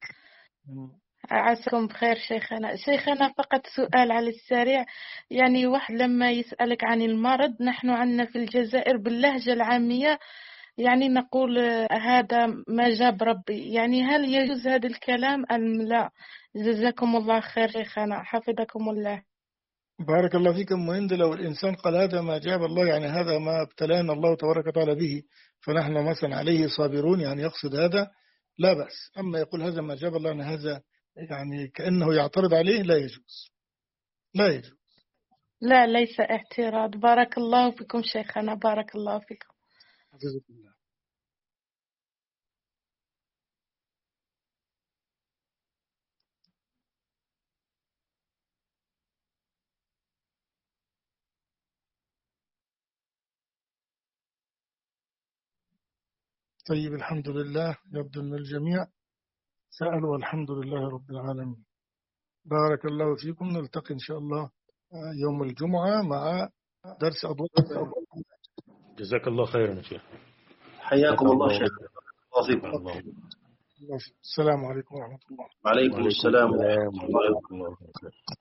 عساكم بخير شيخنا. شيخنا فقط سؤال على السريع، يعني واحد لما يسألك عن المرض، نحن عندنا في الجزائر باللهجة العامية يعني نقول هذا ما جاب ربي، يعني هل يجوز هذا الكلام أم لا؟ جزاكم الله خير شيخنا، حفظكم الله. بارك الله فيكم. وإن لو الإنسان قال هذا ما جاب الله، يعني هذا ما ابتلانا الله تبارك وتعالى به، فنحن مثلا عليه صابرون، يعني يقصد هذا لا بأس. أما يقول هذا ما جاب الله، يعني هذا يعني كأنه يعترض عليه، لا يجوز، لا يجوز. لا ليس اعتراض. بارك الله فيكم شيخنا، بارك الله فيكم. حفظك الله. طيب الحمد لله، يبدو أن الجميع سألوا والحمد لله رب العالمين. بارك الله فيكم. نلتقي إن شاء الله يوم الجمعة مع درس أضواء. جزاك الله خيرا يا شيخ. حياكم الله شيخ. السلام عليكم ورحمة الله. وعليكم السلام ورحمة الله وبركاته.